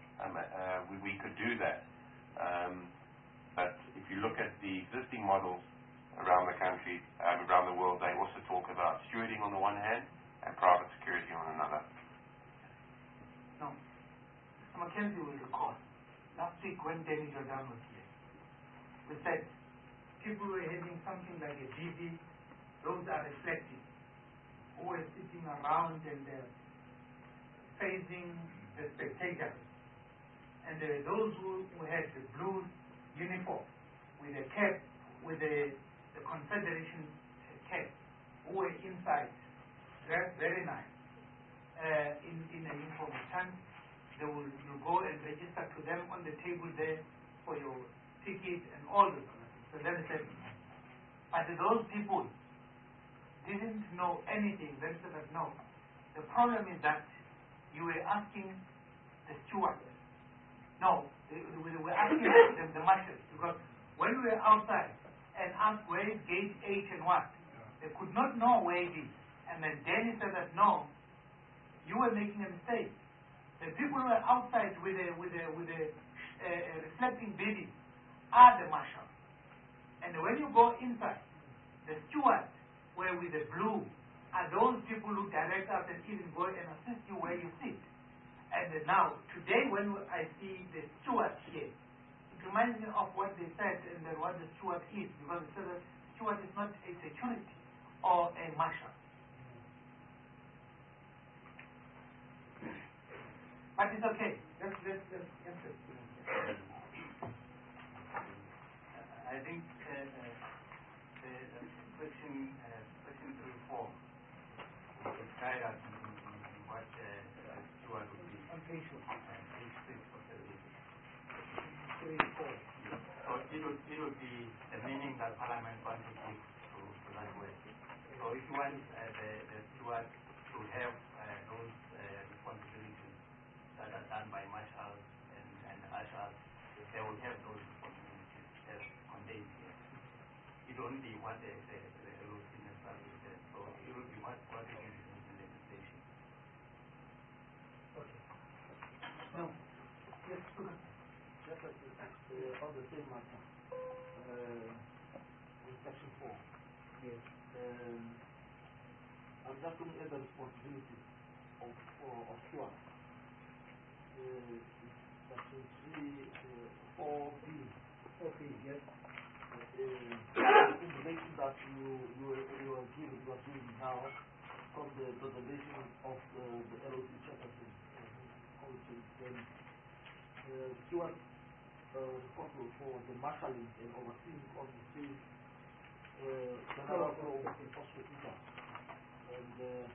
we could do that. But if you look at the existing models around the country, around the world, they also talk about stewarding on the one hand and private security on another. No. Mr. Mackenzie will recall, last week when Danny Jordan was here, we said people were having something like a GV, those are reflective, who were sitting around and facing the spectators. And there were those who had the blue uniform with a cap, with the Confederation cap, who were inside. Very nice. In a informal tent. you go and register to them on the table there for your ticket and all those kind of things. So that is it. But those people didn't know anything. They said that no. The problem is that you were asking the steward. No, we were asking the marshals, because when we were outside and asked where is gate 8 and what, they could not know where it is. And then Danny said that no, you were making a mistake. The people who are outside with a reflecting bedding are the marshals. And when you go inside, the stewards were with the blue are those people who direct us and even go and assist you where you sit. And now, today when I see the steward here, it reminds me of what they said and what the steward is, because they said that steward is not a security or a marshal. But it's okay. Let's answer. I think the question 3 4 would guide us in what steward would be. On page 6. Page 6 of the list. 3, 4. So it would be the meaning that Parliament wants to give to that word. So if you want the steward to have those responsibilities that are done by marshals and ushers, they will have those responsibilities as contained here. It won't be what the LOC necessarily says. So it will be what is in the legislation. Okay. No. Yes, on the same matter, in section 4. Yes. I'm just looking at the responsibility of stewards. Section 3, 4B. Okay, yes. Information that you are given now from the presentation of the LOC chairperson, stewards responsible for the marshalling and overseeing of the state general flow in Australia. And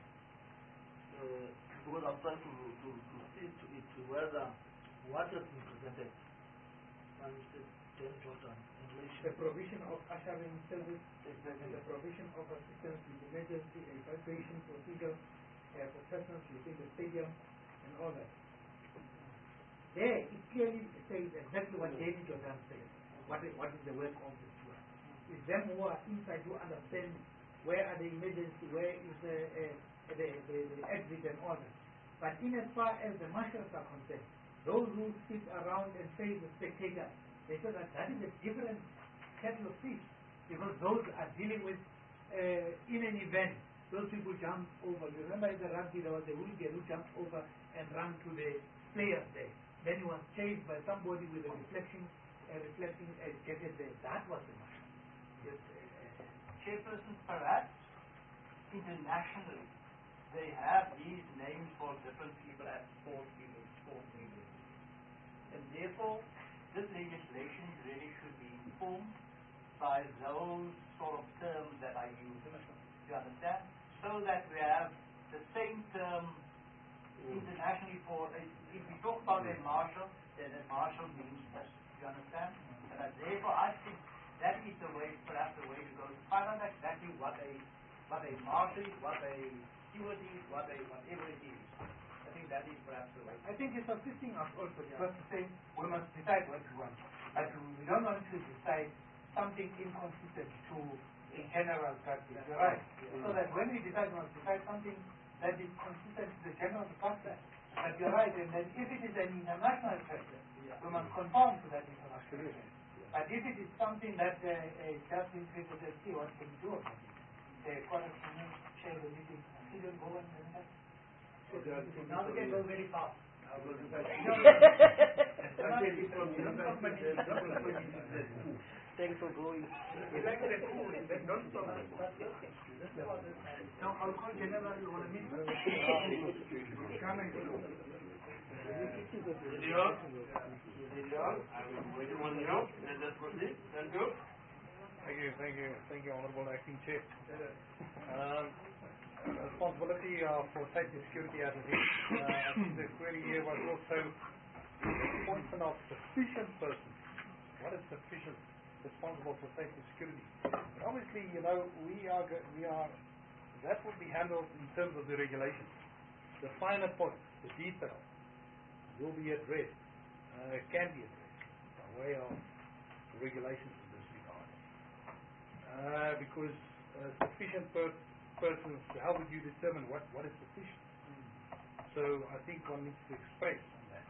because I'm trying to see to it whether what has been presented and the provision of ushering service and the provision of assistance with emergency and evacuation procedures for persons within the stadium and all that. There it clearly says exactly what David Jordan said. What is the work of the steward? It's them who are inside who understand where are the emergency, where is the exit and all that. But in as far as the marshals are concerned, those who sit around and face the spectators, they say that is a different kettle of fish, because those are dealing with in an event, those people jump over. You remember in the rugby there was a hooligan who jumped over and ran to the players there. Then he was chased by somebody with a reflecting jacket there. That was the marshal. Yes, Chairperson, perhaps internationally they have these names for different people as sport people. And therefore, this legislation really should be informed by those sort of terms that I use. You understand? So that we have the same term internationally for, if we talk about a marshal, then a marshal means this. You understand? And therefore, I think that is the way, perhaps the way to go, to find out exactly what a marshal is, what a steward is, whatever it is. I think that is perhaps the way. I think it's assisting us also, because to say we must decide what we want. But we don't want to decide something inconsistent to a general practice. You're right. So that when we decide, we must decide something that is consistent to the general practice. But you're right, and then if it is an international practice, we must conform to that international practice. But if it is something that just increases the see what can we do about it. The quarter share the meeting, still go and then now we can go very fast. Thanks for going. No, I'll call General, you want to meet? Come and go. Thank you, Honorable Acting Chair. responsibility for safety and security at events. I think the query here was also the point of sufficient persons. What is sufficient responsible for safety and security? But obviously, we are that would be handled in terms of the regulations. The finer points, the detail, will be addressed, can be addressed by way of regulations in this regard. Because sufficient persons, how would you determine what is sufficient? So I think one needs to express on that.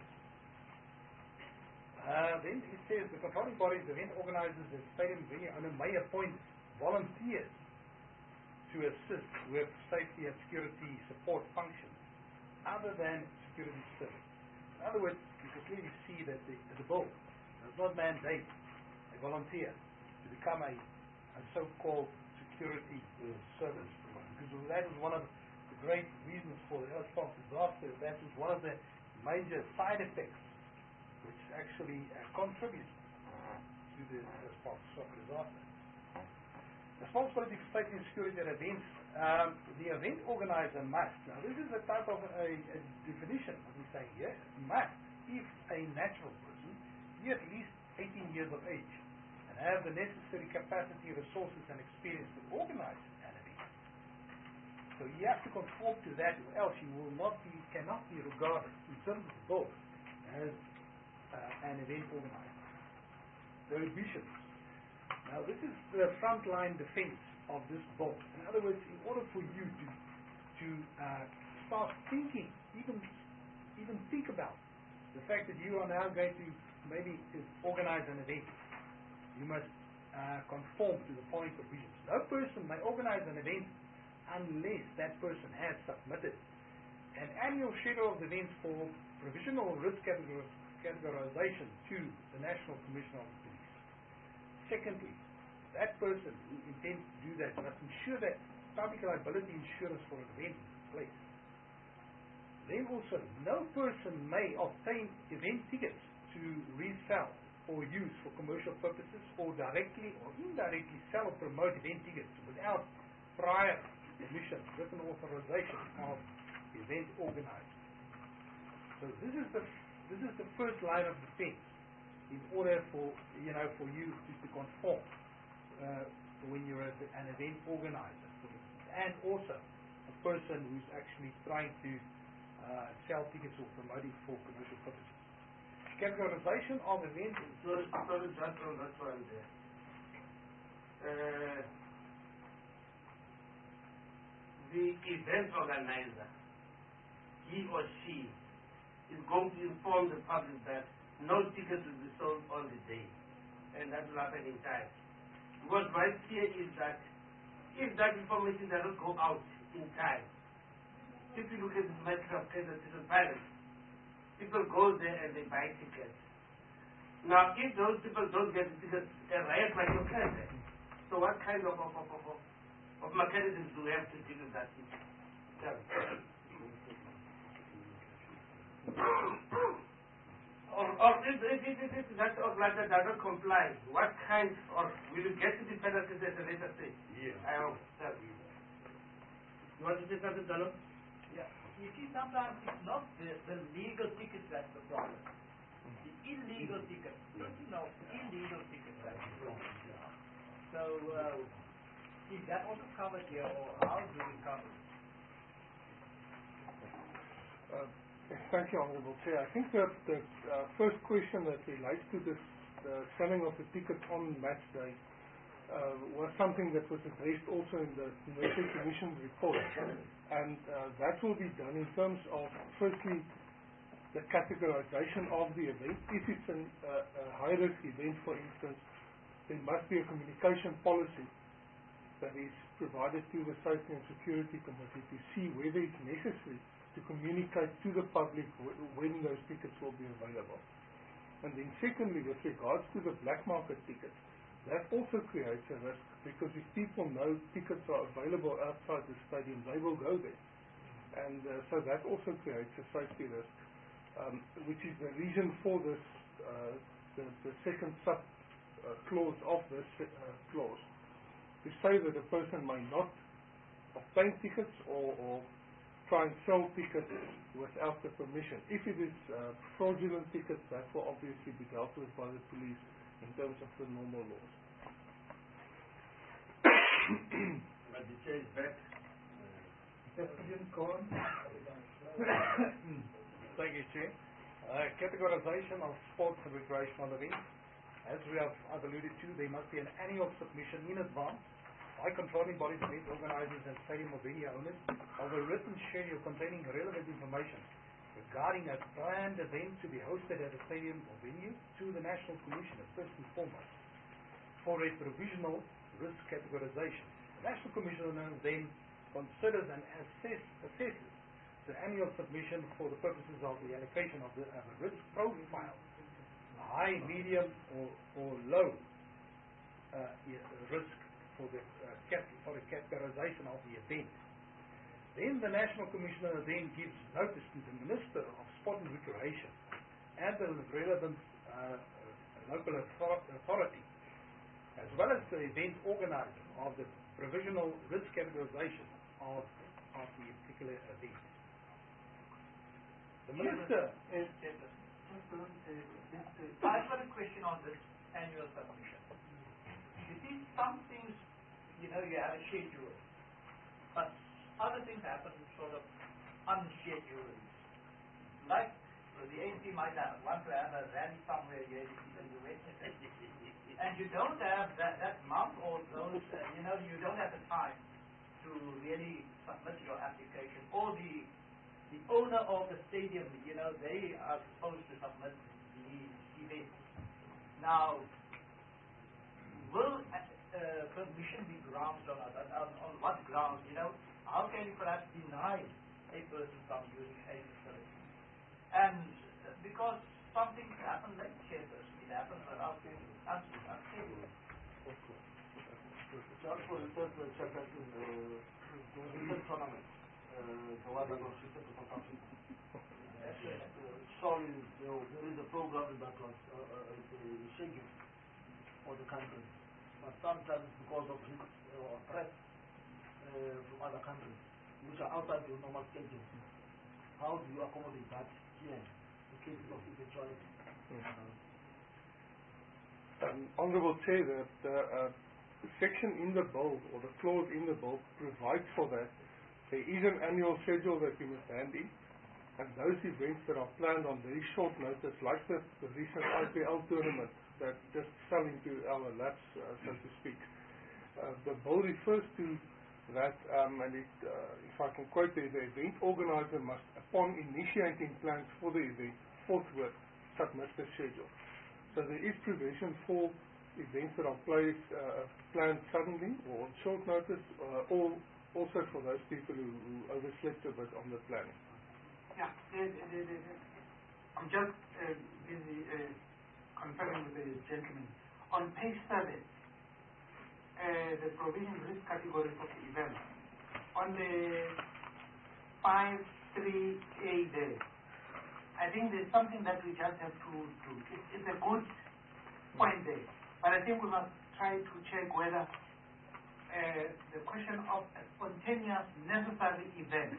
Then it says the controlling bodies, the event organizers, the stadium venue owner may appoint volunteers to assist with safety and security support functions other than security service. In other words, you can clearly see that the bill does not mandate a volunteer to become a so-called security service, because that is one of the great reasons for the Earthspark disaster. That is one of the major side effects which actually contributes to the Earthspark disaster. Responsibility for safety and security at events. The event organizer must. Now, this is a type of a definition that we say here. Must, if a natural person, be at least 18 years of age and have the necessary capacity, resources, and experience to organize an event. So you have to conform to that, or else you cannot be regarded in terms of the law as an event organizer. Prohibitions. Now, this is the frontline defense of this bill. In other words, in order for you to start thinking, even think about the fact that you are now going to maybe organize an event, you must conform to the following provisions. No person may organize an event unless that person has submitted an annual schedule of events for provisional risk categorization to the National Commissioner of Police. Secondly, that person who intends to do that must ensure that public liability insurance for an event is in place. Then also, no person may obtain event tickets to resell or use for commercial purposes, or directly or indirectly sell or promote event tickets without prior permission, written authorization of the event organizer. So this is the first line of defense in order for you to conform when you're an event organizer, and also a person who's actually trying to sell tickets or promoting for commercial purposes. Categorization of events. Sorry, just on that one there. The event organizer, he or she, is going to inform the public that no tickets will be sold on the day, and that will happen in time. Because my fear is that if that information does not go out in time, if you look at this matter of cases in Paris, people go there and they buy tickets. Now, if those people don't get the tickets, a riot might occur there. So what kind of mechanisms do we have to deal with that? Or if that organizer does not comply, what kind, or will you get to the penalties at a later stage? Yeah. I will tell you. You want to say something, Dano? Yeah. You see, sometimes it's not the legal tickets that's the problem. The illegal tickets. Illegal tickets that's the problem. So, is that also covered here, or how do we cover it? Thank you, Honourable Chair. I think that the first question that relates to this, the selling of the tickets on match day, was something that was addressed also in the Commercial Commission's report. And that will be done in terms of, firstly, the categorization of the event. If it's a high-risk event, for instance, there must be a communication policy that is provided to the Safety and Security Committee to see whether it's necessary to communicate to the public when those tickets will be available. And then secondly, with regards to the black market tickets, that also creates a risk, because if people know tickets are available outside the stadium, they will go there. And so that also creates a safety risk, which is the reason for this, the second sub-clause of this clause, to say that a person may not obtain tickets or try and sell tickets without the permission. If it is fraudulent tickets, that will obviously be dealt with by the police in terms of the normal laws. But the chair is back. Thank you, Chair. Categorization of sports and recreational events. As we have alluded to, there must be an annual submission in advance by controlling bodies, event organizers and stadium or venue owners of a written schedule containing relevant information regarding a planned event to be hosted at a stadium or venue to the National Commissioner, first and foremost, for a provisional risk categorization. The National Commissioner then considers and assesses the annual submission for the purposes of the allocation of a risk profile, high, medium or low risk for the categorization of the event. Then the National Commissioner then gives notice to the Minister of Sport and Recreation and the relevant local authority, as well as the event organizer, of the provisional risk categorization of the particular event. The Minister is... I've got a question on this annual submission. You see, some things, you have a schedule, but other things happen sort of unscheduled. Like the ANC might want to have a rally somewhere here in the West, and you don't have that month or those, you don't have the time to really submit your application. Or the owner of the stadium, they are supposed to submit the event. Now, will permission be granted or not? On what grounds? How can you perhaps deny a person from using a facility? And because some things happen like chairperson, it happens without unscheduled. Just for instance, the chairperson, the recent tournament, the one that was shifted to South Africa. Sorry, there is a program that was scheduled for the country, but sometimes because of threats from other countries, which are outside the normal schedule, how do you accommodate that here in cases of eventuality? Honourable Chair, the section in the bill, or the clause in the bill, provides for that. There is an annual schedule that we must hand in, and those events that are planned on very short notice, like the recent IPL tournament that just fell into our laps, so to speak. The bill refers to that, and if I can quote the event organizer must, upon initiating plans for the event, forthwith submit the schedule. So there is provision for events that are planned suddenly or on short notice, or also for those people who overslept a bit on the planning. Yeah, I'm just busy conferring with the gentleman. On page 7, the provision risk categories of the event. On the 5.3a there, I think there's something that we just have to do. It's a good point there, but I think we must try to check whether the question of a spontaneous necessary event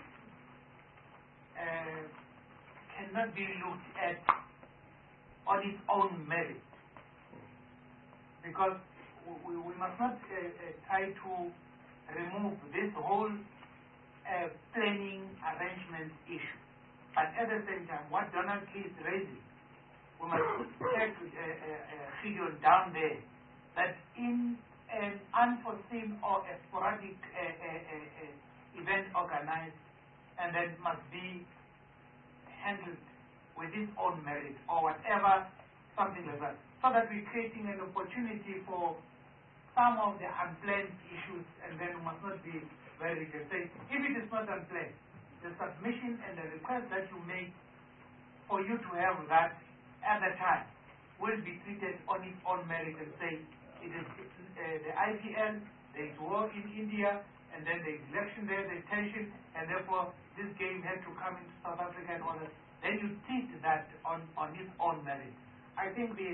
cannot be looked at on its own merit, because we must not try to remove this whole planning arrangement issue. But at the same time, what Donald Key is raising, we must check figure down there that in an unforeseen or a sporadic event organized, and then must be handled with its own merit or whatever, something like that, so that we're creating an opportunity for some of the unplanned issues, and then we must not be very rigid. Say, if it is not unplanned, the submission and the request that you make for you to have that at the time will be treated on its own merit and say, it is the IPL, there is war in India, and then there is election there, there is tension, and therefore this game had to come into South Africa and all that. Then you treat that on its own merit. I think the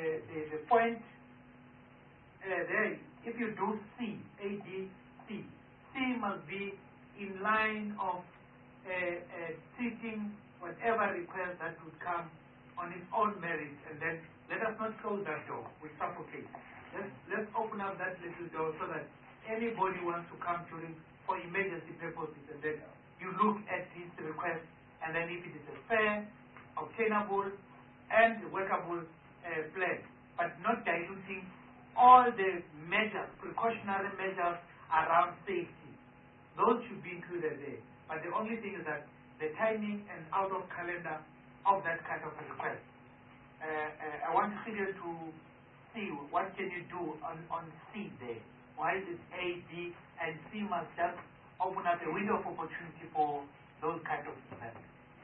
point there, if you do C, A, D, C, C must be in line of seeking whatever request that would come on its own merit, and then let us not close that door. We suffocate. Let's open up that little door so that anybody wants to come for emergency purposes, and then you look at his request, and then if it is a fair, obtainable, and workable plan, but not diluting all the measures, precautionary measures around safety. Those should be included there. But the only thing is that the timing and out of calendar of that kind of a request. I want Gideon to see what can you do on C there. Why is it A, B, and C must just open up a window of opportunity for those kind of events.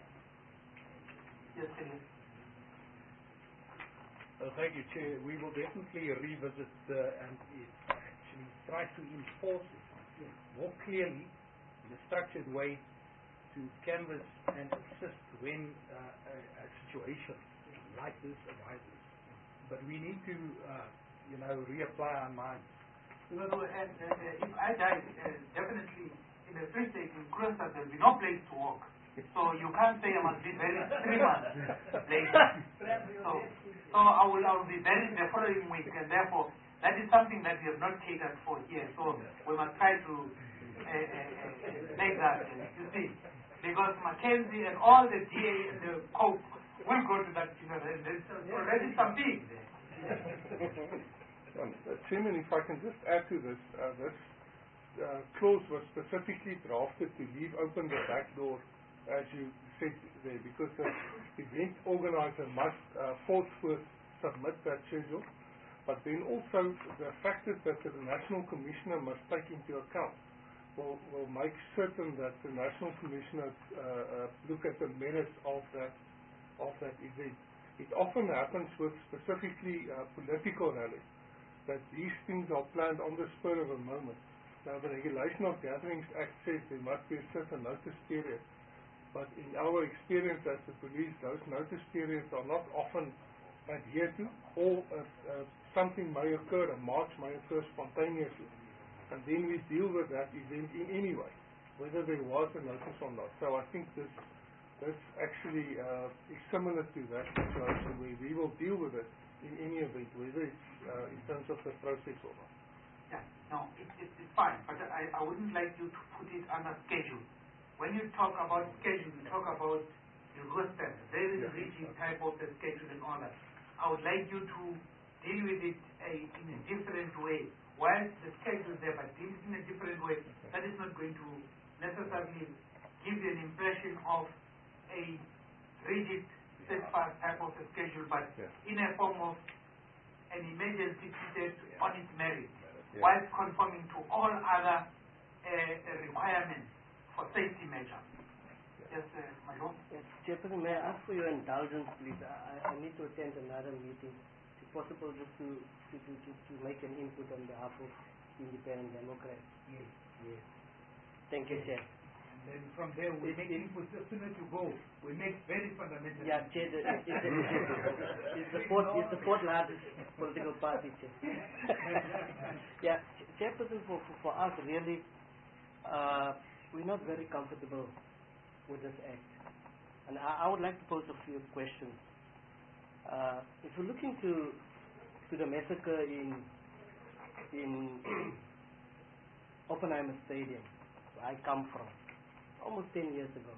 Yes, Gideon. Thank you, Chair. We will definitely revisit and actually try to enforce it more clearly in a structured way to canvass and assist when a situation like this arises. But we need to, reapply our minds. If I die, definitely in the Free State, in Kroonstad, there will be no place to walk. So you can't say I must be buried 3 months later. So I will be buried the following week, and therefore that is something that we have not catered for here. So we must try to make that, you see. Because Mackenzie and all the DA and the Coke will go to that funeral, and there's already something there. Chairman, if I can just add to this, this clause was specifically drafted to leave open the back door, as you said there, because the event organizer must forthwith submit that schedule, but then also the factors that the National Commissioner must take into account will make certain that the National Commissioner look at the merits of that event. It often happens with specifically political rallies that these things are planned on the spur of a moment. Now, the Regulation of Gatherings Act says there must be a certain notice period, but in our experience as the police, those notice periods are not often adhered to, or something may occur, a march may occur spontaneously, and then we deal with that event in any way, whether there was a notice or not. So I think this actually is similar to that situation where we will deal with it in any event, whether it's in terms of the process or not. Yeah, no, it's fine, but I wouldn't like you to put it under schedule. When you talk about schedule, you talk about the roster, very rigid type of the schedule and all that. I would like you to deal with it in a different way. While the schedule is there, but deal it in a different way, that is not going to necessarily give you an impression of a rigid, steadfast type of a schedule, but in a form of an emergency treated on its merit, while conforming to all other requirements for safety measures. Yes, my lord. Yes, Chairperson, may I ask for your indulgence, please? I need to attend another meeting. Is it possible just to make an input on behalf of Independent Democrats? Yes. Thank you, Chair. And then from there we make inputs as soon as you go. We make very fundamental. Yeah, Chair, it's the fourth largest political party, Chair. Yeah, Chairperson, for us really, we're not very comfortable with this act, and I would like to pose a few questions. If you look into the massacre in Oppenheimer Stadium, where I come from, almost 10 years ago,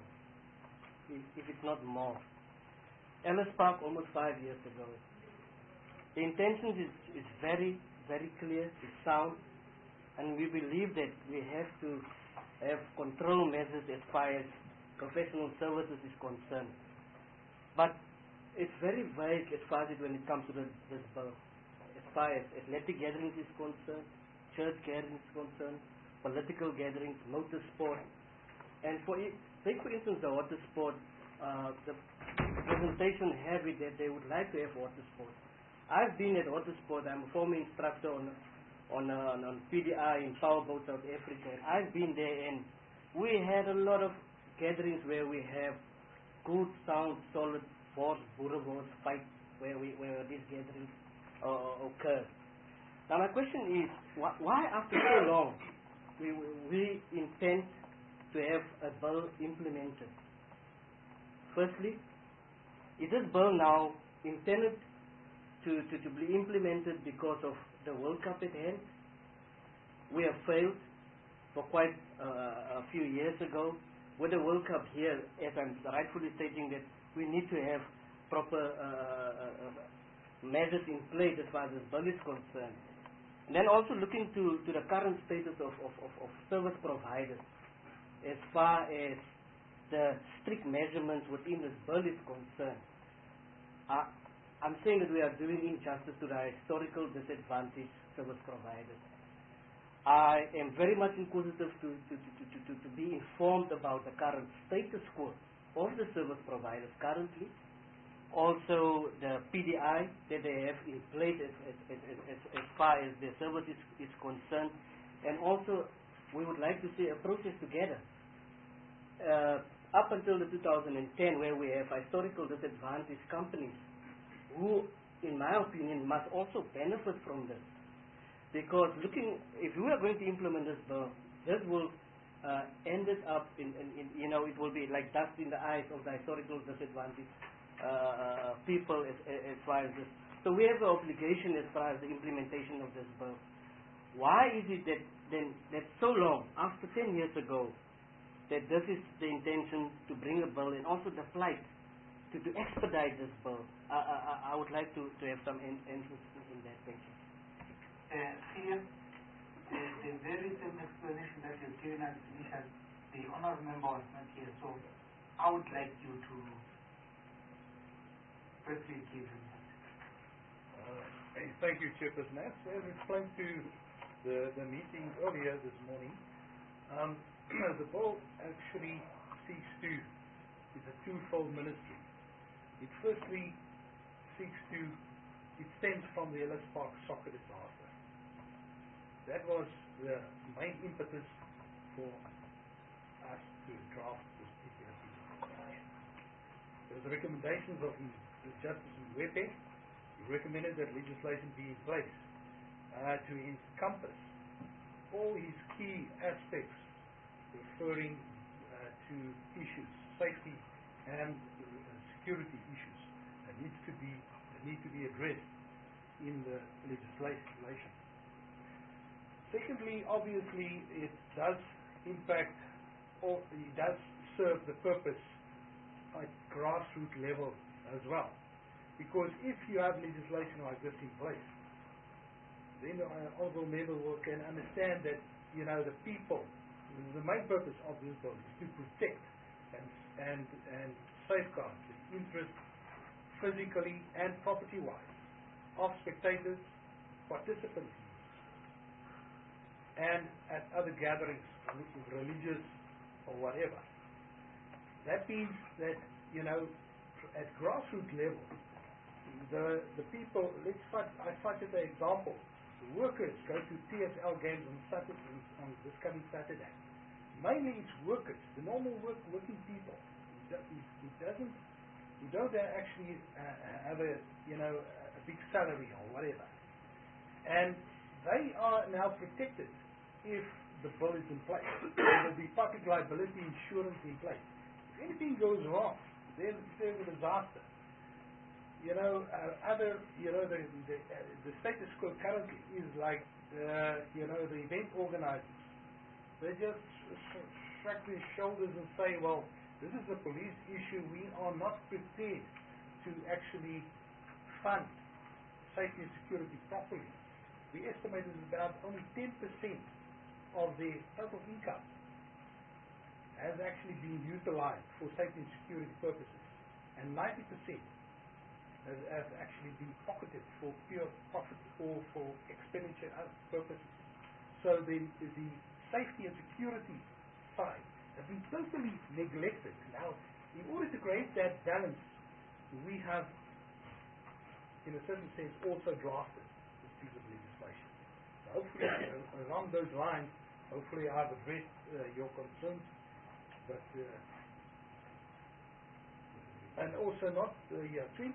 if it's not more. Ellis Park, almost 5 years ago. The intention is very, very clear, it's sound, and we believe that we have to have control measures as far as professional services is concerned. But it's very vague as far as when it comes to this bill. As far as athletic gatherings is concerned, church gatherings is concerned, political gatherings, motor sport. And take for instance the water sport, the presentation have it that they would like to have water sport. I've been at water sport, I'm a former instructor on PDI in Powerboat South Africa. I've been there, and we had a lot of gatherings where we have good, sound, solid boards, boerewors, fight, where these gatherings occur. Now my question is, why after so long we intend to have a bill implemented. Firstly, is this bill now intended to be implemented because of the World Cup at hand? We have failed for quite a few years ago. With the World Cup here, as I'm rightfully stating that we need to have proper measures in place as far as this bill is concerned. And then also looking to the current status of service providers as far as the strict measurements within this bill is concerned. I'm saying that we are doing injustice to the historical disadvantaged service providers. I am very much inquisitive to be informed about the current status quo of the service providers currently. Also the PDI that they have in place as far as their service is concerned. And also we would like to see a process together. Up until the 2010 where we have historical disadvantaged companies who, in my opinion, must also benefit from this. Because if we are going to implement this bill, this will end it up in it will be like dust in the eyes of the historical disadvantaged people as far as this. So we have the obligation as far as the implementation of this bill. Why is it that so long, after 10 years ago, that this is the intention to bring a bill and also the plight to expedite this bill? I would like to have some interest in that. Thank you. Here, the very same explanation that you've given us initially, the honourable member was not here, so I would like you to briefly give him that. Thank you, Chairperson. As explained to the meeting earlier this morning, the bill actually is a twofold ministry. It firstly it stems from the Ellis Park soccer disaster. That was the main impetus for us to draft this particular piece of legislation. There was the recommendations of Justice Mwepe. He recommended that legislation be in place to encompass all his key aspects referring to issues, safety and security issues that need to be addressed in the legislation. Secondly, obviously, it does impact, or it does serve the purpose at grassroots level as well. Because if you have legislation like this in place, then the honourable member can understand that the people. The main purpose of this bill is to protect and safeguard the interests physically and property-wise of spectators, participants, and at other gatherings, religious or whatever. That means that at grassroots level, the people. I cited the example. The workers go to TSL games on this coming Saturday. Mainly it's workers, the normal working people. Who don't actually have a big salary or whatever, and they are now protected if the bill is in place. There will be public liability insurance in place. If anything goes wrong, there's a disaster. The status quo currently is like the event organizers. They just shrug their shoulders and say, well, this is a police issue. We are not prepared to actually fund safety and security properly. We estimate that about only 10% of the total income has actually been utilized for safety and security purposes, and 90% has actually been pocketed for pure profit or for expenditure purposes. So the safety and security side has been totally neglected. Now, in order to create that balance, we have, in a certain sense, also drafted this piece of legislation. So hopefully, along those lines, hopefully I've addressed your concerns, but and also not 2010.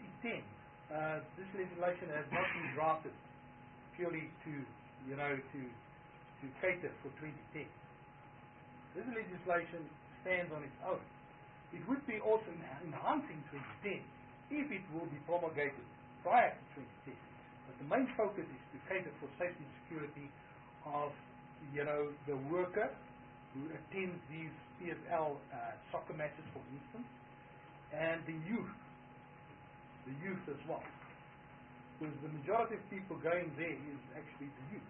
This legislation has not been drafted purely to to cater for 2010. This legislation stands on its own. It would be also enhancing 2010 if it will be promulgated prior to 2010. But the main focus is to cater for safety and security of, the worker who attends these PSL soccer matches, for instance, and the youth as well. Because the majority of people going there is actually the youth.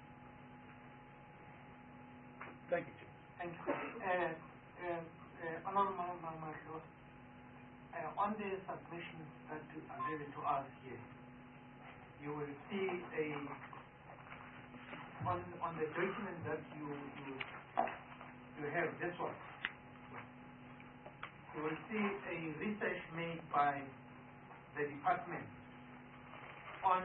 Thank you, Chair. Thank you. Honorable Marshal, on the submissions that are given to us here, you will see on the document that you have, this one, you will see a research made by the department on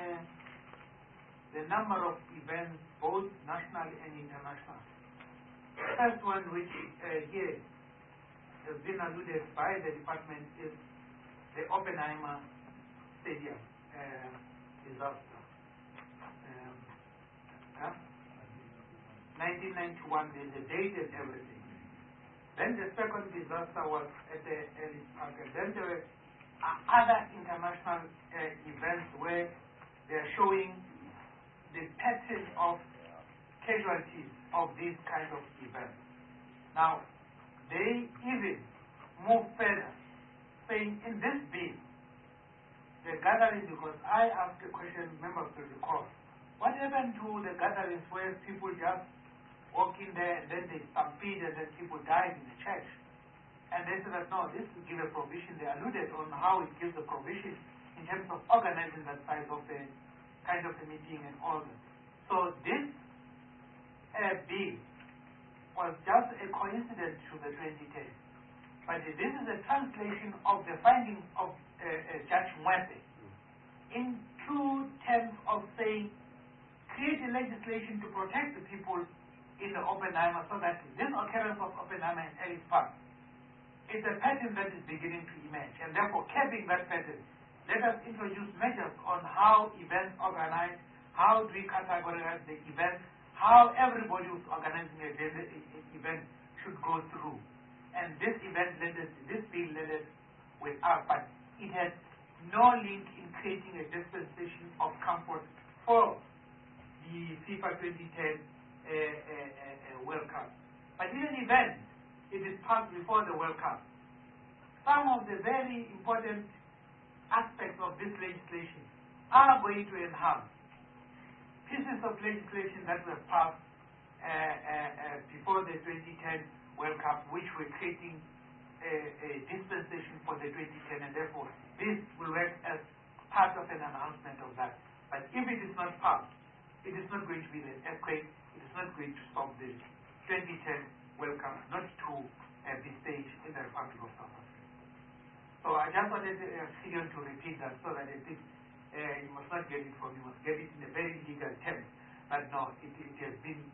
the number of events, both national and international. The first one, which here has been alluded by the department, is the Oppenheimer Stadium disaster. 1991, there's a date and everything. Then the second disaster was at the Ellis Park. And then there were other international events where they are showing the pattern of casualties of these kind of events. Now, they even move further, saying in this bill, the gatherings, because I asked a question, members will recall, what happened to the gatherings where people just walk in there and then they stampede and then people died in the church? And they said that no, this will give a provision. They alluded on how it gives a provision in terms of organizing that type of a kind of a meeting and all that. So this bill was just a coincidence to the 2010. But this is a translation of the findings of Judge Mwete in two terms of saying, create a legislation to protect the people in the Oppenheimer so that this occurrence of Oppenheimer in Ellis Park is a pattern that is beginning to emerge, and therefore curbing that pattern, let us introduce measures on how events organize, how do we categorize the events, how everybody who's organizing an event should go through. And this event this bill led us with us, but it has no link in creating a dispensation of comfort for the FIFA 2010 World Cup. But in an event, it is passed before the World Cup. Some of the very important aspects of this legislation are going to enhance pieces of legislation that were passed before the 2010 World Cup, which were creating a dispensation for the 2010, and therefore this will work as part of an enhancement of that. But if it is not passed, it is not going to be an earthquake, it is not going to stop the 2010 World Cup not to be staged in the Republic of South Africa. So I just wanted Gideon to repeat that so that I think you must not get it from, you must get it in a very legal term. But no, it has been,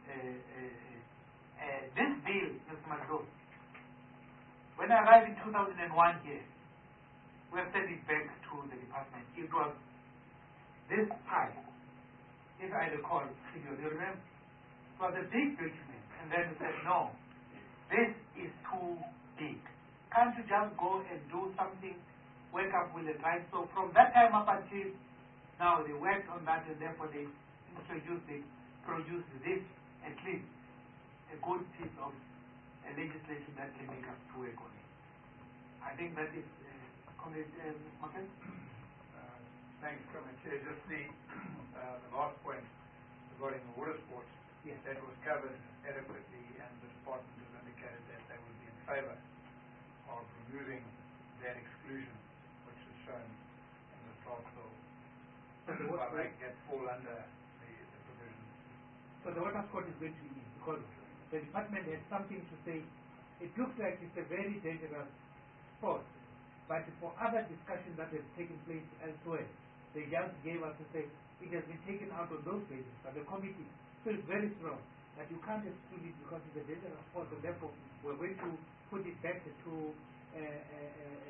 this bill, Mr. Mandro, when I arrived in 2001 here, we have sent it back to the department. It was this high, if I recall, Gideon, you remember? It was a big document, and then we said, no, this is too big. Can't you just go and do something, wake up with a time? So from that time up until now, they worked on that, and therefore they produced this, at least a good piece of legislation that can make us to work on it. I think that is, Comrade Martin? Thanks, Comrade Chair. Just the last point regarding the water sports, yes, that was covered adequately, and the department has indicated that they would be in favour of removing that exclusion, which is shown in the draft bill. But they can fall under the provision. So the water sport is going to be in, because the department has something to say. It looks like it's a very dangerous sport, but for other discussions that have taken place elsewhere, they just gave us to say it has been taken out of those places, but the committee feels very strong that you can't exclude it because it's a dangerous sport, and therefore we're going to put it back to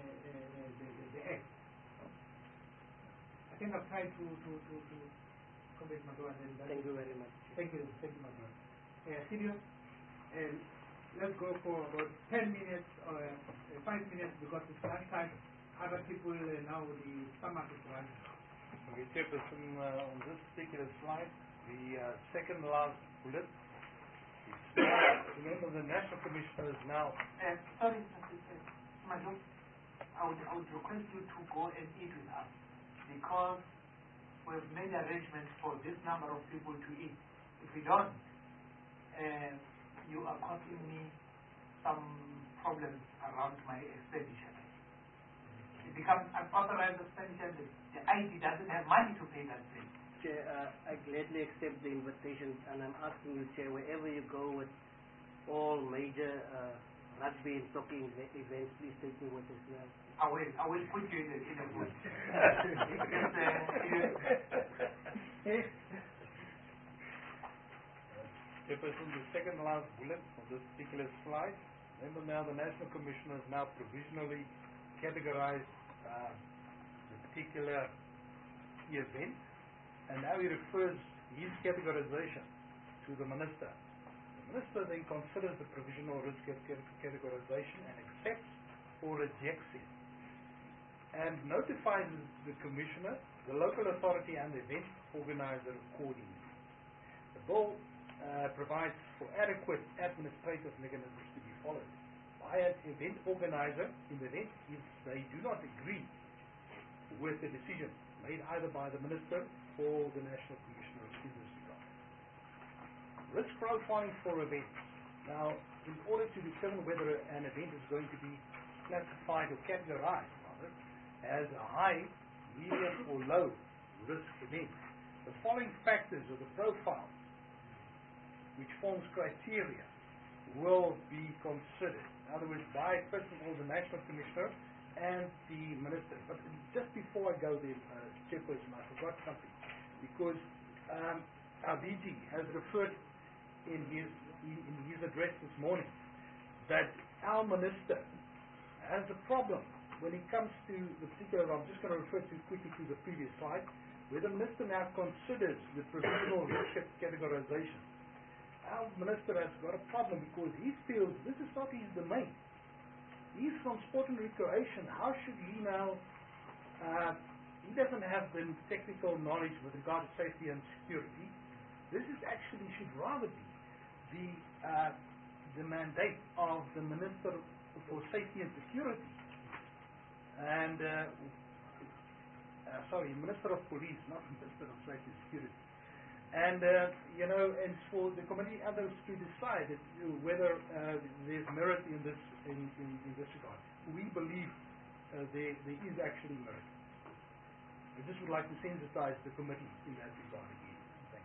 the Act. I think I've tried to Comrade Magoa, and then Thank you very much. Thank you, Magoa. Gideon, let's go for about 10 minutes or 5 minutes because it's lunchtime. Other people now the stomach is running. Okay, Chairperson, on this particular slide, the second last bullet, remember the National Commissioner is now... Sorry, Majo, I would request you to go and eat with us because we've made arrangements for this number of people to eat. If we don't, you are causing me some problems around my expenditure. It becomes unauthorized expenditure. The ID doesn't have money to pay that bill. Chair, I gladly accept the invitation, and I'm asking you, Chair, wherever you go with all major rugby and soccer events, please take me with as well. I will put you in a good. Chairperson, the second last bullet of this particular slide. Remember now the National Commissioner has now provisionally categorized the particular event, and now he refers his categorization to the Minister. The Minister then considers the provisional risk categorization and accepts or rejects it, and notifies the Commissioner, the local authority and the event organizer accordingly. The bill provides for adequate administrative mechanisms to be followed by an event organizer in the event if they do not agree with the decision made either by the Minister or the National Commissioner in this regard. Risk profiling for events. Now, in order to determine whether an event is going to be classified or categorized as a high, medium or low risk event, the following factors of the profile which forms criteria will be considered. In other words, by first of all the National Commissioner and the Minister. But just before I go there, Chairperson, I forgot something, because our DG has referred in his address this morning that our Minister has a problem when it comes to the particular, I'm just going to refer quickly to the previous slide, where the Minister now considers the provisional risk categorization. Our Minister has got a problem because he feels this is not his domain. He's from sport and recreation. How should he now, he doesn't have the technical knowledge with regard to safety and security. This is actually should rather be the mandate of the Minister for Safety and Security. And, Minister of Police, not Minister of Safety and Security. And, and for the committee others to decide whether there's merit in this regard. We believe there is actually merit. I just would like to sensitize the committee in that regard again. Thank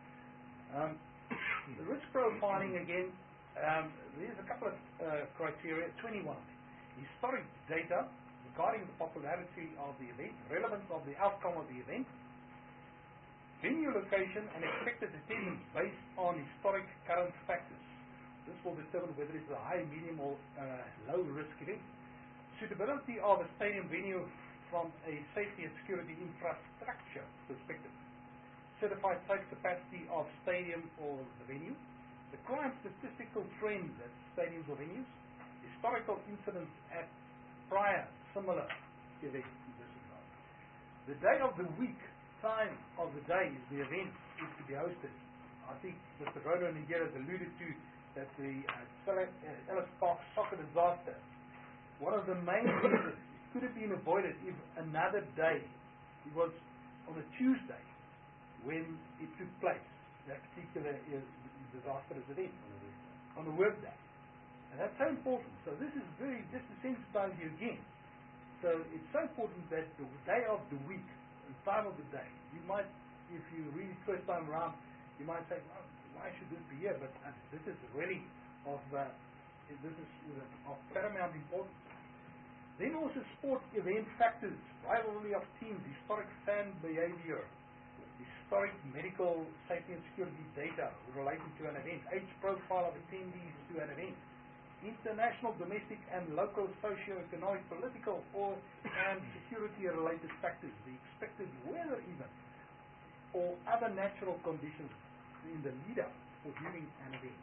you. The risk profiling again, there's a couple of criteria, 21. Historic data regarding the popularity of the event, relevance of the outcome of the event, venue location and expected attendance based on historic current factors. This will determine whether it's a high, medium or low risk event. Suitability of a stadium venue from a safety and security infrastructure perspective. Certified safe capacity of stadium or the venue. The crime statistical trends at stadiums or venues. Historical incidents at prior similar events in this regard. The day of the week, time of the day the event is to be hosted. I think Mr. Roland here has alluded to that the Ellis Park soccer disaster, one of the main reasons it could have been avoided if another day, it was on a Tuesday when it took place, that particular disastrous event, on a work day. And that's so important. So this is very, just to sensitize you again. So it's so important that the day of the week, and time of the day. You might, if you read it first time around, you might say, well, why should this be here? But this is really of paramount importance. Then also sport event factors, rivalry of teams, historic fan behavior, historic medical safety and security data relating to an event, age profile of attendees to an event, international, domestic and local socio-economic, political and security related factors, the expected weather even, or other natural conditions in the lead-up or during an event.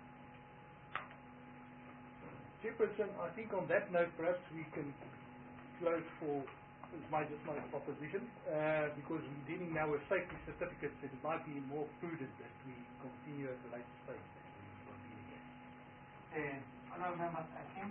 Chairperson, I think on that note, perhaps we can close for my proposition, because we're dealing now with safety certificates. It might be more prudent that we continue at a later stage. Honourable members, I think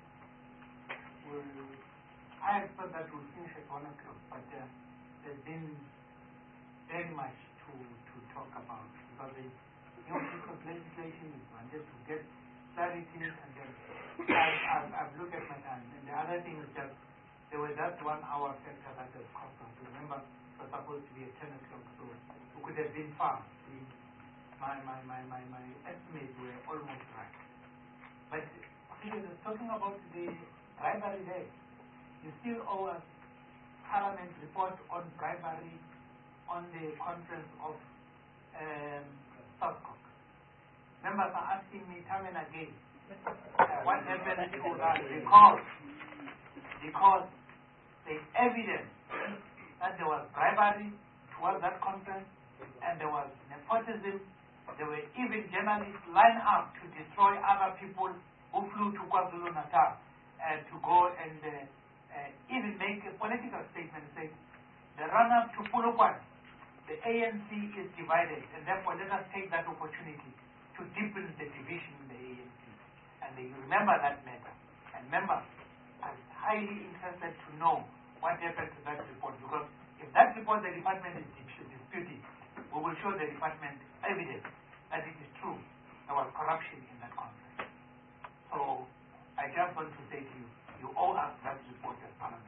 I thought that we'll finish at 1 o'clock, but there's been very much to talk about, because the new piece of legislation is wanted to get clarity, and then I've looked at my time, and the other thing is just there was that 1 hour factor that has cost us. Remember, it was supposed to be at 10 o'clock, so we could have been far. My estimates were almost right. But talking about the bribery there, you still owe us Parliament report on bribery on the conference of Southcock. Members are asking me time and again what happened to that, because the evidence that there was bribery towards that conference and there was nepotism. There were even journalists lined up to destroy other people who flew to KwaZulu-Natal to go and even make a political statement saying the run-up to Polokwane, the ANC is divided, and therefore let us take that opportunity to deepen the division in the ANC. And you remember that matter. And members are highly interested to know what happened to that report, because if that report the department is disputing, we will show the department evidence that it is true there was corruption in that conference. So I just want to say to you, you owe us that report as Parliament.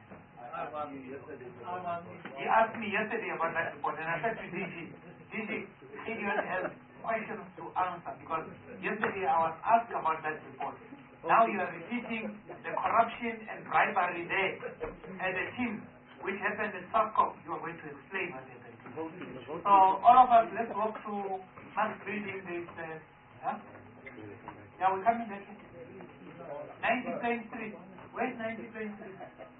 He asked me yesterday about that report, and I said to DG, Gideon has questions to answer, because yesterday I was asked about that report. Now you are repeating the corruption and bribery there as a team, which happened in Southcock. You are going to explain what happened. So all of us, let's walk through mass reading this. Yeah, we're coming back. 90 Plain Street. Where's 90 Plain Street?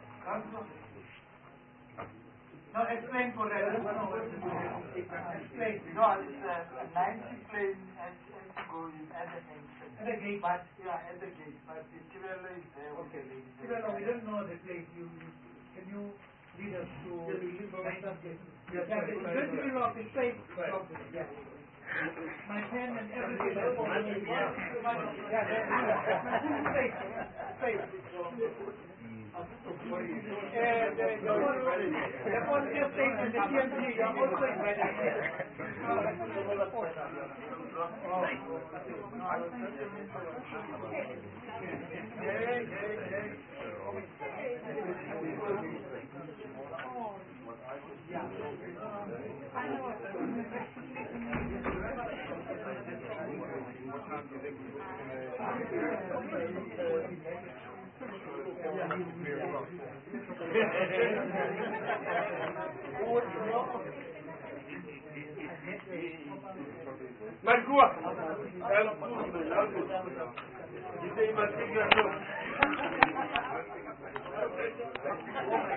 No, explain for us. Explain. No, it's 90 Plain and going at the entrance. At the gate. But, yeah, at the gate. But the Tivelo is there. Okay. Tivelo, we don't know the place. Can you lead us to the information? Yes, it's going to be rock, it's safe. My pen and everything. The positive statement, the TMC, you are also invited. Magua, you say you must take your